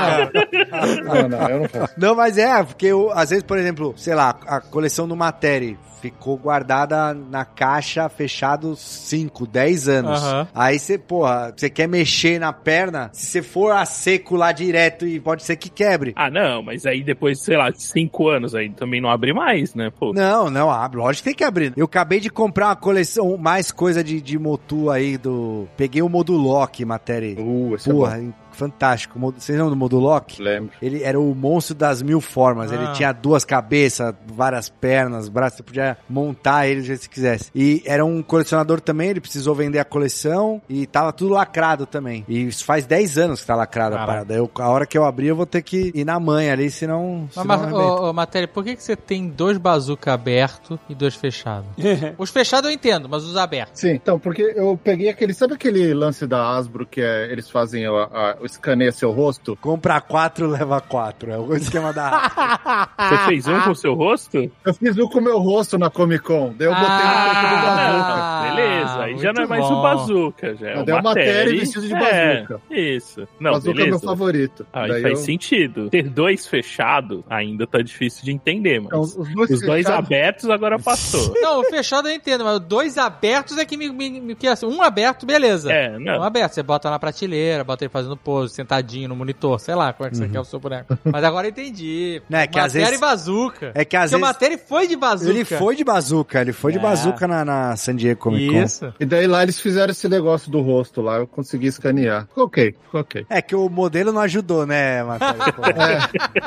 Não, eu não faço. Não, mas porque às vezes, por exemplo, sei lá, a coleção do Materi ficou guardada na caixa fechado 5, 10 anos. Aí você quer mexer na perna, se você for a seco lá direto, e pode ser que quebre. Não, mas aí depois, sei lá, de 5 anos aí também não abre mais, né, pô? Não abre, lógico que tem que abrir. Eu acabei de comprar uma coleção, mais coisa de Motu aí peguei o Modulock, Matéria. Porra, fantástico. Vocês lembram do Modulock? Lembro. Ele era o monstro das 1000 formas. Ele tinha 2 cabeças, várias pernas, braços. Você podia montar ele do jeito que você quisesse. E era um colecionador também. Ele precisou vender a coleção e tava tudo lacrado também. E isso faz 10 anos que tá lacrado a parada. A hora que eu abrir, eu vou ter que ir na manha ali, senão... Matéria, por que você tem 2 bazooka abertos e 2 fechados? Os fechados eu entendo, mas os abertos. Sim, então, porque eu peguei sabe aquele lance da Hasbro que eles fazem escaneia seu rosto? Compra 4, leva 4. É o esquema da... Você fez um com o seu rosto? Eu fiz um com o meu rosto na Comic Con. Daí eu botei no corpo do Bazooka. Beleza, aí já não é mais o Bazooka. Já é o Matéria vestido de Bazooka. Isso. Não, Bazooka beleza. é meu favorito. Aí faz sentido. Ter 2 fechados ainda tá difícil de entender, mas então, os 2 abertos agora passou. Não, o fechado eu entendo, mas 2 abertos é que me assim, um aberto, beleza. Não. Um aberto, você bota na prateleira, bota ele fazendo pose, sentadinho no monitor, sei lá como é que você quer o seu boneco. Mas agora eu entendi. Que às vezes... e Bazooka. É que às vezes... o Matéria foi de Bazooka. Ele foi de Bazooka. Ele foi de Bazooka na San Diego Comic Con. Isso. E daí lá eles fizeram esse negócio do rosto lá, eu consegui escanear. Ficou ok. É que o modelo não ajudou, né, Matéria?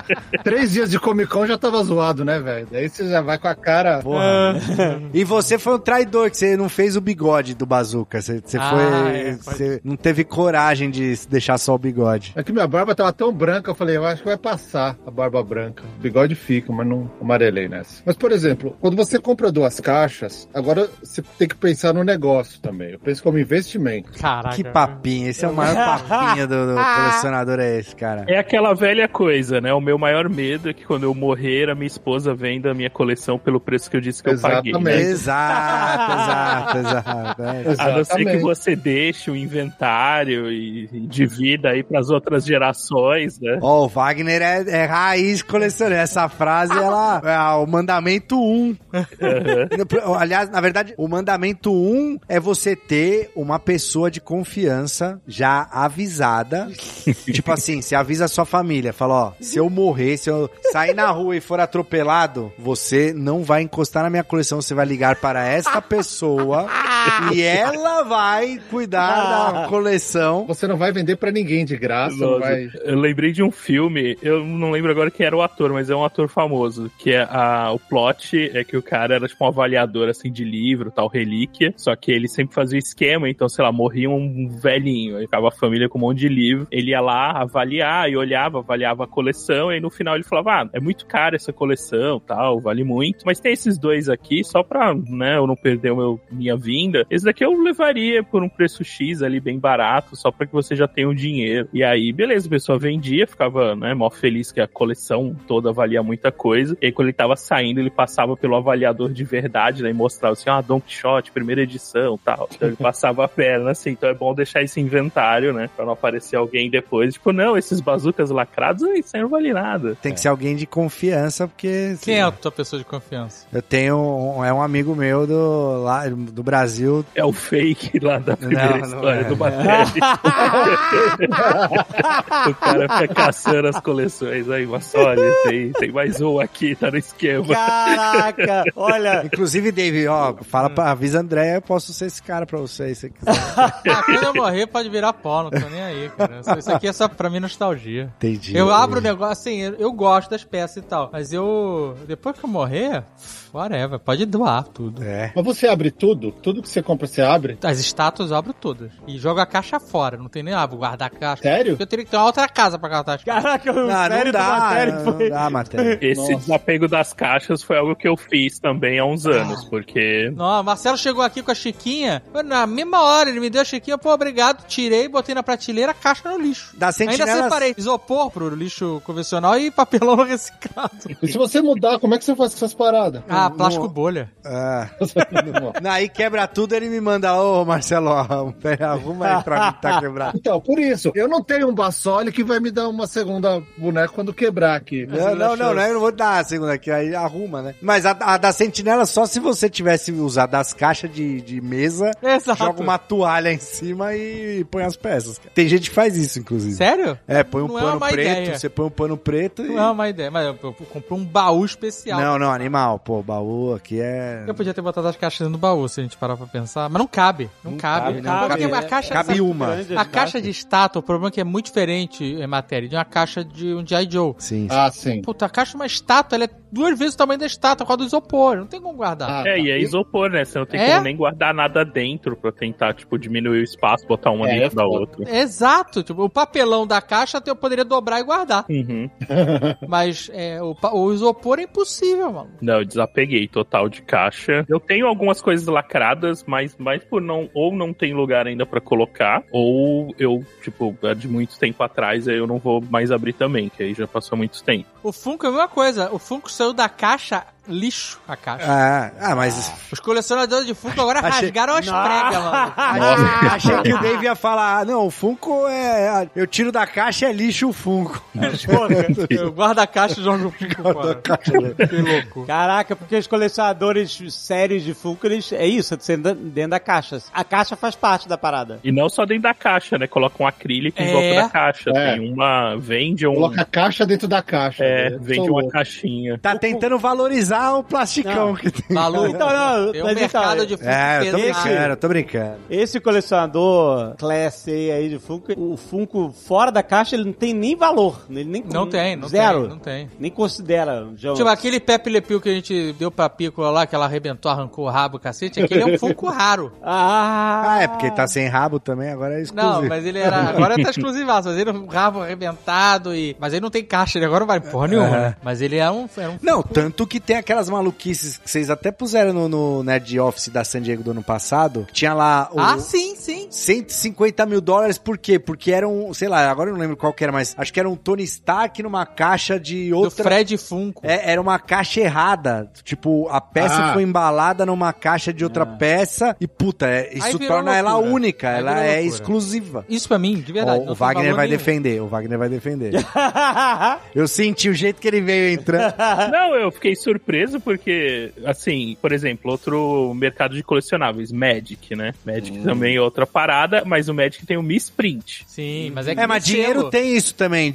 3 dias de Comic Con já tava zoado, né, velho? Daí você já vai com a cara... Porra. E você foi um traidor, que você não fez o bigode do Bazooka. Você você não teve coragem de deixar só o bigode. É que minha barba tava tão branca, eu falei, eu acho que vai passar a barba branca. O bigode fica, mas não amarelei nessa. Mas, por exemplo, quando você compra 2 caixas, agora você tem que pensar no negócio também. Eu penso como investimento. Caraca. Que papinho. Esse é o maior papinho do colecionador, é esse, cara. É aquela velha coisa, né? O meu maior medo é que quando eu morrer, a minha esposa venda a minha coleção pelo preço que eu disse que eu paguei. Né? Exato. A não ser que você deixe o inventário e divida aí pras outras gerações, né? O Wagner é raiz colecionador. Essa frase, ela é o mandamento 1. Aliás, na verdade, o mandamento Momento 1 é você ter uma pessoa de confiança já avisada. Tipo assim, você avisa a sua família, fala, ó, se eu morrer, se eu sair na rua e for atropelado, você não vai encostar na minha coleção, você vai ligar para esta pessoa e ela vai cuidar da coleção. Você não vai vender pra ninguém de graça. Não vai... Eu lembrei de um filme, eu não lembro agora quem era o ator, mas é um ator famoso, que é o plot é que o cara era tipo um avaliador assim de livro, tal, relíquia, só que ele sempre fazia o esquema, então sei lá, morria um velhinho, aí ficava a família com um monte de livro, ele ia lá avaliar e avaliava a coleção, e aí no final ele falava, é muito caro essa coleção, tal, vale muito, mas tem esses dois aqui, só pra, né, eu não perder minha vinda, esse daqui eu levaria por um preço X ali, bem barato, só pra que você já tenha o dinheiro. E aí, beleza, a pessoa vendia, ficava, né, mó feliz que a coleção toda valia muita coisa, e aí quando ele tava saindo, ele passava pelo avaliador de verdade, né, e mostrava assim, Don Quixote, primeira edição, tal, então ele passava a perna, assim, então é bom deixar esse inventário, né, pra não aparecer alguém depois, tipo, não, esses bazucas lacrados, isso aí não vale nada. Tem que ser alguém de confiança, porque... Quem é a tua pessoa de confiança? Eu tenho, um amigo meu do Brasil. É o fake lá da primeira história do Batelli. O cara fica caçando as coleções aí, mas olha, tem mais um aqui, tá no esquema. Caraca, olha. Inclusive, Dave, ó, avisa André, eu posso ser esse cara pra você, se você quiser. Quando eu morrer, pode virar pó, não tô nem aí, cara. Isso aqui é só pra mim nostalgia. Entendi. Eu abro o negócio, assim, eu gosto das peças e tal, mas depois que eu morrer, whatever, pode doar tudo. É. Mas você abre tudo? Tudo que você compra, você abre? As estátuas eu abro todas. E jogo a caixa fora, não tem nem vou guardar a caixa. Sério? Porque eu teria que ter uma outra casa pra guardar as caixas. Caraca, não dá, Matéria. Esse desapego das caixas foi algo que eu fiz também há uns anos, porque... Não, Marcelo chegou aqui com a Chiquinha, na mesma hora ele me deu a Chiquinha, pô, obrigado, tirei, botei na prateleira, a caixa no lixo. Ainda separei isopor pro lixo convencional e papelão reciclado. E se você mudar, como é que você faz com essas paradas? Plástico bolha. Aí quebra tudo, ele me manda, Marcelo, arruma aí pra mim, tá quebrado. Então, por isso, eu não tenho um Bassoli que vai me dar uma segunda boneca quando quebrar aqui. Não, eu não vou dar a segunda aqui, aí arruma, né? Mas a da Sentinela, só se você tivesse usado as caixas de mesa, joga uma toalha em cima e põe as peças. Tem gente que faz isso, inclusive. Sério? Põe um pano preto, você põe um pano preto e... Não é uma ideia, mas eu comprei um baú especial. Não, animal, pô, baú aqui é... Eu podia ter botado as caixas no baú, se a gente parar pra pensar, mas não cabe. Não cabe. Porque a caixa... Cabe uma. A caixa de estátua, o problema é que é muito diferente em matéria de uma caixa de um G.I. Joe. Sim. Sim. Puta, a caixa de uma estátua, ela é 2 vezes o tamanho da estátua, com a do isopor. Não tem como guardar. E é isopor, né? Você não tem como nem guardar nada dentro pra tentar, tipo, diminuir o espaço, botar uma dentro da outra. Exato. Tipo, o papelão da caixa eu poderia dobrar e guardar. Uhum. Mas o isopor é impossível, mano. Não, eu desapeguei total de caixa. Eu tenho algumas coisas lacradas, mas por não tem lugar ainda pra colocar, ou eu, tipo, de muito tempo atrás, eu não vou mais abrir também, que aí já passou muito tempo. O Funko é a mesma coisa. O Funko saiu da caixa... lixo a caixa. Mas... Os colecionadores de Funko agora rasgaram as pregas, mano. Achei que o Dave ia falar, não, o Funko eu tiro da caixa, é lixo o Funko. Eu guardo a caixa e jogo o Funko fora. Que louco. Caraca, porque os colecionadores sérios de Funko, é isso, dentro da caixa. A caixa faz parte da parada. E não só dentro da caixa, né? Coloca um acrílico em volta da caixa. Tem Coloca a caixa dentro da caixa. Vende uma caixinha. Tá tentando valorizar o plasticão que tem. Maluco. Tem um mercado de Funko. Tô brincando. Esse colecionador Class A aí de Funko, o Funko fora da caixa, ele não tem nem valor. Ele nem zero. Não tem. Nem considera. Tipo, aquele Pepe Le Pew que a gente deu pra Piccolo lá, que ela arrebentou, arrancou o rabo, cacete, aquele é um Funko raro. É porque tá sem rabo também, agora é exclusivo. Não, mas ele agora tá exclusivaço, mas ele é um rabo arrebentado mas ele não tem caixa, ele agora não vale porra nenhuma. Mas ele era um Não, tanto que tem aquelas maluquices que vocês até puseram no Nerd Office da San Diego do ano passado, tinha lá sim. $150 mil, por quê? Porque era um, sei lá, agora eu não lembro qual que era, mas acho que era um Tony Stark numa caixa de outra... Do Fred Funko. Era uma caixa errada. Tipo, a peça foi embalada numa caixa de outra peça e, puta, isso torna ela única, ela é exclusiva. Isso pra mim, de verdade. O Wagner vai defender, Eu senti o jeito que ele veio entrando. Não, eu fiquei surpreso porque, assim, por exemplo, outro mercado de colecionáveis, Magic, né? Magic também é outra parada, mas o Magic tem o Misprint. Sim, mas é que mas dinheiro tem isso também,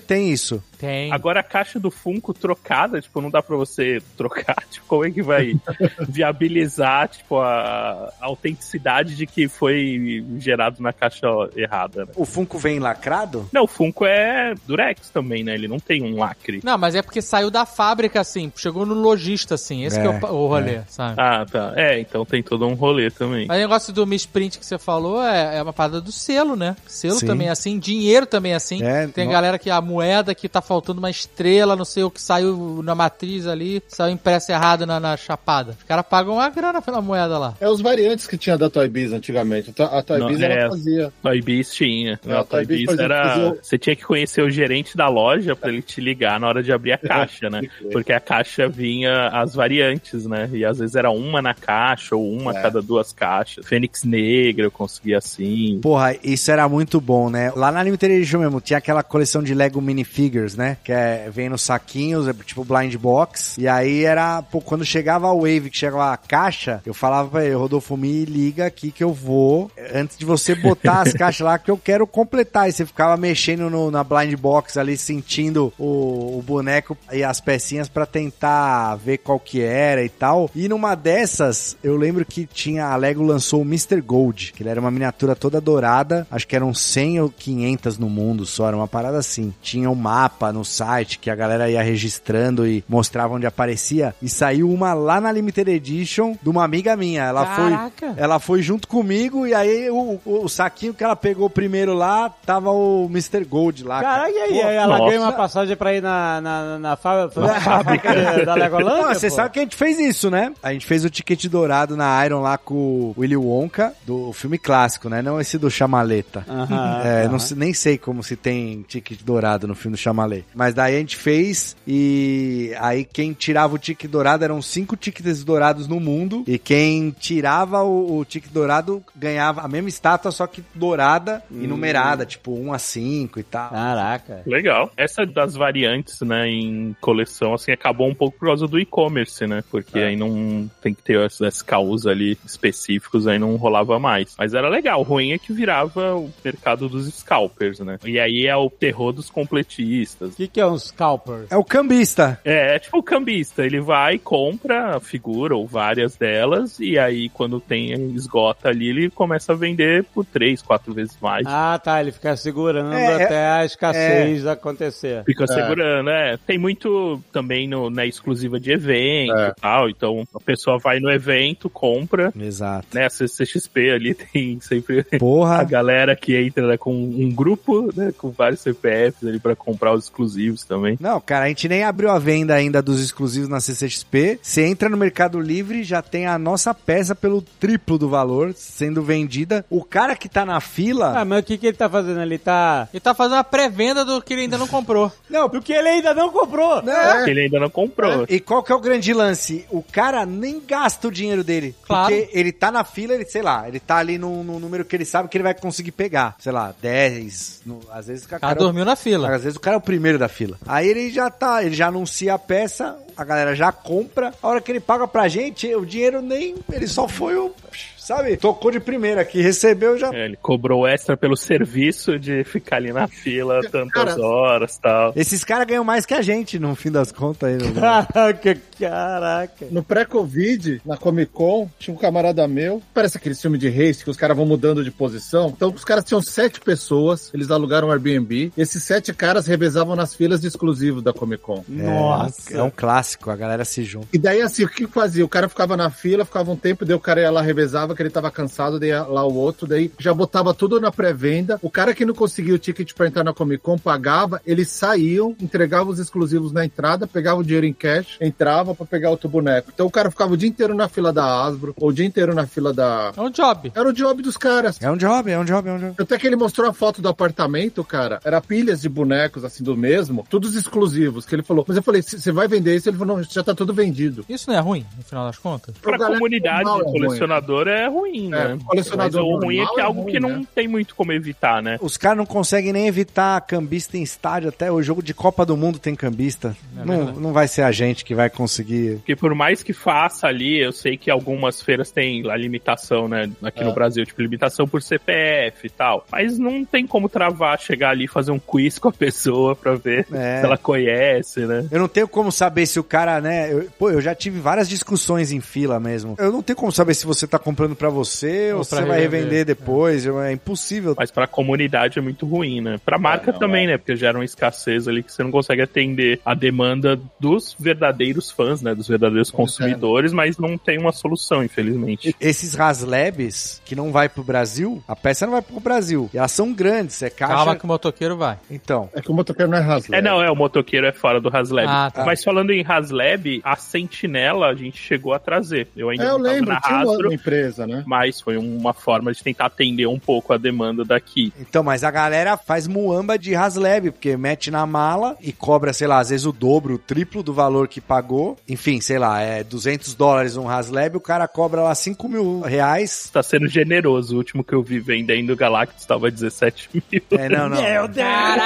Tem. Agora a caixa do Funko trocada, tipo, não dá pra você trocar, tipo, como é que vai viabilizar, tipo, a autenticidade de que foi gerado na caixa errada, né? O Funko vem lacrado? Não, o Funko é Durex também, né? Ele não tem um lacre. Não, mas é porque saiu da fábrica, assim, chegou no lojista, assim, esse que é o rolê, sabe? Ah, tá. Então tem todo um rolê também. Mas o negócio do Misprint que você falou é uma parada do selo, né? Selo também é assim, dinheiro também é assim. Tem galera que a moeda que tá faltando uma estrela, não sei o que saiu na matriz ali, saiu impresso errado na chapada. Os caras pagam uma grana pela moeda lá. É os variantes que tinha da Toy Biz antigamente. A Toy Biz ela fazia. Toy Biz tinha. A Toy Biz era... Você tinha que conhecer o gerente da loja pra ele te ligar na hora de abrir a caixa, né? Porque a caixa vinha as variantes, né? E às vezes era uma na caixa ou uma a cada 2 caixas. Fênix Negra eu conseguia assim. Porra, isso era muito bom, né? Lá na Limited Edition mesmo, tinha aquela coleção de Lego Minifigures, né? Que vem nos saquinhos, tipo blind box. E aí era, quando chegava a Wave, que chegava a caixa, eu falava pra ele, Rodolfo, me liga aqui que eu vou, antes de você botar as caixas lá, que eu quero completar. E você ficava mexendo na blind box ali, sentindo o boneco e as pecinhas pra tentar ver qual que era e tal. E numa dessas, eu lembro que a Lego lançou o Mr. Gold, que ele era uma miniatura toda dourada, acho que eram 100 ou 500 no mundo só, era uma parada assim. Tinha um mapa no site que a galera ia registrando e mostrava onde aparecia, e saiu uma lá na Limited Edition de uma amiga minha. Ela foi junto comigo, e aí o saquinho que ela pegou primeiro lá, tava o Mr. Gold lá. Caraca, e aí? Ela ganhou uma passagem pra ir na fábrica da Legoland? Você sabe que a gente fez isso, né? A gente fez o ticket dourado na Iron lá com o Willy Wonka, do filme clássico, né? Não esse do Chamaleta. Não sei, nem sei como se tem ticket dourado no filme do Chamaleta. Mas daí a gente fez, e aí quem tirava o ticket dourado eram 5 tickets dourados no mundo, e quem tirava o ticket dourado ganhava a mesma estátua, só que dourada e numerada, tipo 1 a 5 e tal. Caraca. Legal. Essa das variantes, né, em coleção, assim, acabou um pouco por causa do e-commerce, né? Porque aí não tem que ter esses SKUs ali específicos, aí não rolava mais. Mas era legal. O ruim é que virava o mercado dos scalpers, né? E aí é o terror dos completistas. O que é um scalper? É o cambista. É tipo o cambista. Ele vai, compra a figura ou várias delas, e aí quando tem esgota ali, ele começa a vender por 3, 4 vezes mais. Ah, tá. Ele fica segurando até a escassez acontecer. Fica segurando, Tem muito também na exclusiva de evento e tal. Então a pessoa vai no evento, compra. Exato. Né, a CCXP ali tem sempre a galera que entra, né, com um grupo, né, com vários CPFs ali pra comprar os exclusivos também. Não, cara, a gente nem abriu a venda ainda dos exclusivos na CCXP. Você entra no Mercado Livre, já tem a nossa peça pelo triplo do valor sendo vendida. O cara que tá na fila... Ah, mas o que ele tá fazendo ali? Ele tá fazendo a pré-venda do que ele ainda não comprou. Não, do que ele ainda não comprou. Ele ainda não comprou. E qual que é o grande lance? O cara nem gasta o dinheiro dele. Claro. Porque ele tá na fila, ele tá ali no número que ele sabe que ele vai conseguir pegar. Sei lá, 10. Às vezes o cara dormiu na fila. Às vezes o cara é o primeiro da fila. Aí ele já anuncia a peça, a galera já compra. A hora que ele paga pra gente, o dinheiro ele só foi sabe? Tocou de primeira aqui, recebeu já... Ele cobrou extra pelo serviço de ficar ali na fila tantas horas e tal. Esses caras ganham mais que a gente, no fim das contas. Aí, Caraca. No pré-Covid, na Comic Con, tinha um camarada meu, parece aquele filme de race que os caras vão mudando de posição. Então, os caras tinham 7 pessoas, eles alugaram um Airbnb, e esses 7 caras revezavam nas filas de exclusivos da Comic Con. Nossa! É um clássico. clássico, a galera se junta. E daí, assim, o que fazia? O cara ficava na fila, ficava um tempo, daí o cara ia lá, revezava, que ele tava cansado, daí ia lá o outro, daí já botava tudo na pré-venda. O cara que não conseguia o ticket pra entrar na Comic Con pagava, eles saíam, entregavam os exclusivos na entrada, pegavam o dinheiro em cash, entrava pra pegar outro boneco. Então o cara ficava o dia inteiro na fila da Hasbro, ou o dia inteiro na fila da... É um job. Era o job dos caras. É um job. Até que ele mostrou a foto do apartamento, cara, era pilhas de bonecos, assim, do mesmo, todos exclusivos, que ele falou. Mas eu falei, você vai vender isso? Ele falou, não, já tá tudo vendido. Isso não é ruim, no final das contas? Pra comunidade de colecionador é ruim, né? Colecionador mas o ruim é que é algo que não tem muito como evitar, né? Os caras não conseguem nem evitar cambista em estádio, até o jogo de Copa do Mundo tem cambista. Não vai ser a gente que vai conseguir. Porque por mais que faça ali, eu sei que algumas feiras têm a limitação, né? Aqui no Brasil, tipo, limitação por CPF e tal. Mas não tem como travar, chegar ali e fazer um quiz com a pessoa pra ver se ela conhece, né? Eu não tenho como saber se o cara, né? Eu já tive várias discussões em fila mesmo. Eu não tenho como saber se você tá comprando pra você ou se você vai revender depois. É impossível. Mas pra comunidade é muito ruim, né? Pra marca também, né? Porque gera uma escassez ali que você não consegue atender a demanda dos verdadeiros fãs, né? Dos verdadeiros consumidores, mas não tem uma solução, infelizmente. Esses HasLabs que não vai pro Brasil, a peça não vai pro Brasil. E elas são grandes, é caixa... Calma que o motoqueiro vai. Então. É que o motoqueiro não é HasLab. O motoqueiro é fora do HasLab. Tá. Mas falando em HasLab, a Sentinela a gente chegou a trazer. Eu ainda não lembro, na Hasbro, uma empresa, né? Mas foi uma forma de tentar atender um pouco a demanda daqui. Então, mas a galera faz muamba de HasLab, porque mete na mala e cobra, sei lá, às vezes o dobro, o triplo do valor que pagou. Enfim, sei lá, é $200 um HasLab, o cara cobra lá R$5 mil. Tá sendo generoso. O último que eu vi vendendo o Galactus estava 17 mil. Não. Meu Deus!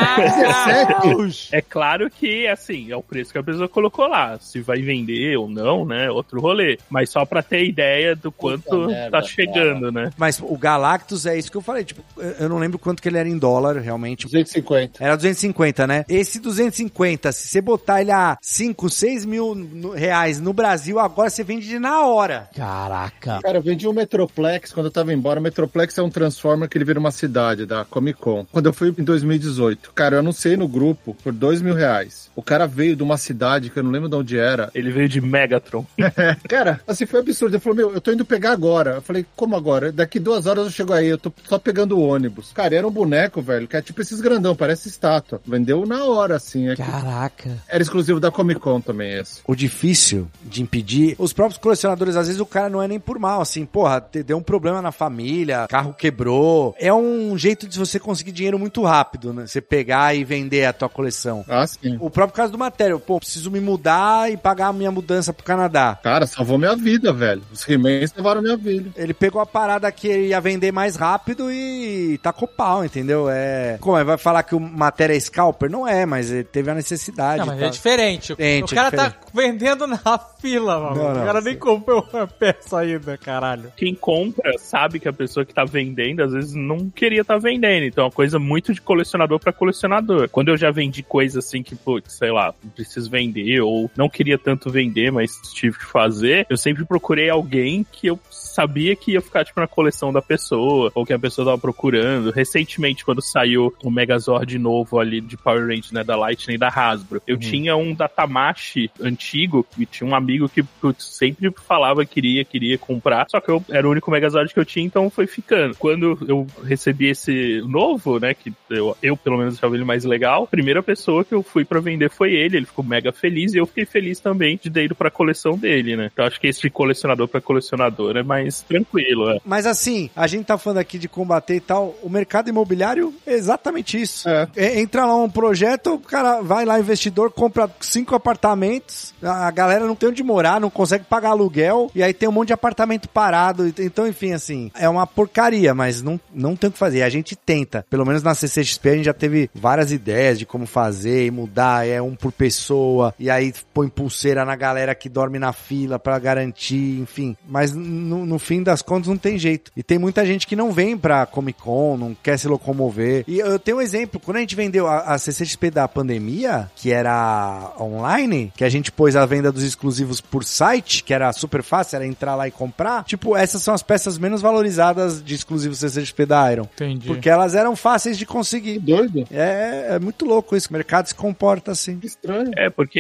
17? É claro que, assim, é o preço que a pessoa colocou lá. Se vai vender ou não, né? Outro rolê. Mas só pra ter ideia do quanto tá chegando, né? Mas o Galactus é isso que eu falei. Tipo, eu não lembro quanto que ele era em dólar, realmente. 250. Era 250, né? Esse 250, se você botar ele a 5, 6 mil reais no Brasil, agora você vende na hora. Caraca. Cara, eu vendi um Metroplex quando eu tava embora. O Metroplex é um Transformer que ele vira uma cidade da Comic Con. Quando eu fui em 2018. Cara, eu anunciei no grupo por R$2.000. O cara veio de uma cidade que eu não lembro de onde era. Ele veio de Megatron. Cara, assim, foi absurdo. Ele falou, eu tô indo pegar agora. Eu falei, como agora? Daqui 2 horas eu chego aí, eu tô só pegando o ônibus. Cara, era um boneco, velho, que é tipo esses grandão, parece estátua. Vendeu na hora, assim. Caraca. Era exclusivo da Comic Con também, esse. O difícil de impedir, os próprios colecionadores, às vezes o cara não é nem por mal, assim, porra, deu um problema na família, carro quebrou. É um jeito de você conseguir dinheiro muito rápido, né? Você pegar e vender a tua coleção. Ah, sim. O próprio caso do Matéria, pô, preciso me mudar e pagar a minha mudança pro Canadá. Cara, salvou minha vida, velho. Os He-Man salvaram minha vida. Ele pegou a parada que ele ia vender mais rápido e tacou pau, entendeu? Como vai falar que o Matéria é scalper? Não é, mas ele teve a necessidade. Não, mas é diferente. O cara tá vendendo na fila, mano. O cara nem comprou uma peça ainda, caralho. Quem compra sabe que a pessoa que tá vendendo, às vezes, não queria tá vendendo. Então é uma coisa muito de colecionador pra colecionador. Quando eu já vendi coisa assim que, putz, sei lá, preciso vender, ou não queria tanto vender, mas tive que fazer, eu sempre procurei alguém que eu sabia que ia ficar, tipo, na coleção da pessoa, ou que a pessoa tava procurando. Recentemente, quando saiu o Megazord novo ali de Power Rangers, né, da Lightning e da Hasbro, eu tinha um da Tamashii antigo, e tinha um amigo que sempre falava que queria comprar, só que eu era o único Megazord que eu tinha, então foi ficando. Quando eu recebi esse novo, né, que eu pelo menos achava ele mais legal, a primeira pessoa que eu fui pra vender foi ele ficou mega feliz, e eu fiquei feliz também de ter ido pra coleção dele, né. Então acho que esse de colecionador pra colecionador é mais tranquilo, é. Mas assim, a gente tá falando aqui de combater e tal, o mercado imobiliário é exatamente isso. Entra lá um projeto, o cara vai lá, investidor, compra 5 apartamentos, a galera não tem onde morar, não consegue pagar aluguel, e aí tem um monte de apartamento parado, então enfim, assim, é uma porcaria, mas não tem o que fazer, a gente tenta, pelo menos na CCXP a gente já teve várias ideias de como fazer e mudar, um por pessoa, e aí põe pulseira na galera que dorme na fila pra garantir, enfim, mas no fim das contas não tem jeito, e tem muita gente que não vem pra Comic Con, não quer se locomover, e eu tenho um exemplo, quando a gente vendeu a CCXP da pandemia, que era online, que a gente pôs a venda dos exclusivos por site, que era super fácil, era entrar lá e comprar, tipo, essas são as peças menos valorizadas de exclusivos CCXP da Iron. Entendi. Porque elas eram fáceis de conseguir. Doido. É muito louco isso, o mercado se comporta assim. Estranho. Porque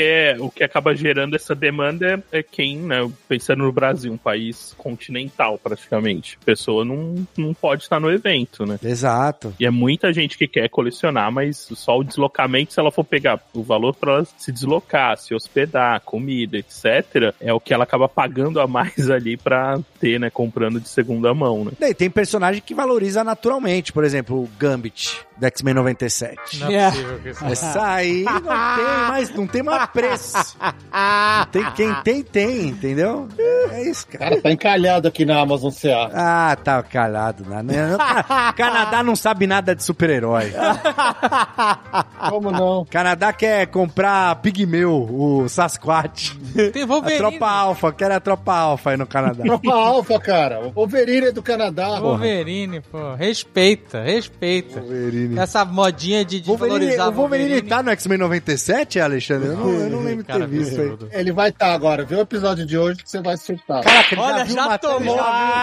o que acaba gerando essa demanda é quem, né, pensando no Brasil, um país continental praticamente. A pessoa não pode estar no evento, né? Exato. E é muita gente que quer colecionar, mas só o deslocamento, se ela for pegar o valor para ela se deslocar, se hospedar, comida, etc., é o que ela acaba pagando a mais ali pra ter, né, comprando de segunda mão, né? E tem personagem que valoriza naturalmente, por exemplo, o Gambit do X-Men 97. Não é possível que isso... Essa aí não tem mais preço. Quem tem, entendeu? É isso, cara. Cara, tá encalhado aqui na Amazon CA. Ah, tá calhado. Canadá não sabe nada de super-herói. Como não? Canadá quer comprar Pigmeu, o Sasquatch. Tem Wolverine. A Tropa Alpha, quer a Tropa Alpha aí no Canadá. Tropa Alpha, cara. O Wolverine é do Canadá. Wolverine, pô. Respeita. Wolverine. Essa modinha de valorizar o Wolverine tá no X-Men 97, Alexandre? Eu não lembro de ter visto aí. Ele vai estar agora. Vê o episódio de hoje que você vai surtar. Caraca, ele olha, já tomou.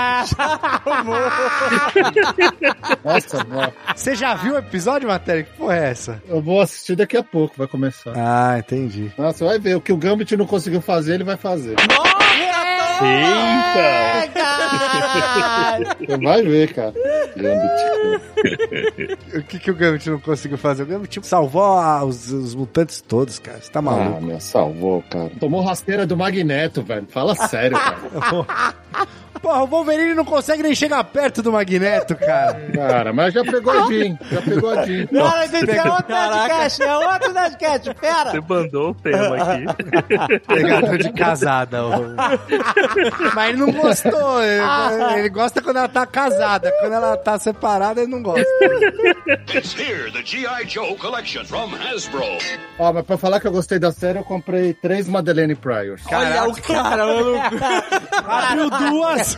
Nossa, mano. Você já viu o episódio, Matéria? Que porra é essa? Eu vou assistir daqui a pouco, vai começar. Ah, entendi. Nossa, você vai ver. O que o Gambit não conseguiu fazer, ele vai fazer. Eita! Você vai ver, cara. O que o Gambit não conseguiu fazer? O Gambit salvou os mutantes todos, cara. Você tá maluco? Ah, meu, salvou, cara. Tomou rasteira do Magneto, velho. Fala sério, cara. Porra, o Wolverine não consegue nem chegar perto do Magneto, cara. Cara, mas já pegou a Jean. Não, esse é outro Nerdcast, pera. Você mandou o tema aqui. Pegador de casada. Mas ele não gostou. Ele gosta quando ela tá casada. Quando ela tá separada, ele não gosta. It's here, the G.I. Joe collection from Hasbro. Ó, mas pra falar que eu gostei da série, eu comprei 3 Madeleine Pryor. Olha o cara, mano. Abriu duas.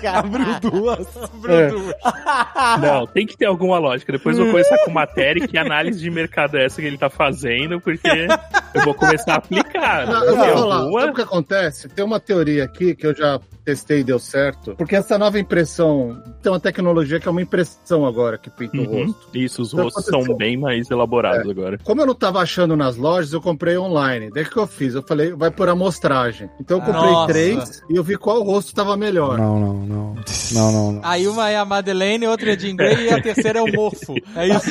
Não, tem que ter alguma lógica. Depois eu vou começar com matéria, que análise de mercado é essa que ele tá fazendo, porque eu vou começar a aplicar. Não, eu vou falar, sabe o que acontece? Tem uma teoria aqui que eu já testei e deu certo, porque essa nova impressão, tem uma tecnologia que é uma impressão agora, que pinta o rosto. Isso, os rostos são bem mais elaborados agora. Como eu não tava achando nas lojas, eu comprei online. Daí que eu fiz? Eu falei, vai por amostragem. Então eu comprei 3 e eu vi qual rosto tava melhor. Não. Aí uma é a Madeleine, outra é Jean Grey e a terceira é o Morfo. É isso.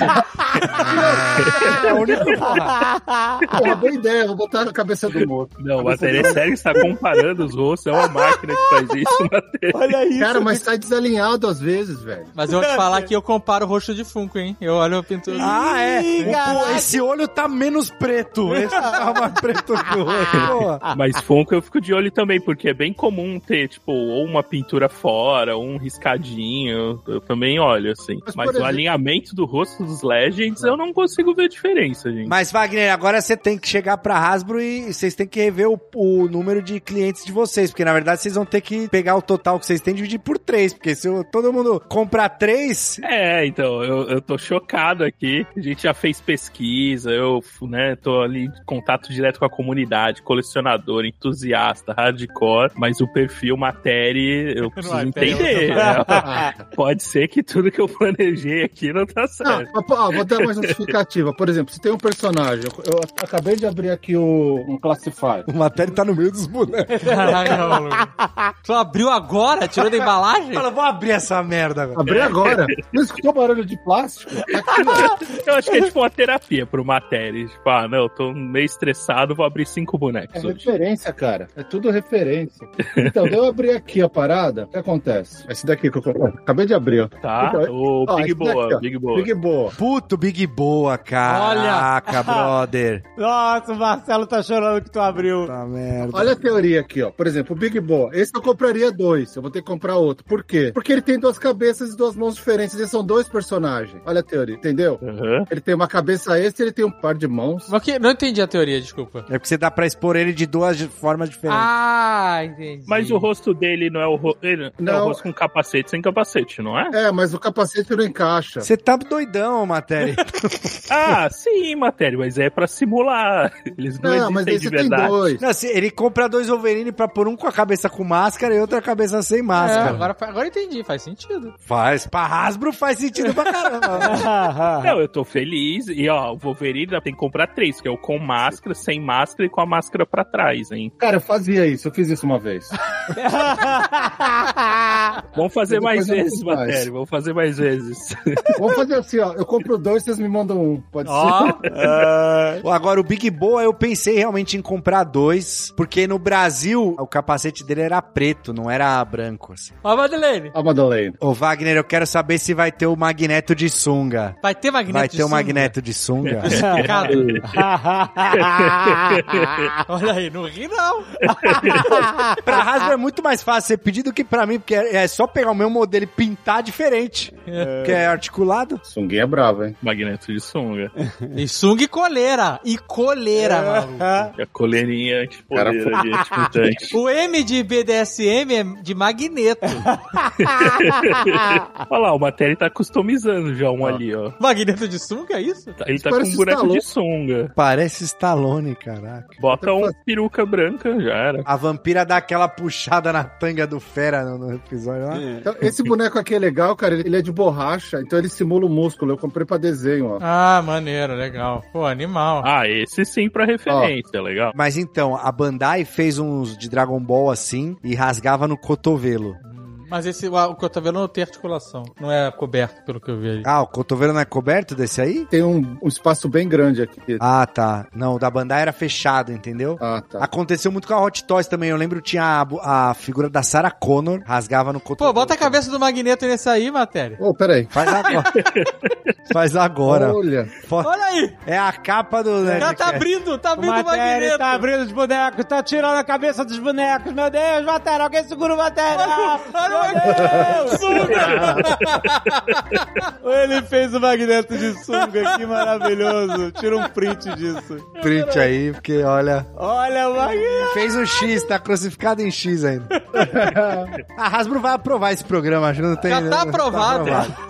É o único. Porra, boa ideia, vou botar na cabeça do Morfo. Não, a matéria é séria, você tá comparando os rostos, é uma máquina que faz isso, matéria. Olha isso. Cara, mas sai desalinhado às vezes, velho. Mas eu vou te falar que eu comparo o rosto de Funko, hein? Eu olho a pintura. Ah, é? Esse olho tá menos preto. Esse tá mais preto que o outro. Mas Funko eu fico de olho também, porque é bem comum ter, tipo, ou uma pintura fora, ou um riscadinho. Eu também olho, assim. Mas o alinhamento do rosto dos Legends, eu não consigo ver diferença, gente. Mas, Wagner, agora você tem que chegar pra Hasbro e vocês têm que rever o número de clientes de vocês, porque, na verdade, vocês vão ter que pegar o total que vocês têm e dividir por 3, porque se todo mundo comprar 3... É, então, eu tô chocado aqui. A gente já fez pesquisa, eu, né, tô ali em contato direto com a comunidade, colecionador, entusiasta, hardcore, mas o perfil matéria, eu preciso entender. Pode ser que tudo que eu planejei aqui não tá certo. Vou dar uma justificativa. Por exemplo, se tem um personagem, eu acabei de abrir aqui um Classify. O matéria tá no meio dos bonecos. Caralho, tu abriu agora? Tirou da embalagem? Fala, vou abrir essa merda agora. Abri agora. Não escutou barulho de plástico? Aqui, eu acho que é tipo uma terapia pro matéria. Tipo, não, eu tô meio estressado, vou abrir 5 bonecos. É referência, cara. É tudo referência. Então, eu abri aqui a parada, o que acontece? Esse daqui que eu acabei de abrir, ó. Tá, o Big Boa, Big Boa. Puto Big Boa, cara. Caraca, brother. Nossa, o Marcelo tá chorando que tu abriu. Tá merda. Olha a teoria aqui, ó. Por exemplo, o Big Boa. Esse eu compraria 2. Eu vou ter que comprar outro. Por quê? Porque ele tem 2 cabeças e 2 mãos diferentes. Eles são 2 personagens. Olha a teoria, entendeu? Uhum. Ele tem uma cabeça extra e ele tem um par de mãos. Mas que? Não entendi a teoria, desculpa. É porque você dá pra expor ele de 2 formas diferentes. Ah, entendi. Mas o rosto dele não é o rosto... Não. É o rosto com capacete sem capacete, não é? É, mas o capacete não encaixa. Você tá doidão, Matéria. Sim, Matéria, mas é pra simular. Eles não existem mas de verdade. Tem 2. Não, ele compra 2 Wolverine pra pôr um com a cabeça com máscara e outra cabeça sem máscara. Agora entendi, faz sentido. Faz. Pra Hasbro faz sentido pra caramba. Não, eu tô feliz. E ó, o Wolverine tem que comprar 3, que é o com máscara, sem máscara e com a máscara pra trás, hein? Cara, eu fazia isso, eu fiz isso uma vez. Vamos fazer mais vezes, Matéria. Vamos fazer mais vezes. Vamos fazer assim, ó. Eu compro 2, vocês me mandam 1. Pode ser? Agora, o Big Boa, eu pensei realmente em comprar 2, porque no Brasil, o capacete dele era preto, não era branco, assim. Ó, Madeleine. Ô, Wagner, eu quero saber se vai ter o Magneto de sunga. Vai ter Magneto vai de ter sunga? o Magneto de sunga? Olha aí, não ri não. Pra Hasbro é muito mais fácil ser pedido do que pra mim, porque é só pegar o meu modelo e pintar diferente. Que é articulado. Sunguinha é bravo, hein? Magneto de sunga. E sunga e coleira. maluco. A coleirinha de poleira de antimutante. O M de BDSM é de magneto. Olha lá, o Matéria tá customizando já ali, ó. Magneto de sunga, é isso? Ele tá com um boneco de sunga. Parece Stallone, caraca. Bota uma peruca branca, já era. A vampira dá aquela puxada na tanga do Fera no episódio lá. Então, esse boneco aqui é legal, cara. Ele é de borracha, então ele simula o músculo. Eu comprei pra desenho, ó. Ah, maneiro, legal. Pô, animal. Esse sim pra referência, legal. Mas então, a Bandai fez uns de Dragon Ball assim e rasgava no cotovelo. Mas o cotovelo não tem articulação. Não é coberto, pelo que eu vi aí. Ah, o cotovelo não é coberto desse aí? Tem um espaço bem grande aqui. Ah, tá. Não, o da Bandai era fechado, entendeu? Ah, tá. Aconteceu muito com a Hot Toys também. Eu lembro que tinha a figura da Sarah Connor, rasgava no cotovelo. Pô, bota a cabeça do Magneto nesse aí, Matéria. Ô, peraí. Faz agora. Faz agora. Olha aí. É a capa do... O cara tá abrindo o Magneto. Tá abrindo os bonecos, tá tirando a cabeça dos bonecos. Meu Deus, Matéria, alguém segura o Matéria. Olha ele fez o Magneto de sunga, que maravilhoso. Tira um print disso. Print aí, porque olha o Magneto. Fez um X, tá crucificado em X ainda. A Hasbro vai aprovar esse programa, acho que não tem... Já tá aprovado.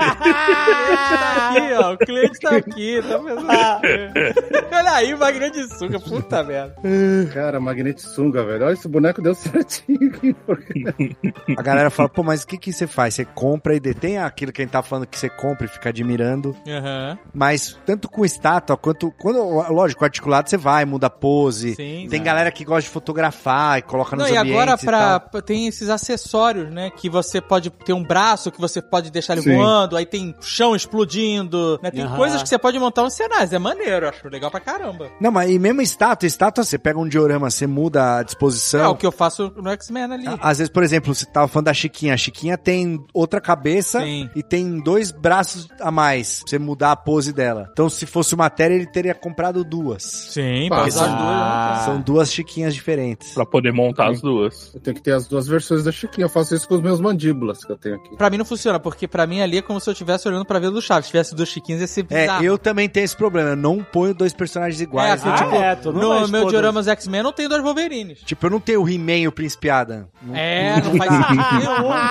O cliente tá aqui, tá pensando. Olha aí o Magneto de sunga, puta merda. Cara, Magneto de sunga, velho. Olha, esse boneco deu certinho aqui. A galera fala, pô, mas o que você faz? Você compra e detém aquilo que a gente tá falando que você compra e fica admirando. Mas tanto com estátua quanto... Lógico, articulado você vai, muda a pose. Sim, tem galera que gosta de fotografar e coloca nos ambientes. E agora tem esses acessórios, né? Que você pode ter um braço que você pode deixar ele voando, aí tem chão explodindo, né? Tem coisas que você pode montar uns cenários. É maneiro, eu acho legal pra caramba. Não, mas e mesmo estátua, você pega um diorama, você muda a disposição. É o que eu faço no X-Men ali. Às vezes, por exemplo, você tava falando da Chiquinha. A Chiquinha tem outra cabeça e tem 2 braços a mais pra você mudar a pose dela. Então, se fosse Matéria, ele teria comprado 2. Sim, porque são 2 Chiquinhas diferentes. Pra poder montar as duas. Eu tenho que ter as 2 versões da Chiquinha. Eu faço isso com os meus mandíbulas que eu tenho aqui. Pra mim não funciona, porque pra mim ali é como se eu estivesse olhando pra ver do Chaves. Se tivesse 2 Chiquinhas, ia ser bizarro. Eu também tenho esse problema. Eu não ponho 2 personagens iguais. No meu dioramas X-Men não tem 2 Wolverines. Tipo, eu não tenho o He-Man e o Príncipe Adam. Não faz sentido.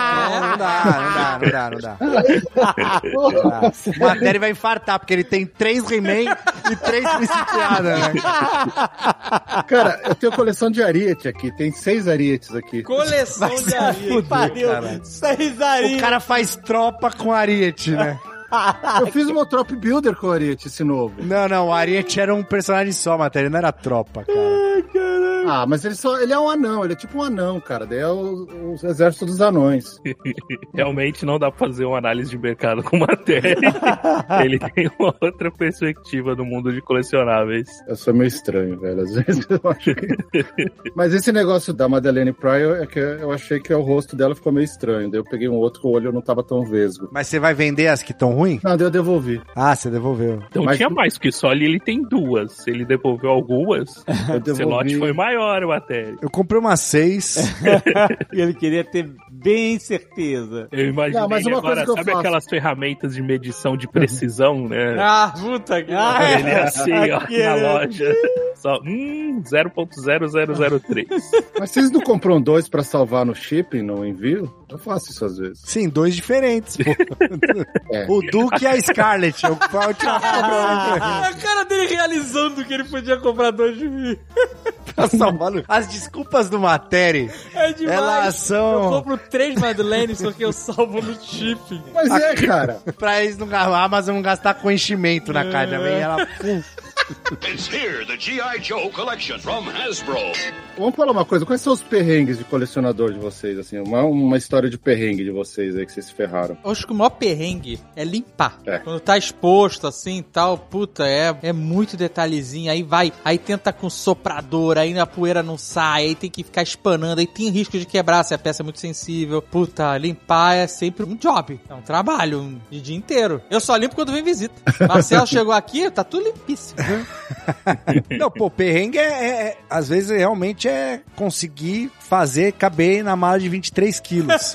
Não dá. O Matéria vai infartar, porque ele tem 3 He-Man e 3 Príncipe Adam, né? Cara, eu tenho coleção de Ariete aqui. Tem 6 Arietes aqui. Coleção de Ariete. 6 Arietes. O cara faz tropa com Ariete, né? Eu fiz uma Trop Builder com o Ariete, esse novo. Não, o Ariete era um personagem só, Matéria, não era tropa, cara. Ah, mas ele é um anão, ele é tipo um anão, cara. Daí é o exército dos anões. Realmente não dá pra fazer uma análise de mercado com Matéria. Ele tem uma outra perspectiva do mundo de colecionáveis. Eu sou meio estranho, velho. Às vezes eu acho que... Mas esse negócio da Madeleine Pryor é que eu achei que o rosto dela ficou meio estranho. Daí eu peguei um outro que o olho não tava tão vesgo. Mas você vai vender as que estão ruins? Não, daí eu devolvi. Ah, você devolveu. Então tinha mais, porque só ali ele tem 2. Ele devolveu algumas. O lote foi maior melhor, matéria. Eu comprei uma 6. E ele queria ter bem certeza. Eu imaginei não, mas uma agora, coisa que sabe aquelas ferramentas de medição de precisão, né? Puta que ele é assim, ó, na loja. Só 0.0003. Mas vocês não compram 2 pra salvar no shipping, no envio? Eu faço isso às vezes. Sim, 2 diferentes, pô. O Duke e a Scarlett. A cara dele realizando que ele podia comprar 2 de mim. Tá salvando. As desculpas do Matéria. É demais. Elas são... Eu compro 3 Madeleines, só que eu salvo no shipping. Mas cara. Pra eles não, a Amazon não gastar com enchimento na caixa. Vem ela... It's here, the G.I. Joe collection from Hasbro. Vamos falar uma coisa, quais são os perrengues de colecionador de vocês, assim, uma história de perrengue de vocês aí que vocês se ferraram? Eu acho que o maior perrengue é limpar. Quando tá exposto assim e tal, puta, é muito detalhezinho, aí tenta com soprador, aí a poeira não sai, aí tem que ficar espanando, aí tem risco de quebrar se a peça é muito sensível. Puta, limpar é sempre um job, é um trabalho, de dia inteiro. Eu só limpo quando vem visita. Marcelo chegou aqui, tá tudo limpíssimo. Não, pô, perrengue às vezes realmente é conseguir fazer caber na mala de 23 quilos.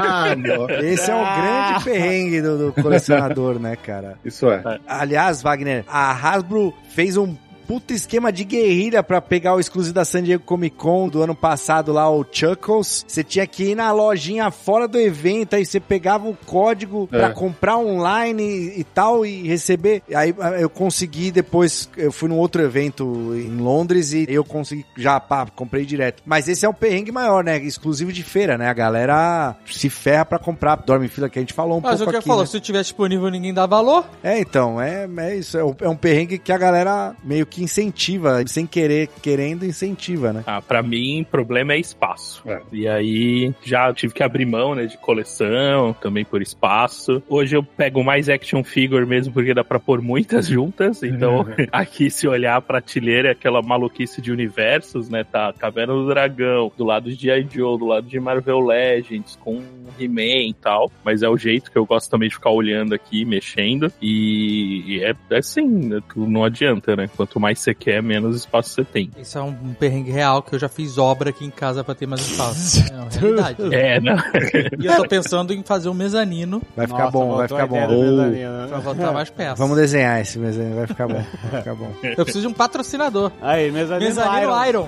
Esse é o grande perrengue do colecionador, né, cara? Isso é. Aliás, Wagner, a Hasbro fez um puta esquema de guerrilha pra pegar o exclusivo da San Diego Comic Con do ano passado lá, o Chuckles. Você tinha que ir na lojinha fora do evento, aí você pegava o código pra comprar online e tal, e receber. Aí eu consegui depois, eu fui num outro evento em Londres e eu consegui, comprei direto. Mas esse é um perrengue maior, né? Exclusivo de feira, né? A galera se ferra pra comprar, dorme em fila, que a gente falou pouco aqui. Mas o que falou, se tiver disponível ninguém dá valor. Então, é isso. É um perrengue que a galera meio que incentiva, sem querer, querendo, incentiva, né? Pra mim, o problema é espaço. E aí, já tive que abrir mão, né, de coleção, também por espaço. Hoje eu pego mais action figure mesmo, porque dá pra pôr muitas juntas. Então, aqui, se olhar a prateleira, é aquela maluquice de universos, né? Tá Caverna do Dragão, do lado de G.I. Joe, do lado de Marvel Legends, com He-Man e tal. Mas é o jeito que eu gosto também de ficar olhando aqui, mexendo. E é assim, não adianta, né? Quanto mais você quer, menos espaço você tem. Isso é um perrengue real, que eu já fiz obra aqui em casa pra ter mais espaço. É uma realidade. Não. E eu tô pensando em fazer um mezanino. Vai ficar bom, vai ficar bom. Pra botar mais peças. Vamos desenhar esse mezanino, vai ficar bom. Vai ficar bom. Eu preciso de um patrocinador. Aí, mezanino Iron.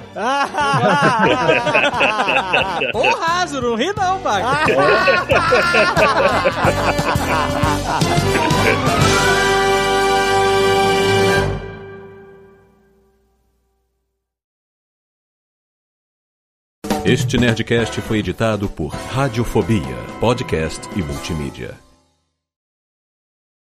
Ô, Hasbro, não ri não, Wagner. Este Nerdcast foi editado por Radiofobia, podcast e multimídia.